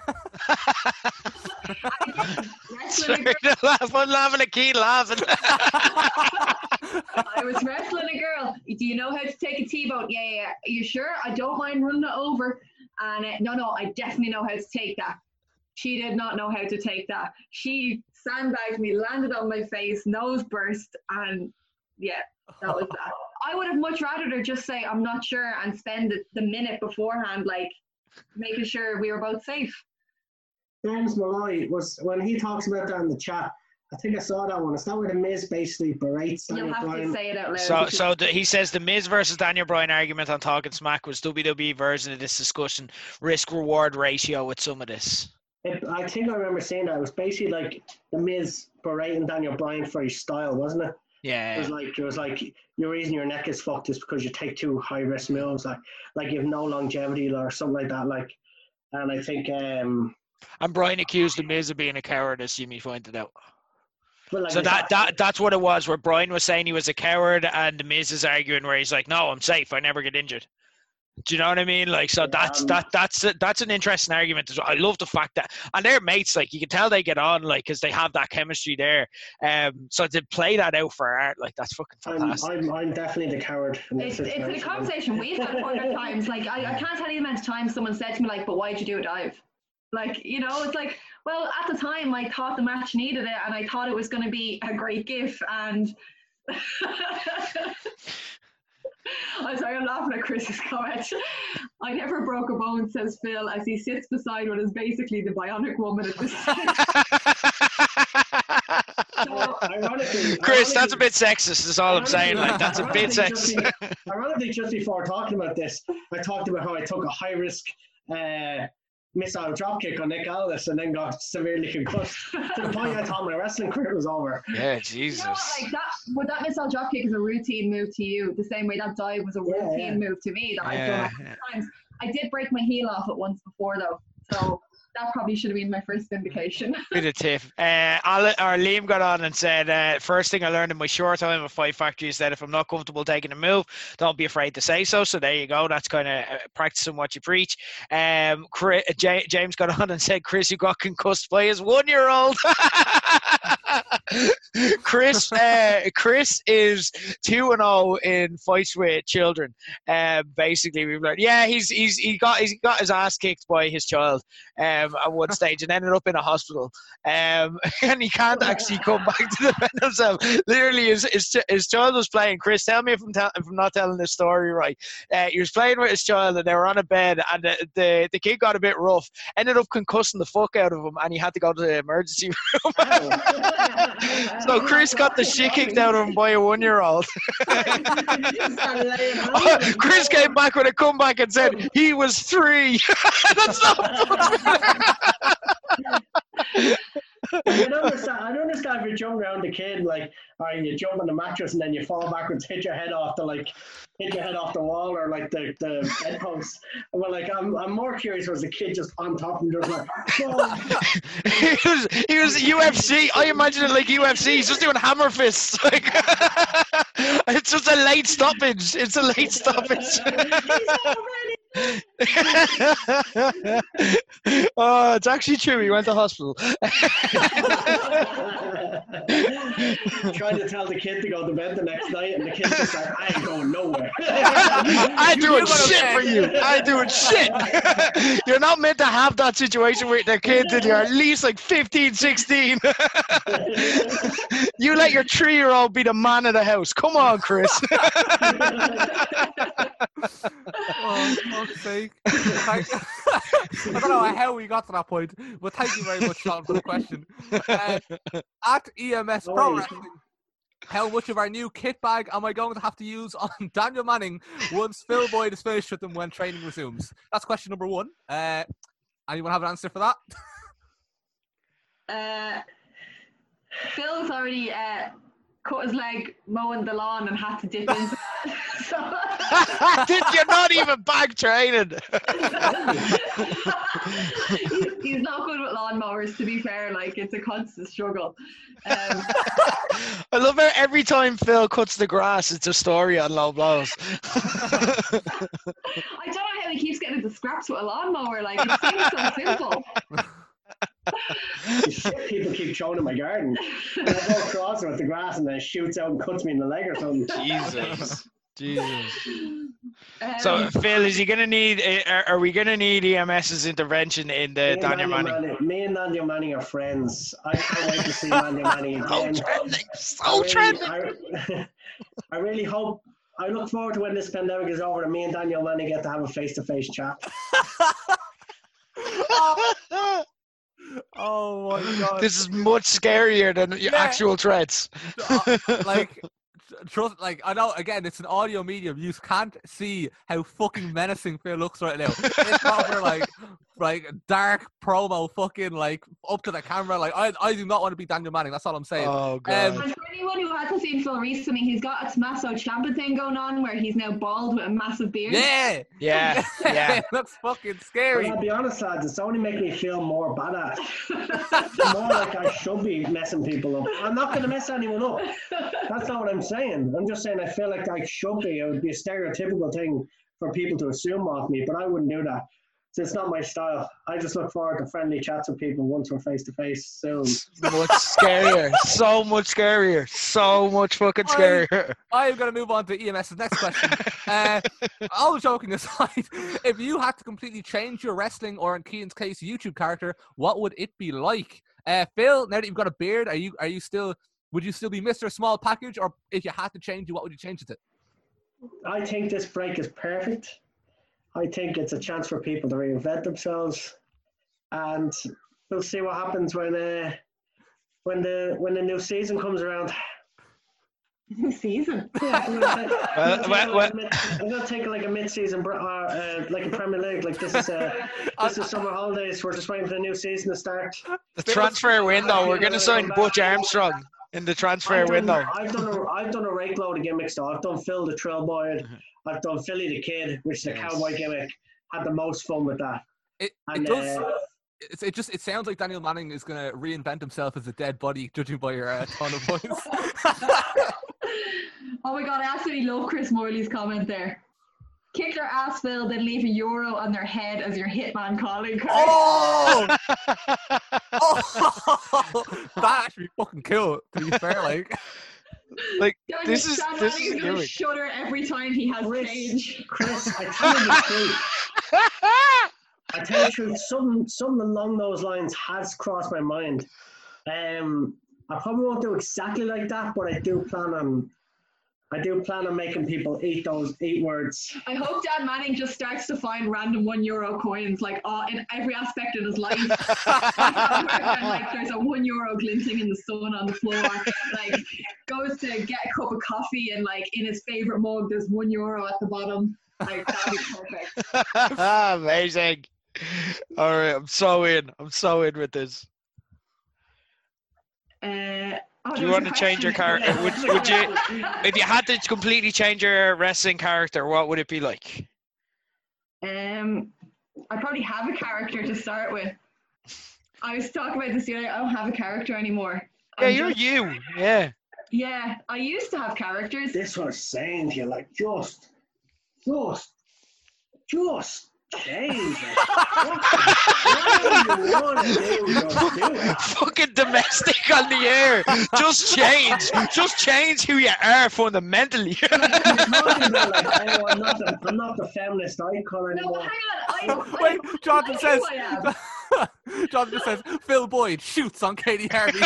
I'm laughing at Keith laughing. I was wrestling a girl. Do you know how to take a T-bone? Yeah. Are you sure? I don't mind running it over. And no, I definitely know how to take that. She did not know how to take that. She sandbagged me, landed on my face, nose burst, and yeah, that was that. I would have much rather her just say, I'm not sure, and spend the minute beforehand, like, making sure we were both safe. James Malloy, was when he talks about that in the chat, I think I saw that one. Is that where the Miz basically berates Daniel Bryan? You'll have to say it out loud. So he says the Miz versus Daniel Bryan argument on Talking Smack was WWE version of this discussion, risk-reward ratio with some of this. I think I remember saying that. It was basically like the Miz berating Daniel Bryan for his style, wasn't it? Yeah. It was like your reason your neck is fucked is because you take two high risk moves, like you have no longevity or something like that. Like, and I think and Bryan accused the Miz of being a coward, as Jimmy pointed out. Like, so that's what it was, where Bryan was saying he was a coward, and the Miz is arguing where he's like, no, I'm safe, I never get injured. Do you know what I mean? Like, so that's an interesting argument. I love the fact that, and they're mates, like, you can tell they get on, like, because they have that chemistry there. So to play that out for art, like, that's fucking fantastic. I'm definitely the coward. It's a conversation we've had 100 times. Like, I can't tell you the amount of times someone said to me, like, but why'd you do a dive? Like, you know, it's like, well, at the time, I thought the match needed it, and I thought it was going to be a great gif, and I'm sorry, I'm laughing at Chris's comment. I never broke a bone, says Phil, as he sits beside what is basically the bionic woman at this time. So, Chris, that's a bit sexist, is all I'm saying. Like, that's a bit sexist. Ironically, just before talking about this, I talked about how I took a high-risk missile dropkick on Nick Aldis and then got severely concussed to the point I thought my wrestling career was over. Yeah, Jesus. You know, that missile dropkick is a routine move to you, the same way that dive was a routine move to me that I've done a times. I did break my heel off it once before, though, so that probably should have been my first indication. Bit of tiff. Liam got on and said, first thing I learned in my short time at Fight Factory is that if I'm not comfortable taking a move, don't be afraid to say so. So there you go. That's kind of practicing what you preach. James got on and said, Chris, you got concussed by his 1-year-old. Chris is 2-0 in fights with children. Basically, we've learned. Yeah, he got his ass kicked by his child at one stage and ended up in a hospital. And he can't actually come back to defend himself. Literally, his child was playing. Chris, tell me if I'm not telling this story right. He was playing with his child and they were on a bed, and the kid got a bit rough. Ended up concussing the fuck out of him, and he had to go to the emergency room. So Chris got the shit kicked out of him by a 1-year-old. Chris came back with a comeback and said he was 3. That's not I don't understand if you jump around the kid, like, or you jump on the mattress and then you fall backwards, hit your head off the wall or like the bedpost. Well, like, I'm more curious, was the kid just on top and just like, oh. he was UFC. I imagine it like UFC. He's just doing hammer fists. Like, it's just a late stoppage. Oh, it's actually true. He went to hospital. Trying to tell the kid to go to bed the next night, and the kid's just like, I ain't going nowhere. I ain't doing shit for you. I ain't doing shit. You're not meant to have that situation with the kids until you're at least like 15, 16. You let your 3-year-old be the man of the house. Come on, Chris. Oh, fuck's sake. I don't know how we got to that point, but thank you very much, Sean, for the question. At EMS Pro Wrestling, how much of our new kit bag am I going to have to use on Daniel Manning once Phil Boyd is finished with them when training resumes? That's question number 1. Anyone have an answer for that? Phil's already cut his leg mowing the lawn and had to dip into that. You're not even back training. He's not good with lawnmowers, to be fair. Like, it's a constant struggle. I love how every time Phil cuts the grass, it's a story on low blows. I don't know how he keeps getting into scraps with a lawnmower. Like, it seems so simple. Shit, people keep showing in my garden. And I go across it with the grass and then it shoots out and cuts me in the leg or something. Jesus. So, Phil, is he going to need? Are we going to need EMS's intervention in the Daniel Manning? Me and Daniel Manning are friends. I can't wait to see Daniel Manning again. So trending. I really hope. I look forward to when this pandemic is over and me and Daniel Manning get to have a face-to-face chat. Oh my god! This is much scarier than your actual threats. Trust, like, I know, again, it's an audio medium. You can't see how fucking menacing Phil looks right now. It's proper, like dark promo, fucking, like, up to the camera. Like, I do not want to be Daniel Manning. That's all I'm saying. Oh, God. And for anyone who hasn't seen Phil recently, he's got a Tommaso Ciampa thing going on where he's now bald with a massive beard. Yeah. That's fucking scary. But I'll be honest, lads, it's only making me feel more badass. More like I should be messing people up. I'm not going to mess anyone up. That's not what I'm saying. I'm just saying I feel like I should be. It would be a stereotypical thing for people to assume of me, but I wouldn't do that. So it's not my style. I just look forward to friendly chats with people once we're face to face soon. Much scarier. So much scarier. So much fucking scarier. I'm going to move on to EMS's next question. All joking aside, if you had to completely change your wrestling, or in Keaton's case, YouTube character, what would it be like? Phil, now that you've got a beard, would you still be Mr. Small Package, or if you had to change it, what would you change it to? I think this break is perfect. I think it's a chance for people to reinvent themselves, and we'll see what happens when the new season comes around. New season? Yeah, I'm gonna take like a mid-season, like a Premier League. Like this is summer holidays. We're just waiting for the new season to start. The transfer window. We're gonna sign Butch Armstrong in the transfer window. I've done a rake load of gimmicks though. I've done Phil the Trailboy. I've done Philly the Kid, which is a cowboy gimmick. Had the most fun with that. It sounds like Daniel Manning is going to reinvent himself as a dead body, judging by your tone of voice. Oh my god, I absolutely love Chris Morley's comment there. Kick their ass, Phil, then leave €1 on their head as your hitman calling card. Oh! That actually fucking cool, to be fair, like this is gonna shudder every time he has change. Chris, I tell you the truth. Something along those lines has crossed my mind. I probably won't do exactly like that, but I do plan on making people eat words. I hope Dan Manning just starts to find random €1 coins, like in every aspect of his life. Like there's a €1 glinting in the sun on the floor. Like goes to get a cup of coffee and like in his favorite mug, there's €1 at the bottom. Like that'd be perfect. Amazing. All right, I'm so in with this. Do you want to change your character? Would you, if you had to completely change your wrestling character, what would it be like? I probably have a character to start with. I was talking about this the other day. I don't have a character anymore. Yeah, you're you. Yeah. Yeah, I used to have characters. This was saying to you, like, just change it. What do you want to do? Fucking domestic on the air. Just change who you are fundamentally. I'm not the feminist icon anymore. No, hang on. Wait, Jonathan says Phil Boyd shoots on Katie Harvey.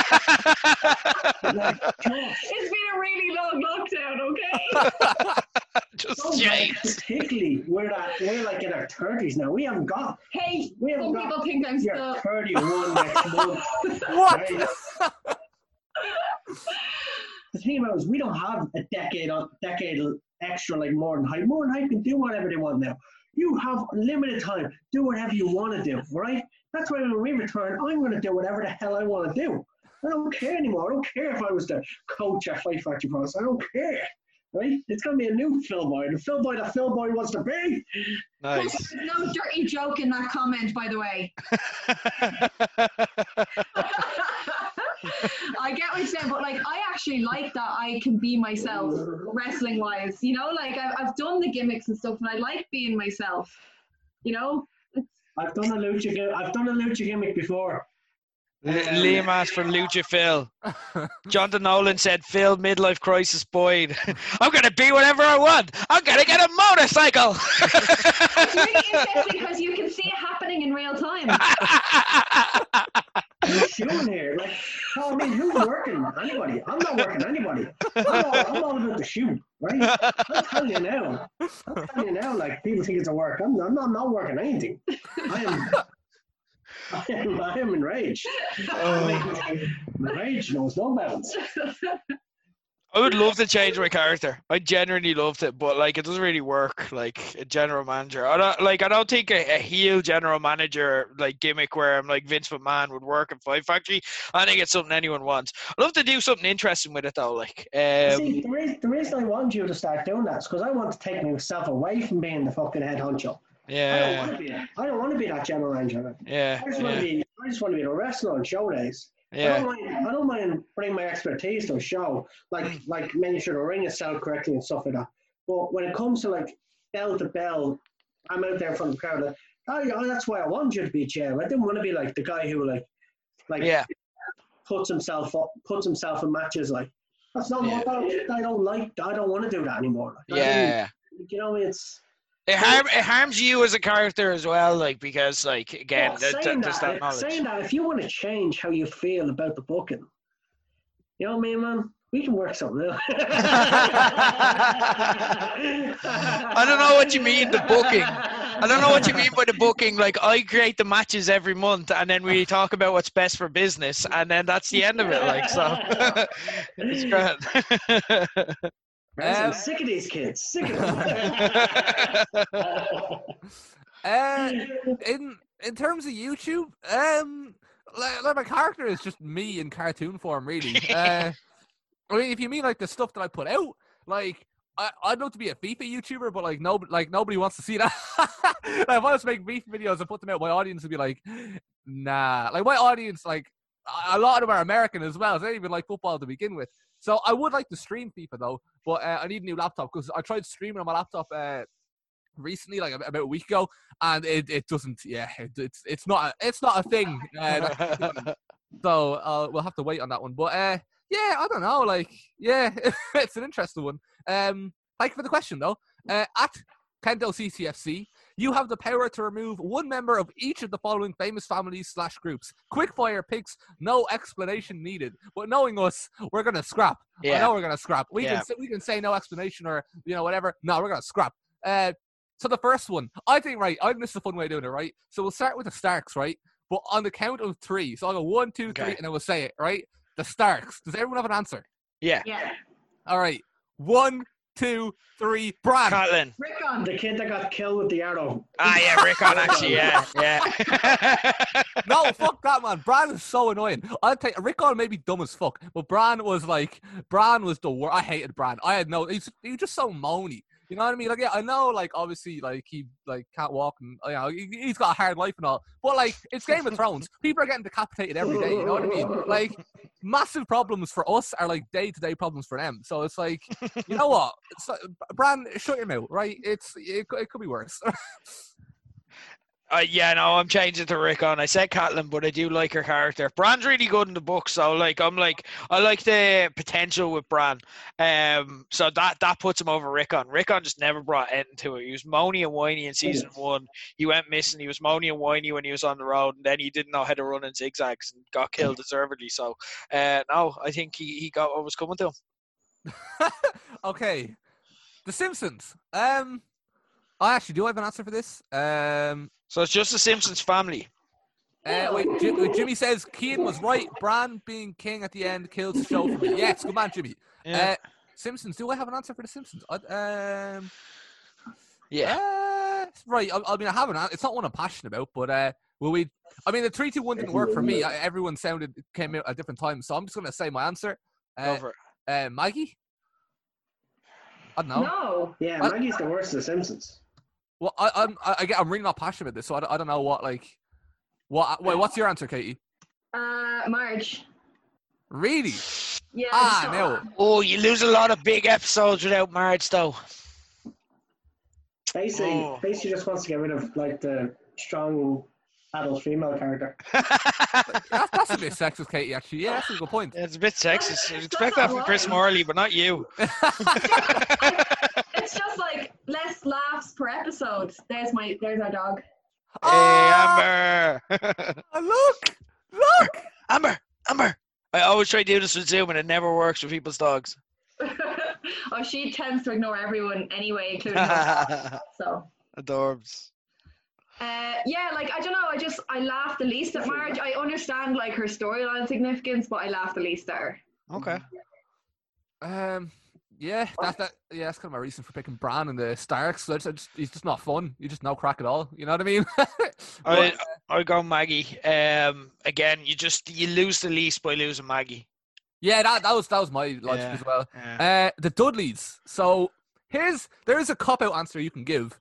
It's been a really long lockdown, okay? Just change. Particularly, we're like in our 30s now. We haven't got. Hey, some people think I'm still 31 next month. What? The thing about it is we don't have a decade extra like More Than Hype. More Than Hype can do whatever they want now. You have limited time. Do whatever you want to do, right? That's why when we return, I'm going to do whatever the hell I want to do. I don't care anymore. I don't care if I was the coach at Fight Factory Pros. I don't care. right? It's going to be a new Phil Boyd. The Phil Boyd that Phil Boyd wants to be. Nice. There's no dirty joke in that comment, by the way. I get what you're saying, but like I actually like that I can be myself wrestling wise. You know, like I've done the gimmicks and stuff, and I like being myself. You know, I've done a lucha gimmick before. Liam asked for Lucha Phil. Jonathan Nolan said, Phil, midlife crisis Boyd. I'm going to be whatever I want. I'm going to get a motorcycle. it's really interesting because you can see it happening in real time. Shooting here, like, I mean, who's working? Anybody? I'm not working anybody. I'm all about the shoot, right? I'm telling you now, like, people think it's a work. I'm not working anything. I am enraged. Enraged knows no bounds. I would love to change my character. I genuinely loved it, but like it doesn't really work. Like a general manager, I don't think a heel general manager like gimmick where I'm like Vince McMahon would work in Fight Factory. I think it's something anyone wants. I'd love to do something interesting with it though. Like, see, the reason I want you to start doing that is because I want to take myself away from being the fucking head honcho. Yeah. I don't want to be that general manager. Yeah. I just want to be the wrestler on show days. Yeah. I don't mind bringing my expertise to a show, like making sure the ring is set correctly and stuff like that. But when it comes to like bell to bell, I'm out there in front of the crowd. That's why I wanted you to be Jim. I didn't want to be like the guy who like puts himself in matches. Like that's not what I don't like. I don't want to do that anymore. Like, you know, It harms you as a character as well, like because, like again, there's that knowledge. Saying that, if you want to change how you feel about the booking, you know what I mean, man, we can work something out. I don't know what you mean, the booking. I don't know what you mean by the booking. Like I create the matches every month, and then we talk about what's best for business, and then that's the end of it. Like so, it's great. I'm sick of these kids. Sick of them. In terms of YouTube, like my character is just me in cartoon form, really. I mean, if you mean like the stuff that I put out, like I'd love to be a FIFA YouTuber, but like nobody wants to see that. Like, if I was to make FIFA videos and put them out, my audience would be like, nah. Like my audience, like a lot of them are American as well. So they don't even like football to begin with. So I would like to stream FIFA though, but I need a new laptop because I tried streaming on my laptop recently, like about a week ago, and it doesn't. Yeah, it's not a thing. So we'll have to wait on that one. But yeah, I don't know. Like, yeah, it's an interesting one. Thank you for the question though. At Kendo CCFC, you have the power to remove one member of each of the following famous families / groups. Quickfire picks, no explanation needed. But knowing us, we're gonna scrap. Yeah. I know we're gonna scrap. We can say no explanation or whatever. No, we're gonna scrap. So the first one, I think this is a fun way of doing it, right? So we'll start with the Starks, right? But on the count of 3, so I'll go 1, 2, 3, and then we'll say it, right? The Starks. Does everyone have an answer? Yeah. All right. 1, 2, 3, Bran. Caitlin. Rickon. The kid that got killed with the arrow. Yeah, Rickon actually, yeah. No, fuck that, man. Bran is so annoying. I'll tell you, Rickon may be dumb as fuck, but Bran was the worst. I hated Bran. He was just so moany. You know what I mean? Like, yeah, I know, like, obviously, like, he, like, can't walk and, he's got a hard life and all. But, like, it's Game of Thrones. People are getting decapitated every day, you know what I mean? Like, massive problems for us are, like, day-to-day problems for them. So it's like, you know what? Bran, shut your mouth, right? It could be worse. I'm changing to Rickon. I said Catelyn, but I do like her character. Bran's really good in the book, so I like the potential with Bran. So that puts him over Rickon. Rickon just never brought anything to it. He was moany and whiny in season 1. He went missing. He was moany and whiny when he was on the road, and then he didn't know how to run in zigzags and got killed deservedly. So no, I think he got what was coming to him. Okay, The Simpsons. Actually, do I have an answer for this? So it's just the Simpsons family. Wait, Jimmy says Keane was right. Bran being king at the end kills the show for me. Yes, good man, Jimmy. Yeah. Simpsons. Do I have an answer for the Simpsons? Yeah. Right. I mean, I have an answer. It's not one I'm passionate about, but will we? I mean, the 3-2-1 didn't work for me. Everyone came out at different times, so I'm just going to say my answer. Over. Maggie. I don't know. No. Yeah, Maggie's the worst of the Simpsons. Well, I'm really not passionate about this, so I don't know what what's your answer, Katie? Marge. Really? Yeah. No. Oh, you lose a lot of big episodes without Marge, though. Basically just wants to get rid of like the strong adult female character. That's a bit sexist, Katie. Actually, yeah, that's a good point. Yeah, it's a bit sexist. I expect that from Chris Morley, but not you. It's just like less laughs per episode. There's our dog. Hey, Amber. Look. Amber. I always try to do this with Zoom, and it never works with people's dogs. Oh, she tends to ignore everyone anyway, including her. So. Adorbs. Yeah, like I don't know. I laughed the least at Marge. I understand like her storyline significance, but I laughed the least at her. Okay. Yeah, that's kind of my reason for picking Bran and the Starks. He's just not fun. He's just no crack at all. You know what I mean? I go Maggie. Again, you lose the least by losing Maggie. Yeah, that was my logic as well. Yeah. The Dudleys. So there is a cop-out answer you can give.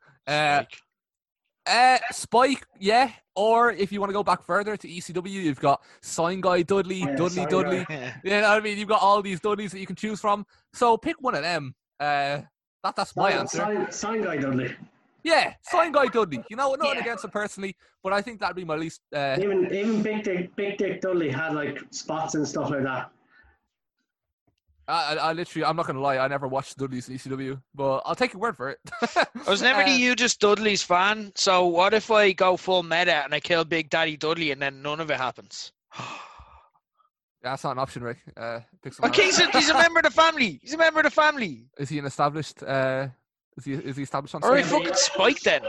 Spike, yeah. Or if you want to go back further to ECW, you've got Sign Guy Dudley, Dudley. Yeah. You know what I mean? You've got all these Dudleys that you can choose from. So pick one of them. That's my answer. Sign Guy Dudley. Yeah, Sign Guy Dudley. You know, nothing against him personally, but I think that'd be my least. Even Big Dick Dudley had like spots and stuff like that. I literally, I'm not going to lie, I never watched Dudley's ECW, but I'll take your word for it. I was never the hugest Dudley's fan, so what if I go full meta and I kill Big Daddy Dudley and then none of it happens? Yeah, that's not an option, Rick. Okay, he's a member of the family. He's a member of the family. Is he an established... Is he established on Alright, fucking Spike then.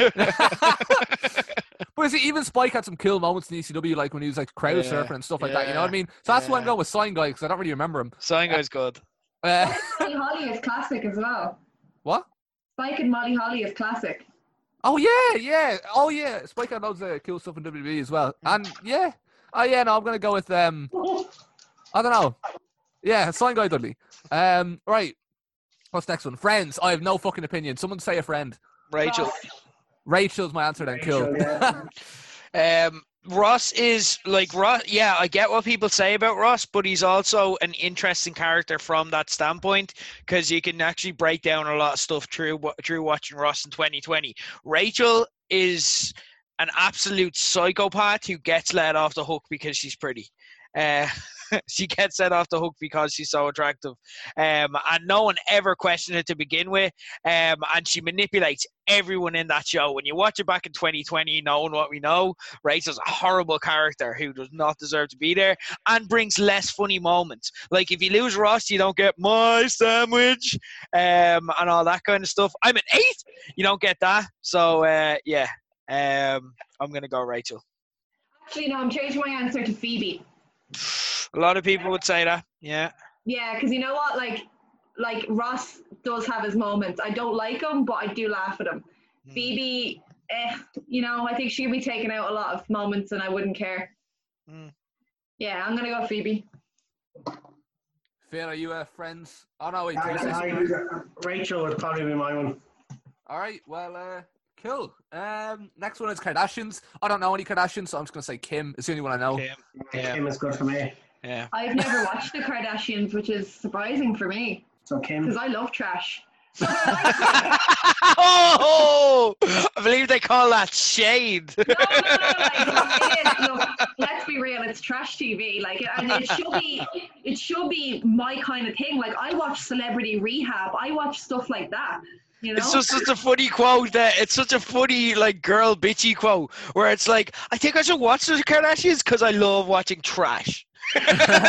But is it, even Spike had some cool moments in ECW, like when he was like crowd surfing and stuff like that, you know what I mean? So that's why I'm going with Sign Guy, because I don't really remember him. Sign Guy's good. Molly Holly is classic as well. What? Spike and Molly Holly is classic. Oh yeah. Oh yeah. Spike had loads of cool stuff in WWE as well. And yeah. Oh yeah, no, I'm gonna go with I don't know. Yeah, Sign Guy Dudley. Right. What's next one? Friends. I have no fucking opinion. Someone say a friend. Rachel. Rachel's my answer then. Cool. Yeah. Ross is like Ross. Yeah, I get what people say about Ross, but he's also an interesting character from that standpoint because you can actually break down a lot of stuff through watching Ross in 2020. Rachel is an absolute psychopath who gets let off the hook because she's pretty. She gets let off the hook because she's so attractive, and no one ever questioned it to begin with, and she manipulates everyone in that show. When you watch it back in 2020, knowing what we know, Rachel's a horrible character who does not deserve to be there and brings less funny moments. Like if you lose Ross, you don't get my sandwich and all that kind of stuff. I'm an 8, you don't get that. So I'm gonna go Rachel. Actually, no, I'm changing my answer to Phoebe. A lot of people would say that, yeah. Yeah, because you know what, like Ross does have his moments. I don't like him, but I do laugh at him. Phoebe, I think she'd be taking out a lot of moments, and I wouldn't care. Yeah, I'm gonna go Phoebe. Phil, are you friends? Oh no, wait. Rachel would probably be my one. All right, well, cool. Next one is Kardashians. I don't know any Kardashians, so I'm just gonna say Kim. It's the only one I know. Kim is good for me. Yeah. I've never watched the Kardashians, which is surprising for me. So Kim. Because I love trash. Oh, I believe they call that shade. No. Look, let's be real. It's trash TV. Like, and it should be my kind of thing. Like, I watch Celebrity Rehab. I watch stuff like that. You know? It's just such a funny quote it's such a funny like girl bitchy quote where it's like, I think I should watch the Kardashians because I love watching trash. No,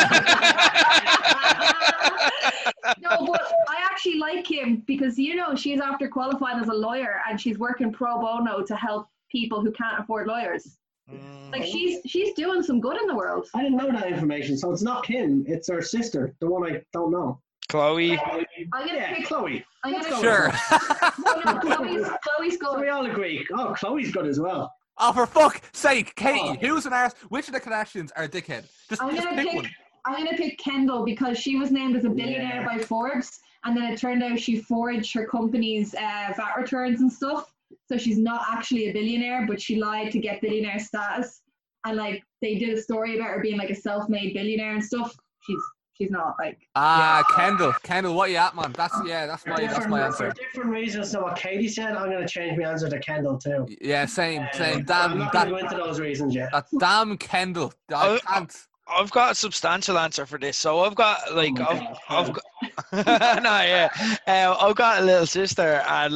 but I actually like Kim because she's after qualifying as a lawyer and she's working pro bono to help people who can't afford lawyers. Like she's doing some good in the world. I didn't know that information, so it's not Kim, it's her sister, the one I don't know. Chloe. I'm gonna pick Chloe. Sure. No, Chloe's good. So we all agree. Oh, Chloe's good as well. Oh, for fuck's sake, Katie, who's an arse? Which of the Kardashians are a dickhead? Just pick one. I'm gonna pick Kendall because she was named as a billionaire by Forbes, and then it turned out she forged her company's VAT returns and stuff. So she's not actually a billionaire, but she lied to get billionaire status. And like they did a story about her being like a self-made billionaire and stuff. She's not like. Kendall, what you at, man? That's my answer. For different reasons to what Katie said, I'm going to change my answer to Kendall too. Yeah, same. I'm not going to go into those reasons yet. That damn Kendall. I can't. I've got a substantial answer for this. So I've got like I've got I've got a little sister, and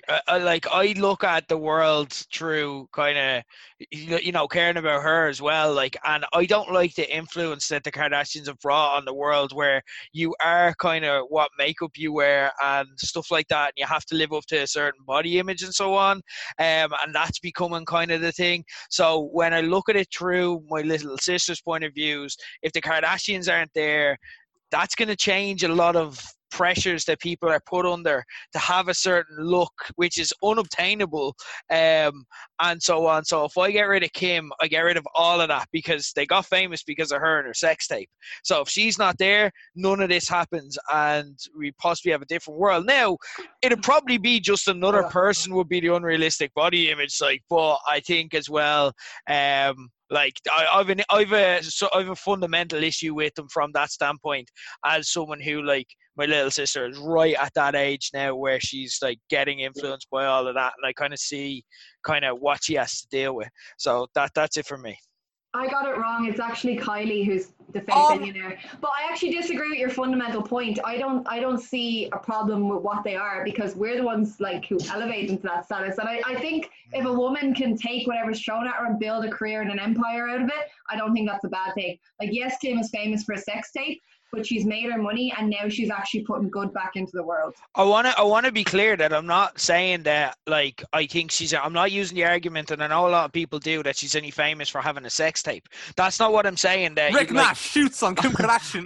I look at the world through kind of caring about her as well. Like, and I don't like the influence that the Kardashians have brought on the world, where you are kind of what makeup you wear and stuff like that, and you have to live up to a certain body image and so on. And that's becoming kind of the thing. So when I look at it through my little sister's point of views, if the Kardashians aren't there, that's going to change a lot of pressures that people are put under to have a certain look, which is unobtainable, and so on. So if I get rid of Kim, I get rid of all of that, because they got famous because of her and her sex tape. So if she's not there, none of this happens, and we possibly have a different world. Now, it'd probably be just another person would be the unrealistic body image, but I think as well, like I've a fundamental issue with them from that standpoint, as someone who, like, my little sister is right at that age now where she's like getting influenced by all of that, and I kind of see kind of what she has to deal with. So that's it for me. I got it wrong. It's actually Kylie who's the fake billionaire. But I actually disagree with your fundamental point. I don't see a problem with what they are, because we're the ones like who elevate them to that status. And I think if a woman can take whatever's thrown at her and build a career and an empire out of it, I don't think that's a bad thing. Like, yes, Kim is famous for a sex tape, but she's made her money, and now she's actually putting good back into the world. I wanna be clear that I'm not saying that, like, I think I'm not using the argument, and I know a lot of people do, that she's only famous for having a sex tape. That's not what I'm saying. That Rick Nash shoots on Kim Kardashian.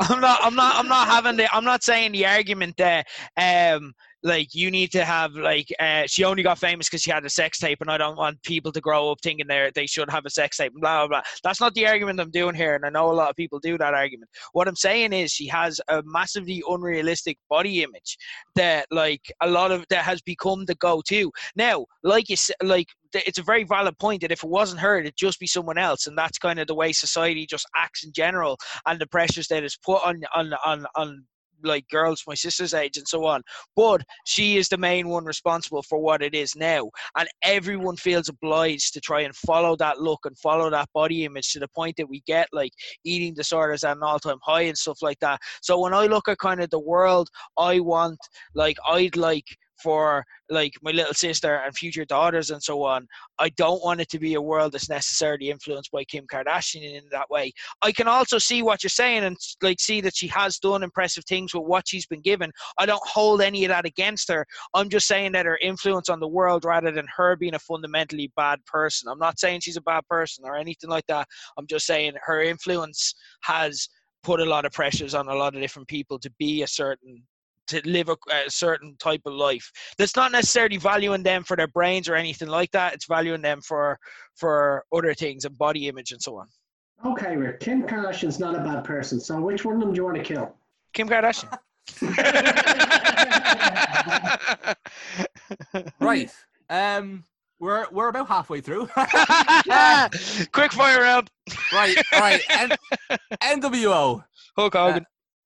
I'm not saying the argument that like you need to have like she only got famous because she had a sex tape, and I don't want people to grow up thinking they should have a sex tape and blah blah blah. That's not the argument I'm doing here, and I know a lot of people do that argument. What I'm saying is she has a massively unrealistic body image that, like, a lot of that has become the go-to now. Like you said, like, it's a very valid point that if it wasn't her, it'd just be someone else, and that's kind of the way society just acts in general, and the pressures that is put on like girls my sister's age and so on. But she is the main one responsible for what it is now, and everyone feels obliged to try and follow that look and follow that body image, to the point that we get like eating disorders at an all-time high and stuff like that. So when I look at kind of the world I'd like for like my little sister and future daughters and so on, I don't want it to be a world that's necessarily influenced by Kim Kardashian in that way. I can also see what you're saying, and like see that she has done impressive things with what she's been given. I don't hold any of that against her. I'm just saying that her influence on the world, rather than her being a fundamentally bad person. I'm not saying she's a bad person or anything like that. I'm just saying her influence has put a lot of pressures on a lot of different people to live a certain type of life. That's not necessarily valuing them for their brains or anything like that. It's valuing them for other things and body image and so on. Okay, Rick. Kim Kardashian's not a bad person. So which one of them do you want to kill? Kim Kardashian. Right. We're about halfway through. Quick fire round. Right. All right. NWO. Hulk Hogan.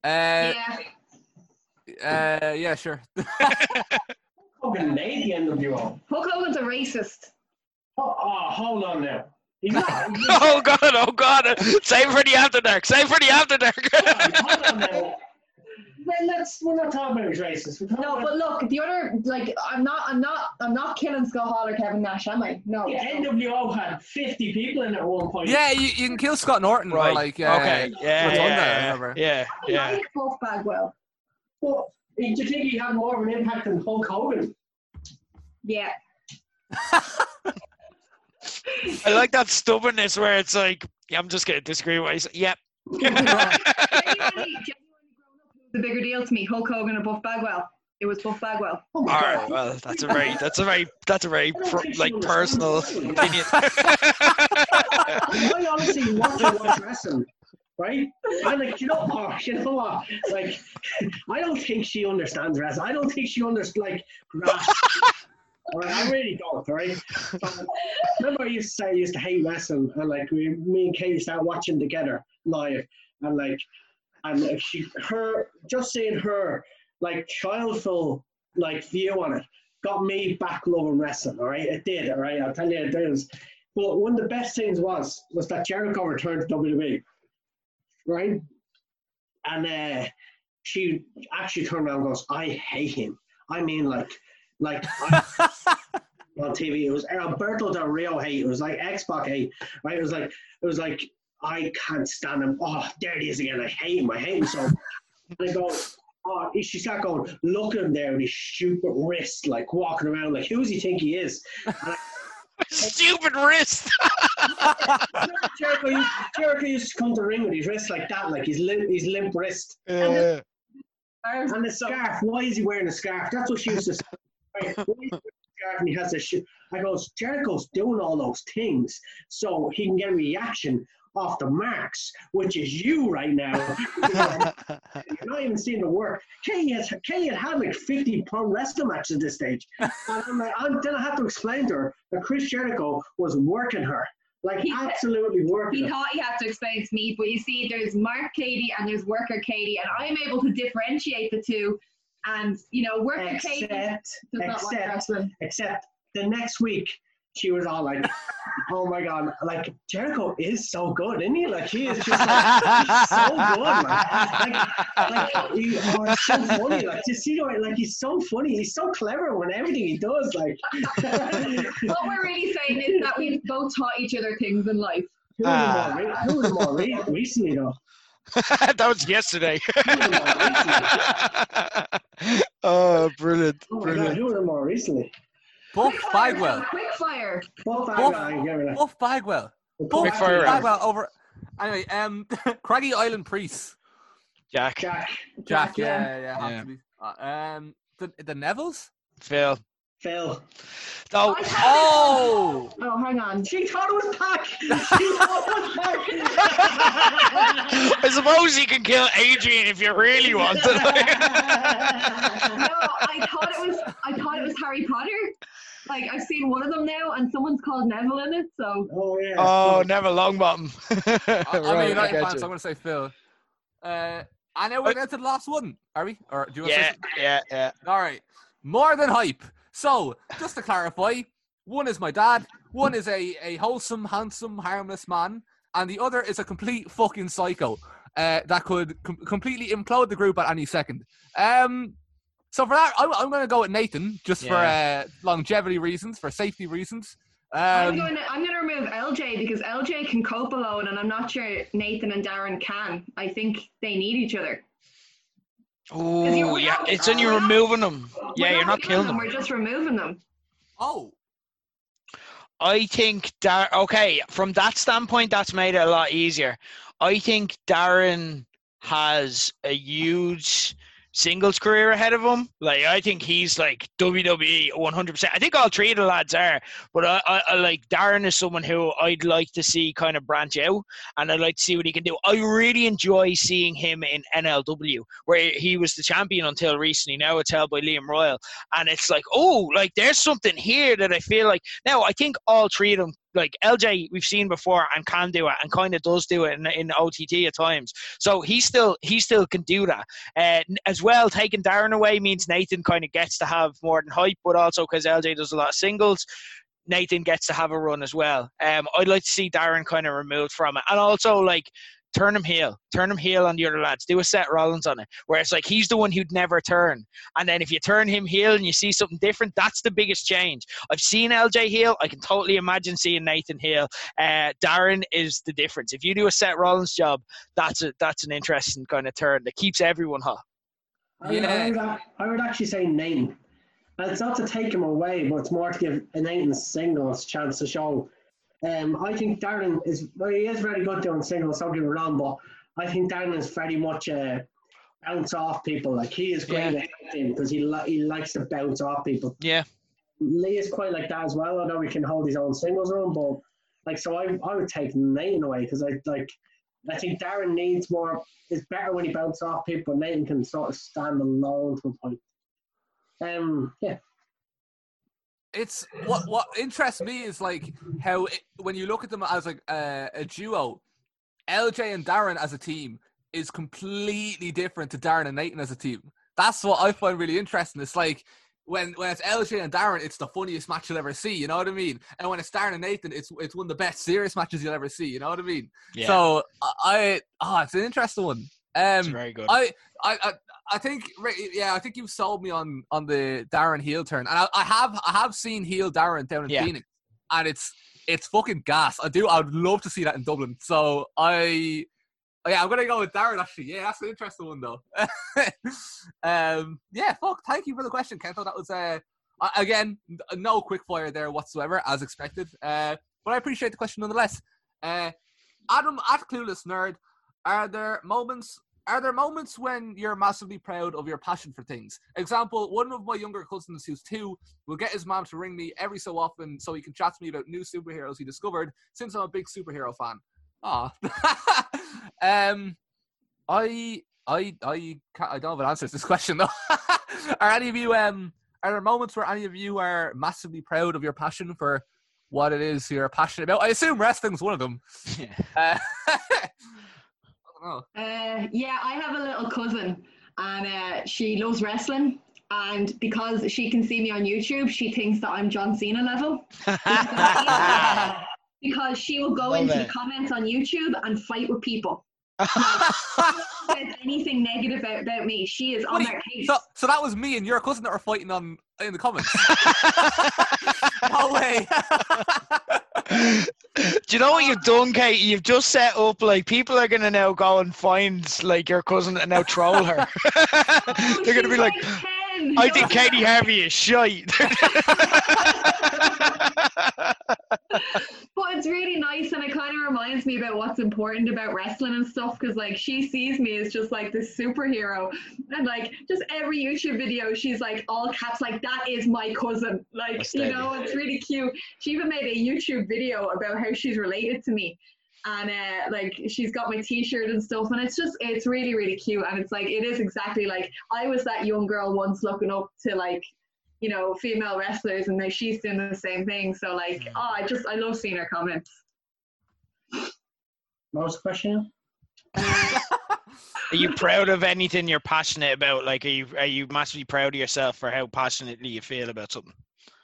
Yeah, sure. Hogan made the NWO. Hulk Hogan's a racist. Oh, hold on now. He's not. Oh God! Save for the after dark. Hold on now. We're not talking about racist. But look, the other, like, I'm not killing Scott Hall or Kevin Nash, am I? No. The NWO had 50 people in it at one point. Yeah, you can kill Scott Norton, right? Or like, okay, yeah. I like Buff Bagwell. Well, do you think he had more of an impact than Hulk Hogan? Yeah. I like that stubbornness where it's like, yeah, I'm just going to disagree with what he's. Yep. Genuinely the bigger deal to me, Hulk Hogan or Buff Bagwell. It was Buff Bagwell. All right, well, that's a very like personal opinion. I honestly want to watch wrestling. right? And like, you know what? Like, I don't think she understands wrestling. I don't think she understands like grasp. Right, I really don't, right? Remember I used to say I used to hate wrestling, and like me and Katie started watching together live, and like, and just seeing her like childful like view on it got me back loving wrestling. All right, it did. All right, I'll tell you it does. But one of the best things was that Jericho returned to WWE, right? And she actually turned around and goes, "I hate him. I mean, like on TV, it was Alberto Del Rio hate. It was like X-Pac hate, right? It was like I can't stand him. Oh, there he is again. I hate him so." And I go, oh, she started going, look at him there with his stupid wrist, like walking around, like who does he think he is? Stupid wrist. Jericho used to come to the ring with his wrist like that, like his limp wrist. And the scarf. Why is he wearing a scarf? That's what she used to say. Right? Why is he wearing a scarf and he has this shit? I go, Jericho's doing all those things so he can get a reaction off the marks, which is you right now. You're not even seeing the work. Katie had like 50-pound wrestling matches at this stage. And I'm like, then I have to explain to her that Chris Jericho was working her. Like, absolutely working. He thought he had to explain to me, but you see, there's Mark Katie and there's Worker Katie, and I'm able to differentiate the two. And, you know, Worker Katie does not like wrestling. Except the next week, she was all like, oh my God, like Jericho is so good, isn't he? Like he is just like, he's so good, like he's so funny. Like to see like he's so funny, he's so clever when everything he does. Like what we're really saying is that we've both taught each other things in life. Who was more recently though? That was yesterday. Oh, brilliant. Oh my God, who was more recently? Buff Bagwell. Quick fire. Buff Bagwell. Quick fire. Bagwell over. Anyway, Craggy Island Priest. Jack. Yeah. Have to be. The Nevilles. Phil. Oh, hang on. She thought it was Pac. I suppose you can kill Adrian if you really want to. No, I thought it was Harry Potter. Like I've seen one of them now, and someone's called Neville in it. So. Oh yeah. Oh, Neville Longbottom. I'm a United fan, so I'm going to say Phil. And now we're going to the last one. Are we? Or do you want to say something? Yeah. All right. More than hype. So, just to clarify, one is my dad, one is a wholesome, handsome, harmless man, and the other is a complete fucking psycho that could completely implode the group at any second. So for that, I'm going to go with Nathan, just for longevity reasons, for safety reasons. I'm going to remove LJ because LJ can cope alone, and I'm not sure Nathan and Darren can. I think they need each other. Oh, yeah. It's when you're removing them. Yeah, you're not killing them. We're just removing them. Oh. I think from that standpoint, that's made it a lot easier. I think Darren has a huge singles career ahead of him. Like, I think he's like WWE 100%. I think all three of the lads are, but I like Darren is someone who I'd like to see kind of branch out, and I'd like to see what he can do. I really enjoy seeing him in NLW, where he was the champion until recently. Now it's held by Liam Royal, and it's like, oh, like there's something here that I feel like. Now I think all three of them, like LJ, we've seen before and can do it, and kind of does do it in OTT at times. So he still can do that. As well, taking Darren away means Nathan kind of gets to have more than hype, but also because LJ does a lot of singles, Nathan gets to have a run as well. I'd like to see Darren kind of removed from it, and also like turn him heel on the other lads. Do a Seth Rollins on it, where it's like he's the one who'd never turn, and then if you turn him heel and you see something different, that's the biggest change. I've seen LJ heel. I can totally imagine seeing Nathan heel. Darren is the difference. If you do a Seth Rollins job, that's an interesting kind of turn that keeps everyone hot. I would actually say Nathan. And it's not to take him away, but it's more to give Nathan singles a chance to show. I think Darren he is very good doing singles, don't get me wrong, but I think Darren is very much bounce off people. Like he is great at him because he likes to bounce off people. Yeah. Lee is quite like that as well, although he can hold his own singles run, but like so I would take Nathan away because I think Darren needs more. It's better when he bounces off people. Nathan can sort of stand alone to a point. Yeah. It's what interests me is like how when you look at them as like a duo, LJ and Darren as a team is completely different to Darren and Nathan as a team. That's what I find really interesting. It's like when it's LJ and Darren, it's the funniest match you'll ever see. You know what I mean? And when it's Darren and Nathan, it's one of the best serious matches you'll ever see. You know what I mean? Yeah. So it's an interesting one. It's very good. I think I think you've sold me on the Darren heel turn, and I have seen heel Darren down in Phoenix, and it's fucking gas. I'd love to see that in Dublin. So I'm gonna go with Darren actually. Yeah, that's an interesting one though. Thank you for the question, Kento. That was again no quick fire there whatsoever, as expected. But I appreciate the question nonetheless. Adam at Clueless Nerd, are there moments when you're massively proud of your passion for things? Example, one of my younger cousins who's 2 will get his mom to ring me every so often so he can chat to me about new superheroes he discovered, since I'm a big superhero fan. I don't have an answer to this question though. Are any of you are there moments where any of you are massively proud of your passion for what it is you're passionate about? I assume wrestling's one of them. I don't know. I have a little cousin, and she loves wrestling. And because she can see me on YouTube, she thinks that I'm John Cena level. Because she will go into the comments on YouTube and fight with people. Like, if anything negative about me, she is on their case. So that was me and your cousin that were fighting in the comments. No way. Do you know what you've done, Kate? You've just set up, like, people are going to now go and find, like, your cousin and now troll her. They're going to be like, I think Katie Harvey is shite. But it's really nice, and it kind of reminds me about what's important about wrestling and stuff, because like she sees me as just like this superhero, and like just every YouTube video she's like all caps like, that is my cousin, like, you know, it's really cute. She even made a YouTube video about how she's related to me, and like she's got my t-shirt and stuff, and it's really, really cute. And it's like, it is exactly like I was that young girl once looking up to, like, you know, female wrestlers, and now she's doing the same thing. So like, I love seeing her comments. What was the question? Are you proud of anything you're passionate about? Like, are you massively proud of yourself for how passionately you feel about something?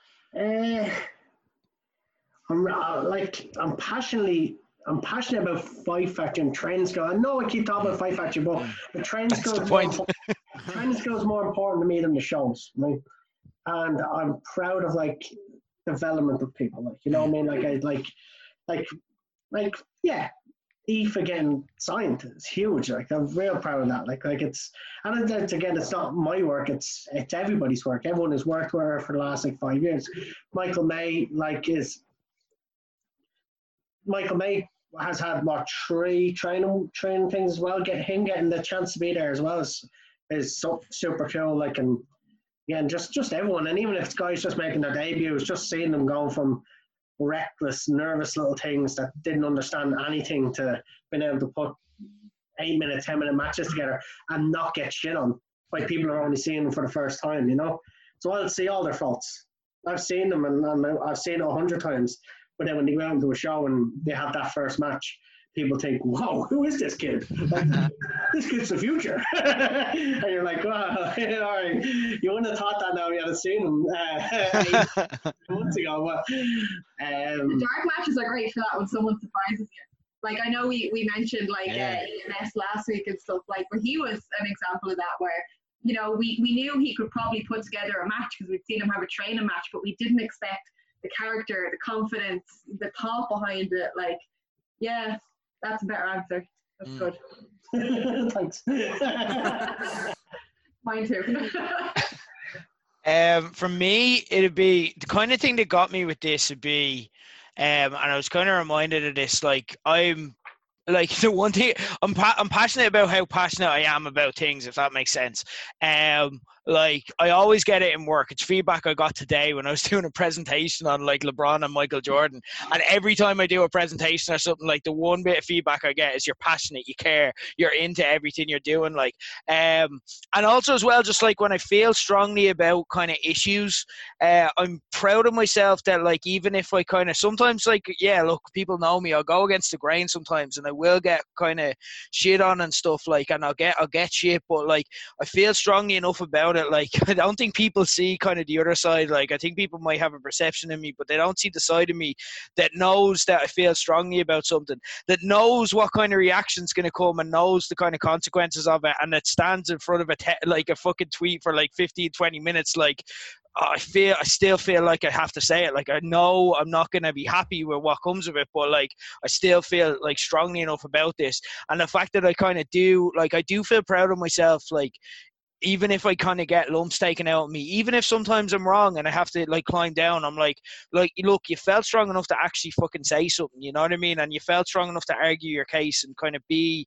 I'm passionate about Fight Factory and Trend Skill. I know I keep talking about Fight Factory, but the Trend Skill is more important to me than the shows, right? And I'm proud of like development of people, like, you know what I mean? Like Aoife getting signed is huge. Like, I'm real proud of that. Like it's, and it's, again, it's not my work. It's everybody's work. Everyone has worked with her for the last like 5 years. Michael May has had what 3 training things as well. Getting the chance to be there as well is so super cool. Like, and yeah, and just everyone, and even if it's guys just making their debuts, just seeing them going from reckless, nervous little things that didn't understand anything to being able to put 8-minute, 10-minute matches together and not get shit on by people who are only seeing them for the first time, you know? So I'll see all their faults. I've seen them, and I've seen it 100 times. But then when they go out into a show and they have that first match, people think, whoa, who is this kid? Like, this kid's the future. And you're like, well, all right. You wouldn't have thought that now you had seen him 8 months ago. But, the dark matches are great for that when someone surprises you. Like, I know we mentioned, like, EMS last week and stuff, like, but he was an example of that where, you know, we knew he could probably put together a match because we'd seen him have a training match, but we didn't expect the character, the confidence, the thought behind it. Like, yeah, that's a better answer. That's good. Thanks. Mine too. For me, it'd be the kind of thing that got me with this would be, and I was kind of reminded of this, like, I'm like the one thing I'm passionate about, how passionate I am about things, if that makes sense. Like I always get it in work. It's feedback I got today when I was doing a presentation on like LeBron and Michael Jordan. And every time I do a presentation or something, like the one bit of feedback I get is you're passionate, you care, you're into everything you're doing. Like, and also as well, just like when I feel strongly about kind of issues, I'm proud of myself that like, even if I kind of sometimes like, yeah, look, people know me, I'll go against the grain sometimes and I will get kind of shit on and stuff, like, and I'll get shit, but like I feel strongly enough about it. Like I don't think people see kind of the other side. Like I think people might have a perception of me, but they don't see the side of me that knows that I feel strongly about something, that knows what kind of reaction's going to come and knows the kind of consequences of it, and that stands in front of like a fucking tweet for like 15-20 minutes. Like I still feel like I have to say it. Like I know I'm not going to be happy with what comes of it, but like I still feel like strongly enough about this. And the fact that I kind of do, like I do feel proud of myself, like even if I kind of get lumps taken out of me, even if sometimes I'm wrong and I have to like climb down, I'm like, look, you felt strong enough to actually fucking say something, you know what I mean? And you felt strong enough to argue your case and kind of be,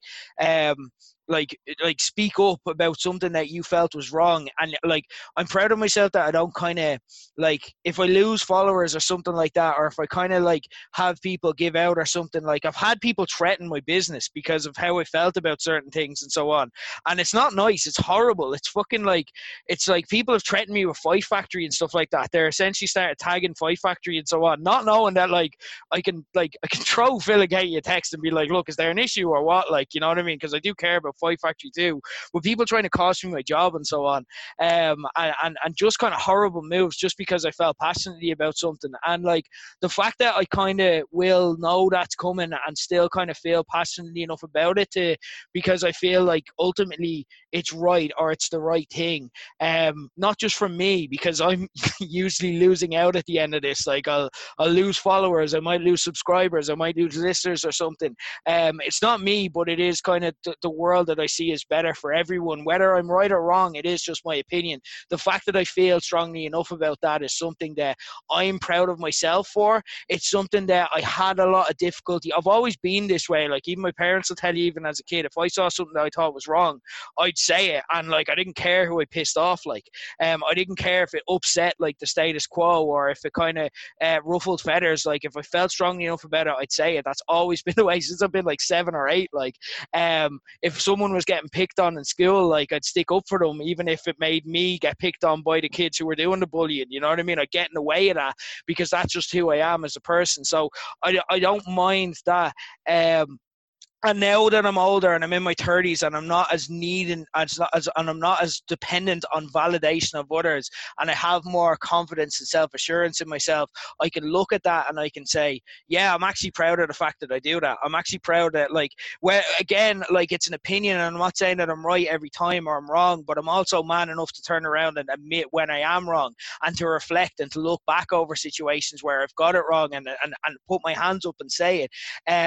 like speak up about something that you felt was wrong. And like I'm proud of myself that I don't kind of like, if I lose followers or something like that, or if I kind of like have people give out or something, like I've had people threaten my business because of how I felt about certain things and so on, and it's not nice, it's horrible, it's fucking like, it's like people have threatened me with Fight Factory and stuff like that. They're essentially started tagging Fight Factory and so on, not knowing that like I can throw Phil Agate a text and be like, look, is there an issue or what, like, you know what I mean, because I do care about Fight Factory too, with people trying to cost me my job and so on, and just kind of horrible moves just because I felt passionately about something. And like the fact that I kind of will know that's coming and still kind of feel passionately enough about it because I feel like ultimately it's right, or it's the right thing, not just from me, because I'm usually losing out at the end of this. Like I'll lose followers, I might lose subscribers, I might lose listeners or something. It's not me, but it is kind of the world that I see is better for everyone. Whether I'm right or wrong, it is just my opinion. The fact that I feel strongly enough about that is something that I'm proud of myself for. It's something that I had a lot of difficulty. I've always been this way. Like even my parents will tell you, even as a kid, if I saw something that I thought was wrong, I'd say it, and like I didn't care who I pissed off. Like I didn't care if it upset like the status quo, or if it kind of ruffled feathers. Like if I felt strongly enough about it, I'd say it. That's always been the way since I've been like 7 or 8. Like if someone was getting picked on in school, like I'd stick up for them, even if it made me get picked on by the kids who were doing the bullying, you know what I mean? I'd get in the way of that because that's just who I am as a person. So I don't mind that. And now that I'm older and I'm in my 30s and I'm not as needing and I'm not as dependent on validation of others, and I have more confidence and self-assurance in myself, I can look at that and I can say, yeah, I'm actually proud of the fact that I do that. I'm actually proud that, like, where again, like, it's an opinion, and I'm not saying that I'm right every time or I'm wrong, but I'm also man enough to turn around and admit when I am wrong, and to reflect and to look back over situations where I've got it wrong and put my hands up and say it.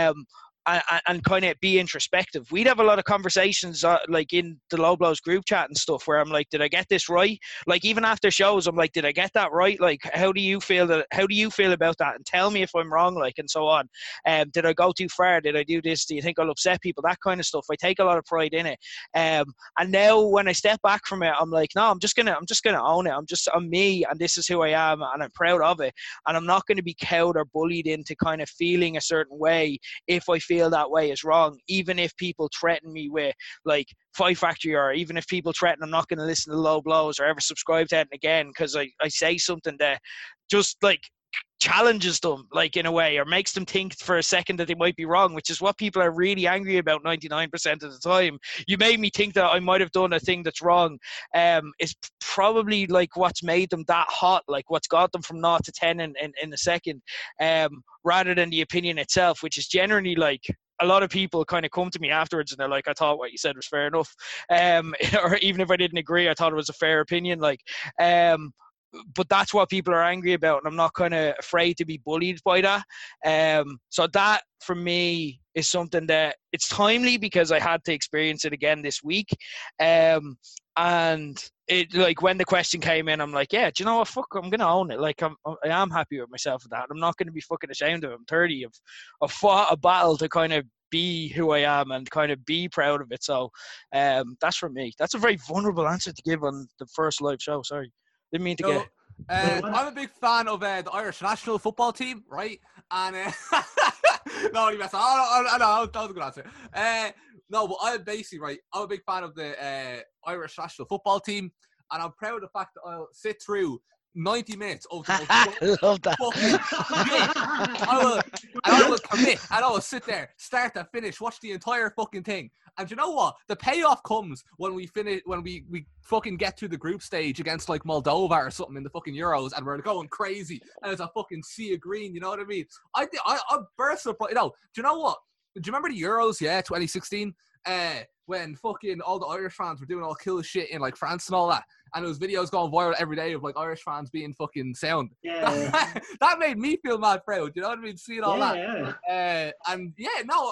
And kind of be introspective. We'd have a lot of conversations like in the Low Blows group chat and stuff where I'm like, did I get this right? Like even after shows, I'm like, did I get that right? Like, how do you feel about that? And tell me if I'm wrong, like, and so on. Did I go too far? Did I do this? Do you think I'll upset people? That kind of stuff. I take a lot of pride in it. And now when I step back from it, I'm like, no, I'm just gonna own it. I'm me, and this is who I am, and I'm proud of it. And I'm not going to be cowed or bullied into kind of feeling a certain way if I feel that way is wrong, even if people threaten me with like Fight Factory, or even if people threaten I'm not going to listen to Low Blows or ever subscribe to it again because I say something that just like challenges them, like, in a way, or makes them think for a second that they might be wrong, which is what people are really angry about 99% of the time. You made me think that I might have done a thing that's wrong. It's probably like what's made them that hot, like what's got them from 0 to 10 in a second, rather than the opinion itself, which is generally like, a lot of people kind of come to me afterwards and they're like, I thought what you said was fair enough. Or even if I didn't agree, I thought it was a fair opinion. Like, but that's what people are angry about, and I'm not kind of afraid to be bullied by that. So that for me is something that it's timely because I had to experience it again this week. And it, like, when the question came in, I'm like, yeah, do you know what? Fuck, I'm gonna own it. Like, I am happy with myself with that. I'm not gonna be fucking ashamed of it. I'm 30. I've fought a battle to kind of be who I am and kind of be proud of it. So that's from me. That's a very vulnerable answer to give on the first live show. Sorry, didn't mean to get. I'm a big fan of the Irish national football team, right? And no, you mess up. I know that was a good answer. No, but I'm basically right. I'm a big fan of the Irish national football team, and I'm proud of the fact that I'll sit through 90 minutes of I love that. I will commit, and I will sit there, start to finish, watch the entire fucking thing. And you know what? The payoff comes when we finish, when we fucking get to the group stage against like Moldova or something in the fucking Euros, and we're going crazy, and it's a fucking sea of green. You know what I mean? I burst of, you know. Do you know what? Do you remember the Euros? Yeah, 2016. When fucking all the Irish fans were doing all kill shit in like France and all that, and there was videos going viral every day of like Irish fans being fucking sound. Yeah. That made me feel mad proud. You know what I mean? Seeing all that. Yeah. And yeah, no,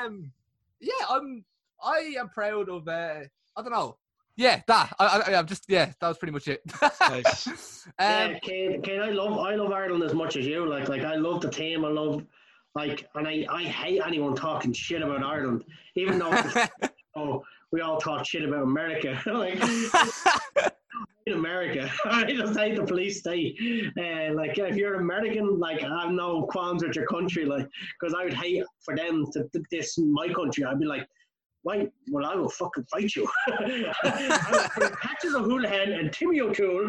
I am proud of. I don't know. Yeah, I'm just that was pretty much it. Nice. Kane, I love Ireland as much as you. Like I love the team. I love and I hate anyone talking shit about Ireland, even though we all talk shit about America. Like in America, I just hate the police state. Like if you're American, like I have no qualms with your country, like because I would hate for them to diss my country. I'd be like, why? Well, I will fucking fight you. Patrick O'Houlihan and Timmy O'Toole.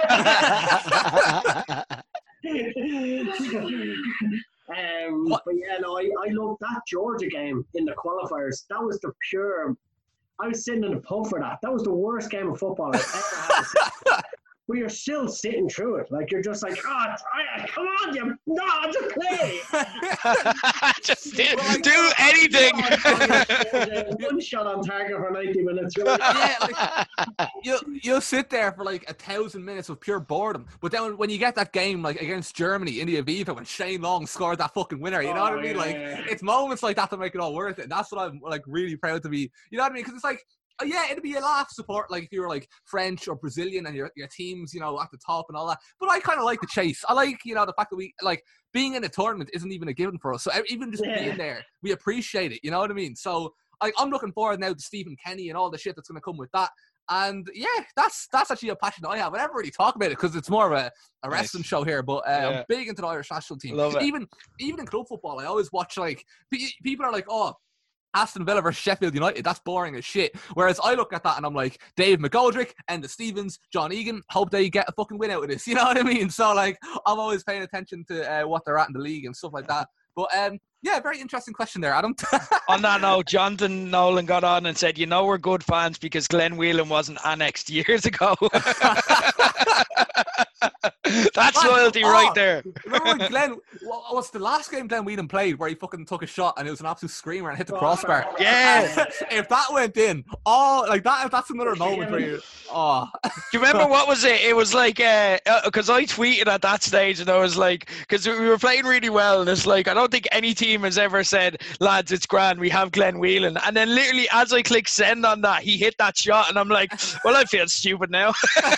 But yeah, no, I love that Georgia game in the qualifiers. That was the pure. I was sitting in the pub for that. That was the worst game of football I've ever had to see. But you're still sitting through it. Like, you're just like, come on, just play. Just do anything. One shot on target for 90 minutes. Yeah, like, you'll sit there for like 1,000 minutes of pure boredom. But then when you get that game like against Germany in the Aviva when Shane Long scored that fucking winner, you know what I mean? Like, it's moments like that that make it all worth it. And that's what I'm like really proud to be. You know what I mean? Because it's like, yeah, it'd be a laugh support like if you were like French or Brazilian and your team's, you know, at the top and all that. But I kind of like the chase. I like, you know, the fact that we like being in a tournament isn't even a given for us. So even just being there, we appreciate it. You know what I mean? So I'm looking forward now to Stephen Kenny and all the shit that's going to come with that. And yeah, that's actually a passion that I have. I never really talk about it because it's more of a wrestling show here. But I'm big into the Irish national team. Love it. Even in club football, I always watch like people are like, oh, Aston Villa versus Sheffield United, that's boring as shit. Whereas I look at that and I'm like, Dave McGoldrick, Enda Stevens, John Egan, hope they get a fucking win out of this. You know what I mean? So like, I'm always paying attention to what they're at in the league and stuff like that. But yeah, very interesting question there, Adam. On that note, Jonathan Nolan got on and said, we're good fans because Glenn Whelan wasn't annexed years ago. That's loyalty right there. Remember when Glenn, what's the last game Glenn Whelan played where he fucking took a shot and it was an absolute screamer and hit the crossbar? Yeah. If that went in, like that's another moment where you, Do you remember what was it? It was like, because I tweeted at that stage and I was like, because we were playing really well and it's like, I don't think any team has ever said, lads, it's grand, we have Glenn Whelan. And then literally as I click send on that, he hit that shot and I'm like, well, I feel stupid now.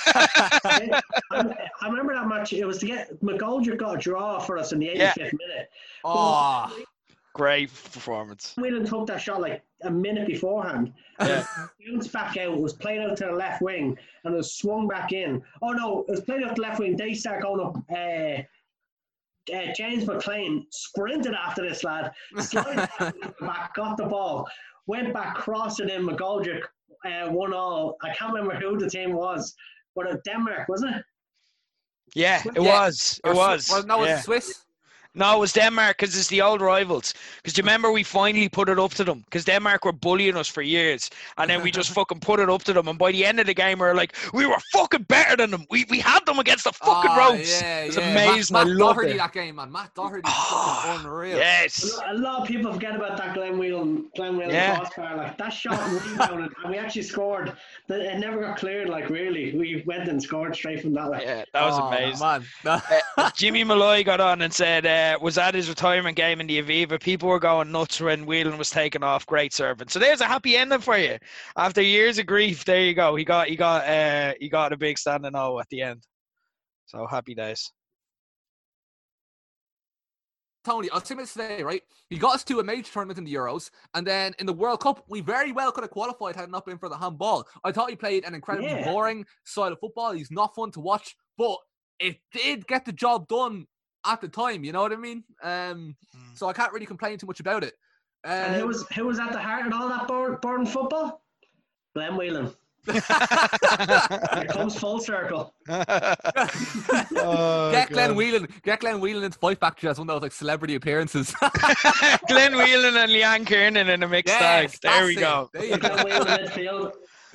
I remember that match. It was to get McGoldrick got a draw for us in the 85th minute. Oh, great performance. Whelan took that shot like a minute beforehand. Yeah. Bounced back out, was played out to the left wing, and it was swung back in. Oh no, it was played out to the left wing. They start going up. James McLean sprinted after this lad, slided back, got the ball, went back, crossed it in. McGoldrick 1-1. I can't remember who the team was, but Denmark, wasn't it? Yeah, it was. It was. Well, no, it was Swiss. No, it was Denmark because it's the old rivals. Because do you remember we finally put it up to them? Because Denmark were bullying us for years. And then we just fucking put it up to them. And by the end of the game, we were like, we were fucking better than them. We had them against the fucking ropes. Yeah, it was amazing. I loved Doherty it. That game, man. Matt Doherty was fucking unreal. Yes. A lot of people forget about that Glenn Whelan crossbar. Like, that shot rebounded. And we actually scored. It never got cleared, like, really. We went and scored straight from that. Like. Yeah, that was amazing. Man. Jimmy Malloy got on and said, was at his retirement game in the Aviva. People were going nuts when Whelan was taken off. Great servant. So there's a happy ending for you. After years of grief, there you go. He got a big standing O at the end. So happy days. Tony, I'll say this today, right? He got us to a major tournament in the Euros, and then in the World Cup, we very well could have qualified had it not been for the handball. I thought he played an incredibly boring style of football. He's not fun to watch, but it did get the job done at the time. You know what I mean? So I can't really complain too much about it. And who was at the heart of all that boring football? Glenn Whelan. It comes full circle. Get Glenn Whelan into Fight Factory as one of those like celebrity appearances. Glenn Whelan and Leanne Kiernan in a mixed tag. There we go. Glenn Whelan midfield.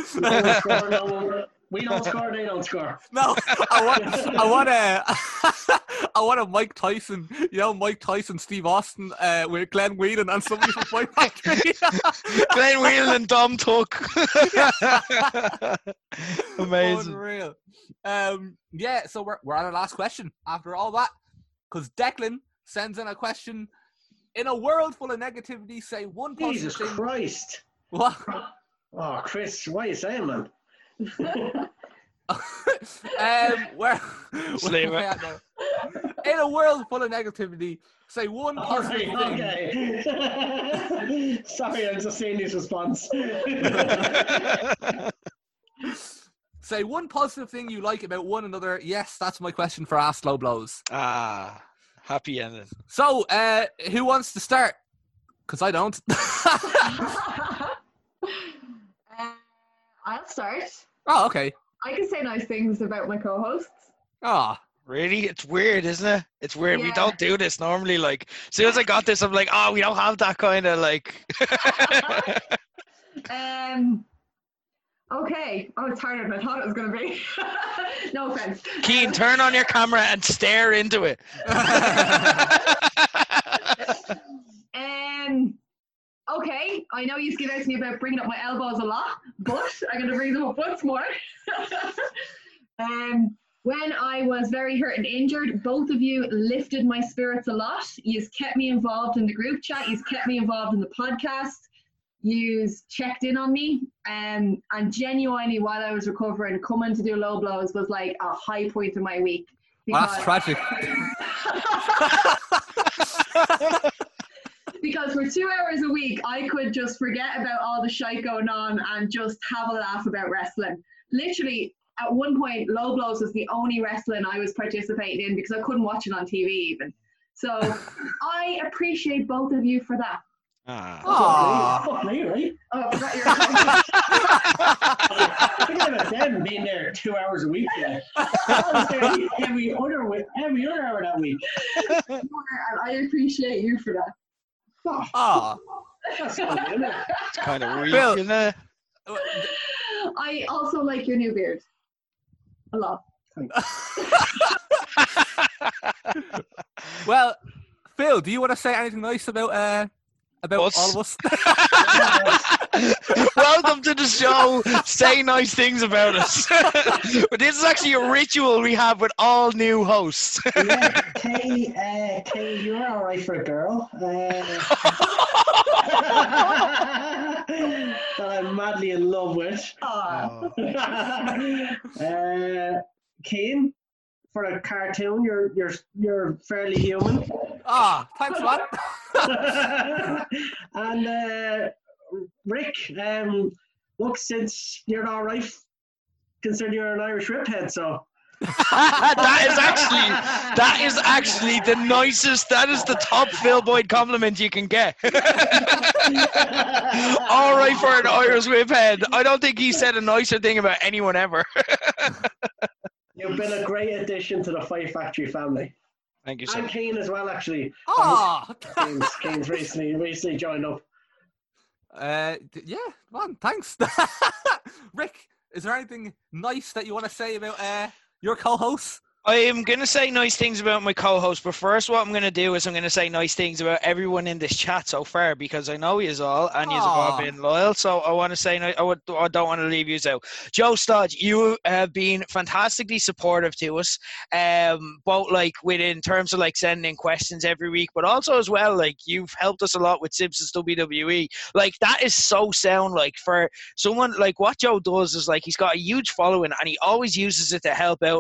We don't score, they don't score. No, I want a Mike Tyson, Mike Tyson, Steve Austin with Glenn Whelan and somebody from Fight Factory. Glenn Whelan and Dom Tuck. Amazing. Unreal. So we're on our last question after all that, because Declan sends in a question. In a world full of negativity, say one positive Jesus thing. Christ. What? Oh, Chris, what are you saying, man? In a world full of negativity, say one positive thing. Okay. Sorry, I'm just seeing this response. Say one positive thing you like about one another. Yes, that's my question for Ask Low Blows. Happy ending. So, who wants to start? Because I don't. I'll start. Oh, okay. I can say nice things about my co-hosts. Ah, really? It's weird, isn't it? It's weird. We don't do this normally. Like, as soon as I got this, I'm like, oh, we don't have that kind of like. Okay. Oh, it's harder than I thought it was going to be. No offense. Keen, turn on your camera and stare into it. Okay, I know you give out to me about bringing up my elbows a lot, but I'm going to bring them up once more. When I was very hurt and injured, both of you lifted my spirits a lot. You've kept me involved in the group chat. You've kept me involved in the podcast. You've checked in on me. And genuinely, while I was recovering, coming to do Low Blows was like a high point of my week. That's tragic. Because for 2 hours a week, I could just forget about all the shite going on and just have a laugh about wrestling. Literally, at one point, Low Blows was the only wrestling I was participating in because I couldn't watch it on TV even. So I appreciate both of you for that. Fuck me, right? Oh, I forgot I forget about them being there 2 hours a week. I was there every other hour that week. And I appreciate you for that. That's it's kind of weird, isn't it? I also like your new beard a lot. Well, Phil, do you want to say anything nice about us? All of us? Welcome to the show. Say nice things about us. But this is actually a ritual we have with all new hosts. Yeah, Kay, you're all right for a girl. That I'm madly in love with. Kane, for a cartoon, you're fairly human. Thanks, man. And Rick, look, since you're all right, consider you're an Irish riphead, so. that is actually the nicest. That is the top Phil Boyd compliment you can get. All right for an Irish riphead. I don't think he said a nicer thing about anyone ever. You've been a great addition to the Fight Factory family. Thank you, sir. And Kane as well, actually. Kane's recently joined up. Yeah, man, thanks. Rick, is there anything nice that you want to say about your co-host? I'm going to say nice things about my co-host, but first what I'm going to do is I'm going to say nice things about everyone in this chat so far, because I know you all and you have all been loyal, so I want to say I don't want to leave you out. Joe Stodge, you have been fantastically supportive to us, both like in terms of like sending in questions every week, but also as well, like you've helped us a lot with Simpsons WWE. Like that is so sound. Like for someone like what Joe does is like he's got a huge following and he always uses it to help out like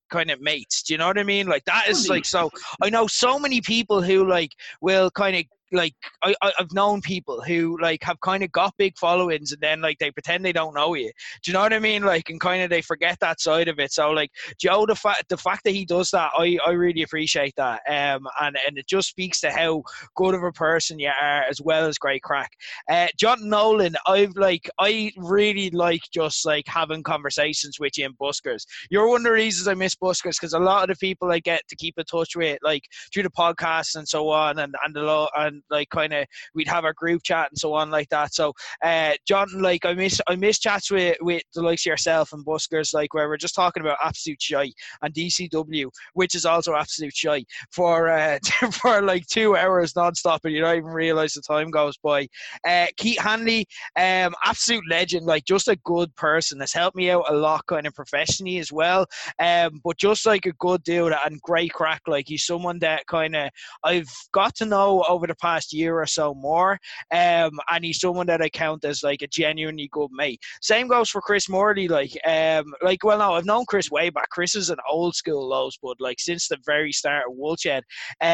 kind of mates. Do you know what I mean? Like that is like, so I know so many people who like will kind of like, I've known people who like have kind of got big followings and then like they pretend they don't know you. Do you know what I mean? Like, and kind of they forget that side of it. So like Joe, the fact that he does that, I really appreciate that. And it just speaks to how good of a person you are, as well as great crack. John Nolan, I really like just like having conversations with you in Buskers. You're one of the reasons I miss Buskers, because a lot of the people I get to keep in touch with, like through the podcast and so on, and like kind of we'd have our group chat and so on like that. So John, like I miss chats with the likes of yourself and Buskers, like where we're just talking about absolute shite, and DCW, which is also absolute shite, for for like 2 hours non-stop, and you don't even realize the time goes by. Keith Hanley, absolute legend, like just a good person, has helped me out a lot kind of professionally as well, but just like a good dude and great crack. Like he's someone that kind of I've got to know over the past year or so more, and he's someone that I count as like a genuinely good mate. Same goes for Chris Morley. Well, no, I've known Chris way back. Chris is an old school Lowesbud, like since the very start of Woolshed.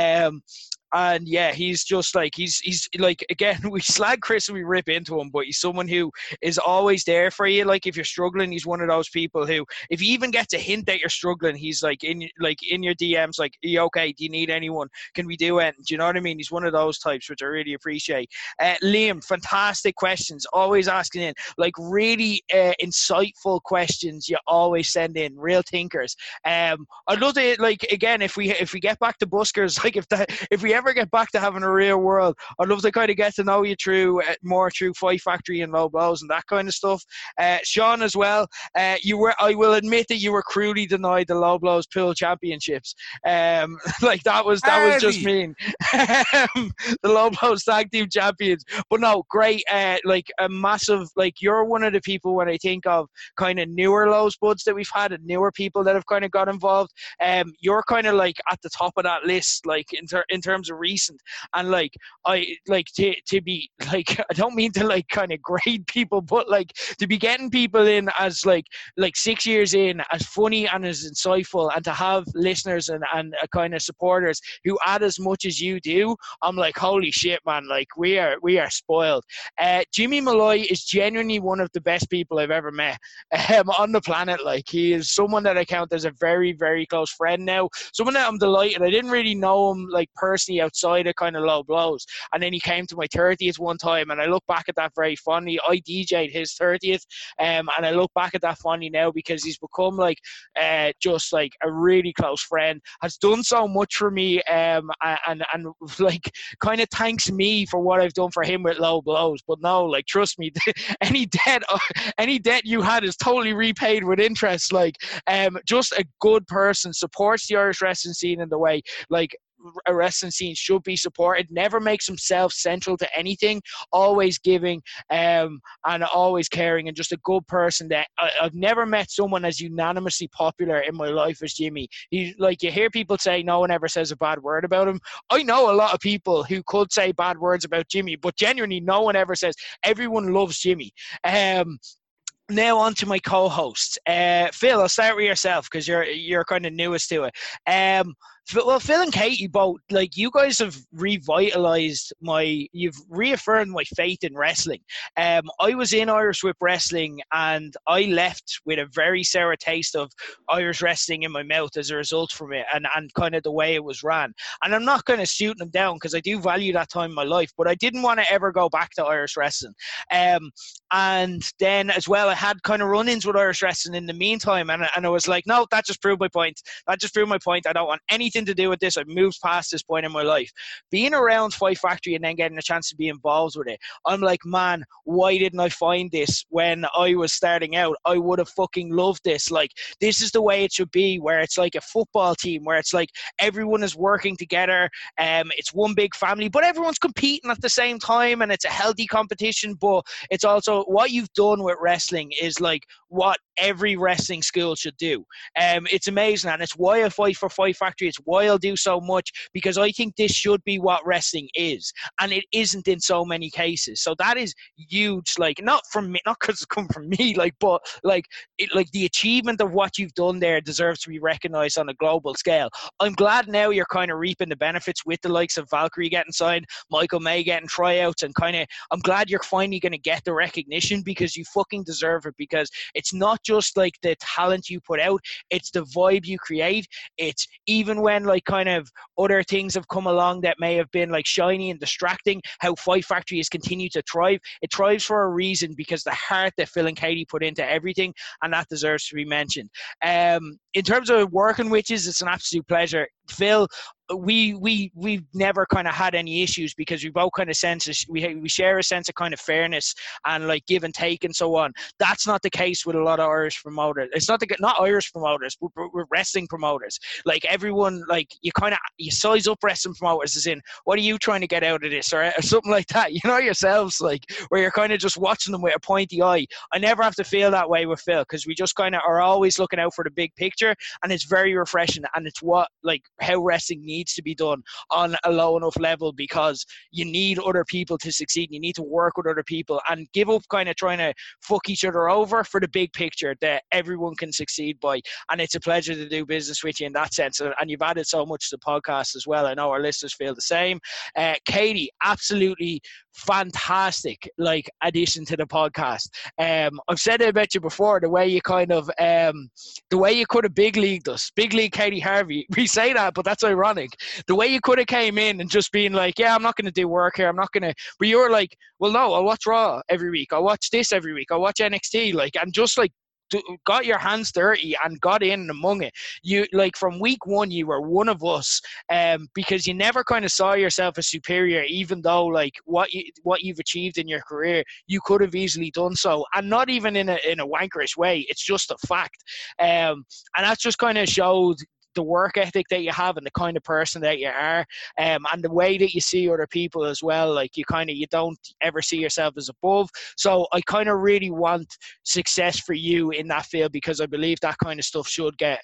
And yeah, he's just like, he's like, again, we slag Chris and we rip into him, but he's someone who is always there for you. Like if you're struggling, he's one of those people who, if you even get a hint that you're struggling, he's like in your DMs, like, are you okay? Do you need anyone? Can we do it? Do you know what I mean? He's one of those types, which I really appreciate. Liam, fantastic questions, always asking in, like really insightful questions. You always send in, real thinkers. I'd love to, like, again, if we get back to Buskers, like if we ever get back to having a real world, I'd love to kind of get to know you more through Fight Factory and Low Blows and that kind of stuff. Sean as well, I will admit that you were cruelly denied the Low Blows pool championships. Like that was just mean. The Low Blows tag team champions, but no, great. Like a massive, like you're one of the people when I think of kind of newer Lowesbuds that we've had and newer people that have kind of got involved. You're kind of like at the top of that list, like in terms of recent, and like I like to be like, I don't mean to like kind of grade people, but like to be getting people in as like 6 years in, as funny and as insightful, and to have listeners and kind of supporters who add as much as you do, I'm like, holy shit, man, like we are spoiled. Jimmy Malloy is genuinely one of the best people I've ever met on the planet. Like he is someone that I count as a very, very close friend now, someone that I'm delighted. I didn't really know him like personally outside of kind of Low Blows, and then he came to my 30th one time, and I look back at that very fondly. I DJ'd his 30th, and I look back at that fondly now, because he's become like just like a really close friend, has done so much for me, and like kind of thanks me for what I've done for him with Low Blows. But no, like trust me, any debt you had is totally repaid with interest. Like just a good person, supports the Irish wrestling scene in the way like a wrestling scene should be supported, never makes himself central to anything, always giving and always caring, and just a good person that I've never met someone as unanimously popular in my life as Jimmy. He, like, you hear people say no one ever says a bad word about him. I know a lot of people who could say bad words about Jimmy, but genuinely no one ever says. Everyone loves Jimmy. Now on to my co-hosts. Phil, I'll start with yourself because you're kind of newest to it. Well, Phil and Katie both, like, you guys have revitalized you've reaffirmed my faith in wrestling. I was in Irish Whip Wrestling and I left with a very sour taste of Irish wrestling in my mouth as a result from it, and kind of the way it was ran. And I'm not kind of shooting them down because I do value that time in my life, but I didn't want to ever go back to Irish wrestling. And then as well, I had kind of run-ins with Irish wrestling in the meantime, and I was like, no, that just proved my point. I don't want anything to do with this. I've moved past this point in my life. Being around Fight Factory and then getting a chance to be involved with it, I'm like, man, why didn't I find this when I was starting out? I would have fucking loved this. Like, this is the way it should be, where it's like a football team, where it's like everyone is working together. It's one big family, but everyone's competing at the same time, and it's a healthy competition. But it's also what you've done with wrestling is like what every wrestling school should do. It's amazing, and it's why I fight for Fight Factory. It's why I'll do so much, because I think this should be what wrestling is, and it isn't in so many cases. So that is huge. Like, not from me, not because it's come from me, like, but like the achievement of what you've done there deserves to be recognized on a global scale. I'm glad now you're kind of reaping the benefits with the likes of Valkyrie getting signed, Michael May getting tryouts, and kind of, I'm glad you're finally going to get the recognition, because you fucking deserve it, because it's not just like the talent you put out, it's the vibe you create. It's even when like kind of other things have come along that may have been like shiny and distracting, how Fight Factory has continued to thrive. It thrives for a reason, because the heart that Phil and Katie put into everything, and that deserves to be mentioned. In terms of working with you, it's an absolute pleasure. Phil, we've never kind of had any issues, because we both kind of sense we share a sense of kind of fairness and like give and take and so on. That's not the case with a lot of Irish promoters. It's not Irish promoters, but wrestling promoters. Like, everyone, like, you size up wrestling promoters as in, what are you trying to get out of this, or something like that, you know, yourselves, like, where you're kind of just watching them with a pointy eye. I never have to feel that way with Phil, because we just kind of are always looking out for the big picture, and it's very refreshing, and it's what, like, how wrestling needs to be done on a low enough level, because you need other people to succeed, and you need to work with other people and give up kind of trying to fuck each other over for the big picture that everyone can succeed by. And it's a pleasure to do business with you in that sense, and you've added so much to the podcast as well. I know our listeners feel the same. Katie, absolutely fantastic like addition to the podcast. I've said it about you before, the way you kind of the way you could have big leagued us, big league Katie Harvey. We say that, but that's ironic. The way you could have came in and just been like, yeah, I'm not going to do work here, I'm not going to, but you were like, well, no, I'll watch Raw every week, I'll watch this every week, I'll watch NXT, like, and just like got your hands dirty and got in among it. You, like, from week one, you were one of us, because you never kind of saw yourself as superior, even though like what you've achieved in your career, you could have easily done so, and not even in a wankerish way. It's just a fact, and that just kind of showed the work ethic that you have and the kind of person that you are, and the way that you see other people as well. Like, you don't ever see yourself as above. So I kind of really want success for you in that field, because I believe that kind of stuff should get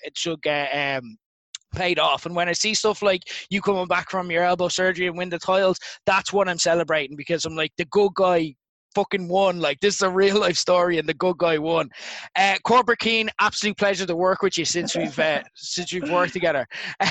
paid off. And when I see stuff like you coming back from your elbow surgery and win the titles, that's what I'm celebrating, because I'm like, the good guy fucking won. Like, this is a real life story, and the good guy won. Corporate Keen, absolute pleasure to work with you since we've worked together.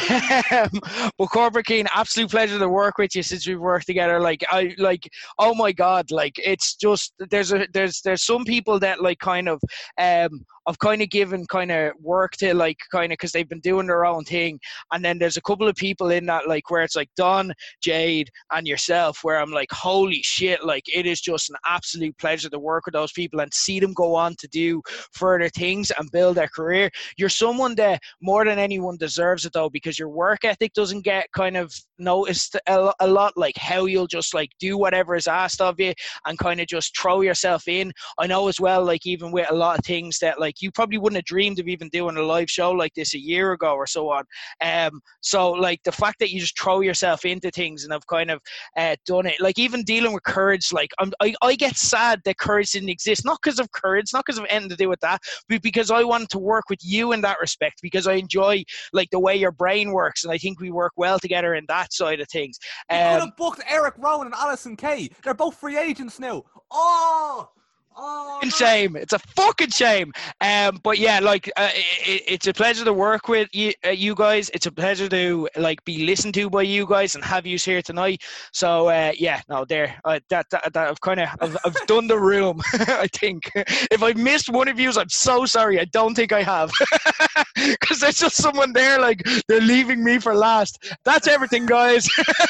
But Corporate Keen, absolute pleasure to work with you since we've worked together. Oh my god, like, it's just there's some people that like kind of I've kind of given kind of work to, like, kind of because they've been doing their own thing, and then there's a couple of people in that, like, where it's like Don, Jade, and yourself, where I'm like, holy shit, like, it is just an absolute pleasure to work with those people and see them go on to do further things and build their career. You're someone that more than anyone deserves it, though, because your work ethic doesn't get kind of noticed a lot, like how you'll just like do whatever is asked of you and kind of just throw yourself in. I know as well, like, even with a lot of things that like you probably wouldn't have dreamed of even doing a live show like this a year ago or so on. So like the fact that you just throw yourself into things and have kind of done it, like even dealing with Courage, like I get sad that Courage didn't exist, not because of Courage, not because of anything to do with that, but because I wanted to work with you in that respect, because I enjoy like the way your brain works, and I think we work well together in that side of things. You could have booked Eric Rowan and Alison Kay. They're both free agents now. Oh, shame. It's a fucking shame. But yeah, like it's a pleasure to work with you guys. It's a pleasure to like be listened to by you guys and have you here tonight. So yeah, no, there. That I've done the room. I think if I missed one of you, I'm so sorry. I don't think I have, because there's just someone there like they're leaving me for last. That's everything, guys.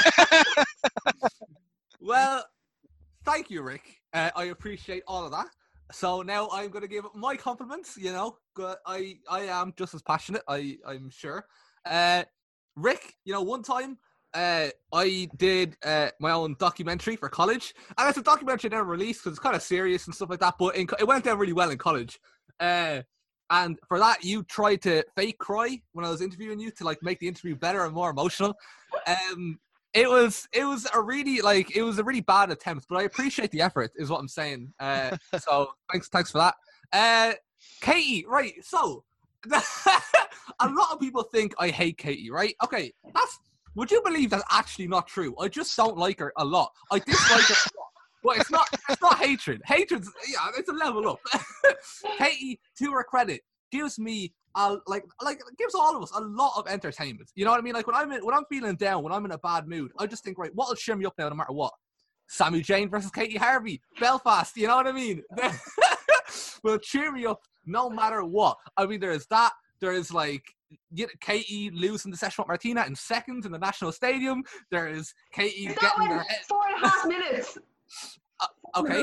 Well, thank you, Rick. I appreciate all of that. So now I'm going to give my compliments. You know, I am just as passionate, I'm sure. Rick, you know, one time I did my own documentary for college. And it's a documentary I never released because it's kind of serious and stuff like that. But it went down really well in college. And for that, you tried to fake cry when I was interviewing you to like make the interview better and more emotional. It was a really bad attempt, but I appreciate the effort, is what I'm saying. So thanks for that. Katie, right? So, a lot of people think I hate Katie, right? Okay, would you believe that's actually not true? I just don't like her a lot. I dislike her a lot. But it's not hatred. Hatred's, yeah, it's a level up. Katie, to her credit, gives me gives all of us a lot of entertainment. You know what I mean? Like when I'm feeling down, when I'm in a bad mood, I just think, right, what'll cheer me up now no matter what? Sami Zayn versus Katie Harvey, Belfast, you know what I mean? Will cheer me up no matter what. I mean, there is that. There is Katie losing to Session Martina in seconds in the National Stadium. There is Katie getting her head. 4.5 minutes. Okay.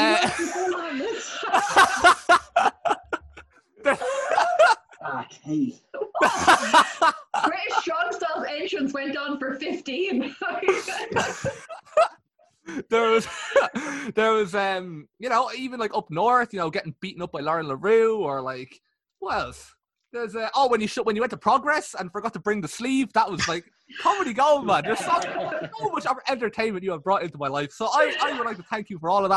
Katie. British Strong Style's entrance went on for 15. There was even like up north, getting beaten up by Lauren LaRue, or like what else? There's when you went to Progress and forgot to bring the sleeve, that was like comedy gold, man. There's so much entertainment you have brought into my life, so I would like to thank you for all of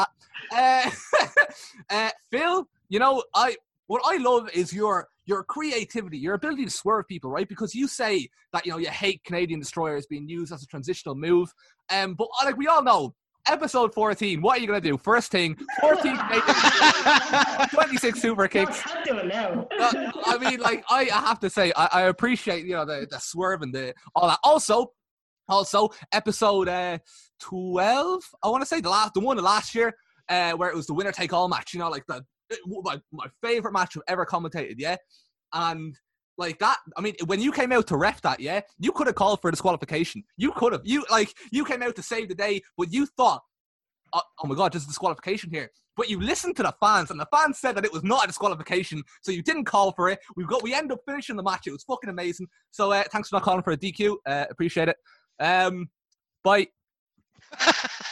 that. Phil, what I love is your creativity, your ability to swerve people, right? Because you say that you hate Canadian Destroyers being used as a transitional move, but like we all know, episode 14, what are you gonna do? First thing, 14 Canadian 26 super kicks. I can't do it now. I mean, like I have to say, I appreciate the swerve and all that. Also, episode 12, I want to say the one of last year, where it was the winner take all match. Like my favorite match I've ever commentated, yeah. And like that, I mean, when you came out to ref that, yeah, you could have called for a disqualification. You could have. You came out to save the day, but you thought, oh my God, there's a disqualification here. But you listened to the fans, and the fans said that it was not a disqualification, so you didn't call for it. We end up finishing the match. It was fucking amazing. So thanks for not calling for a DQ. Appreciate it. Bye.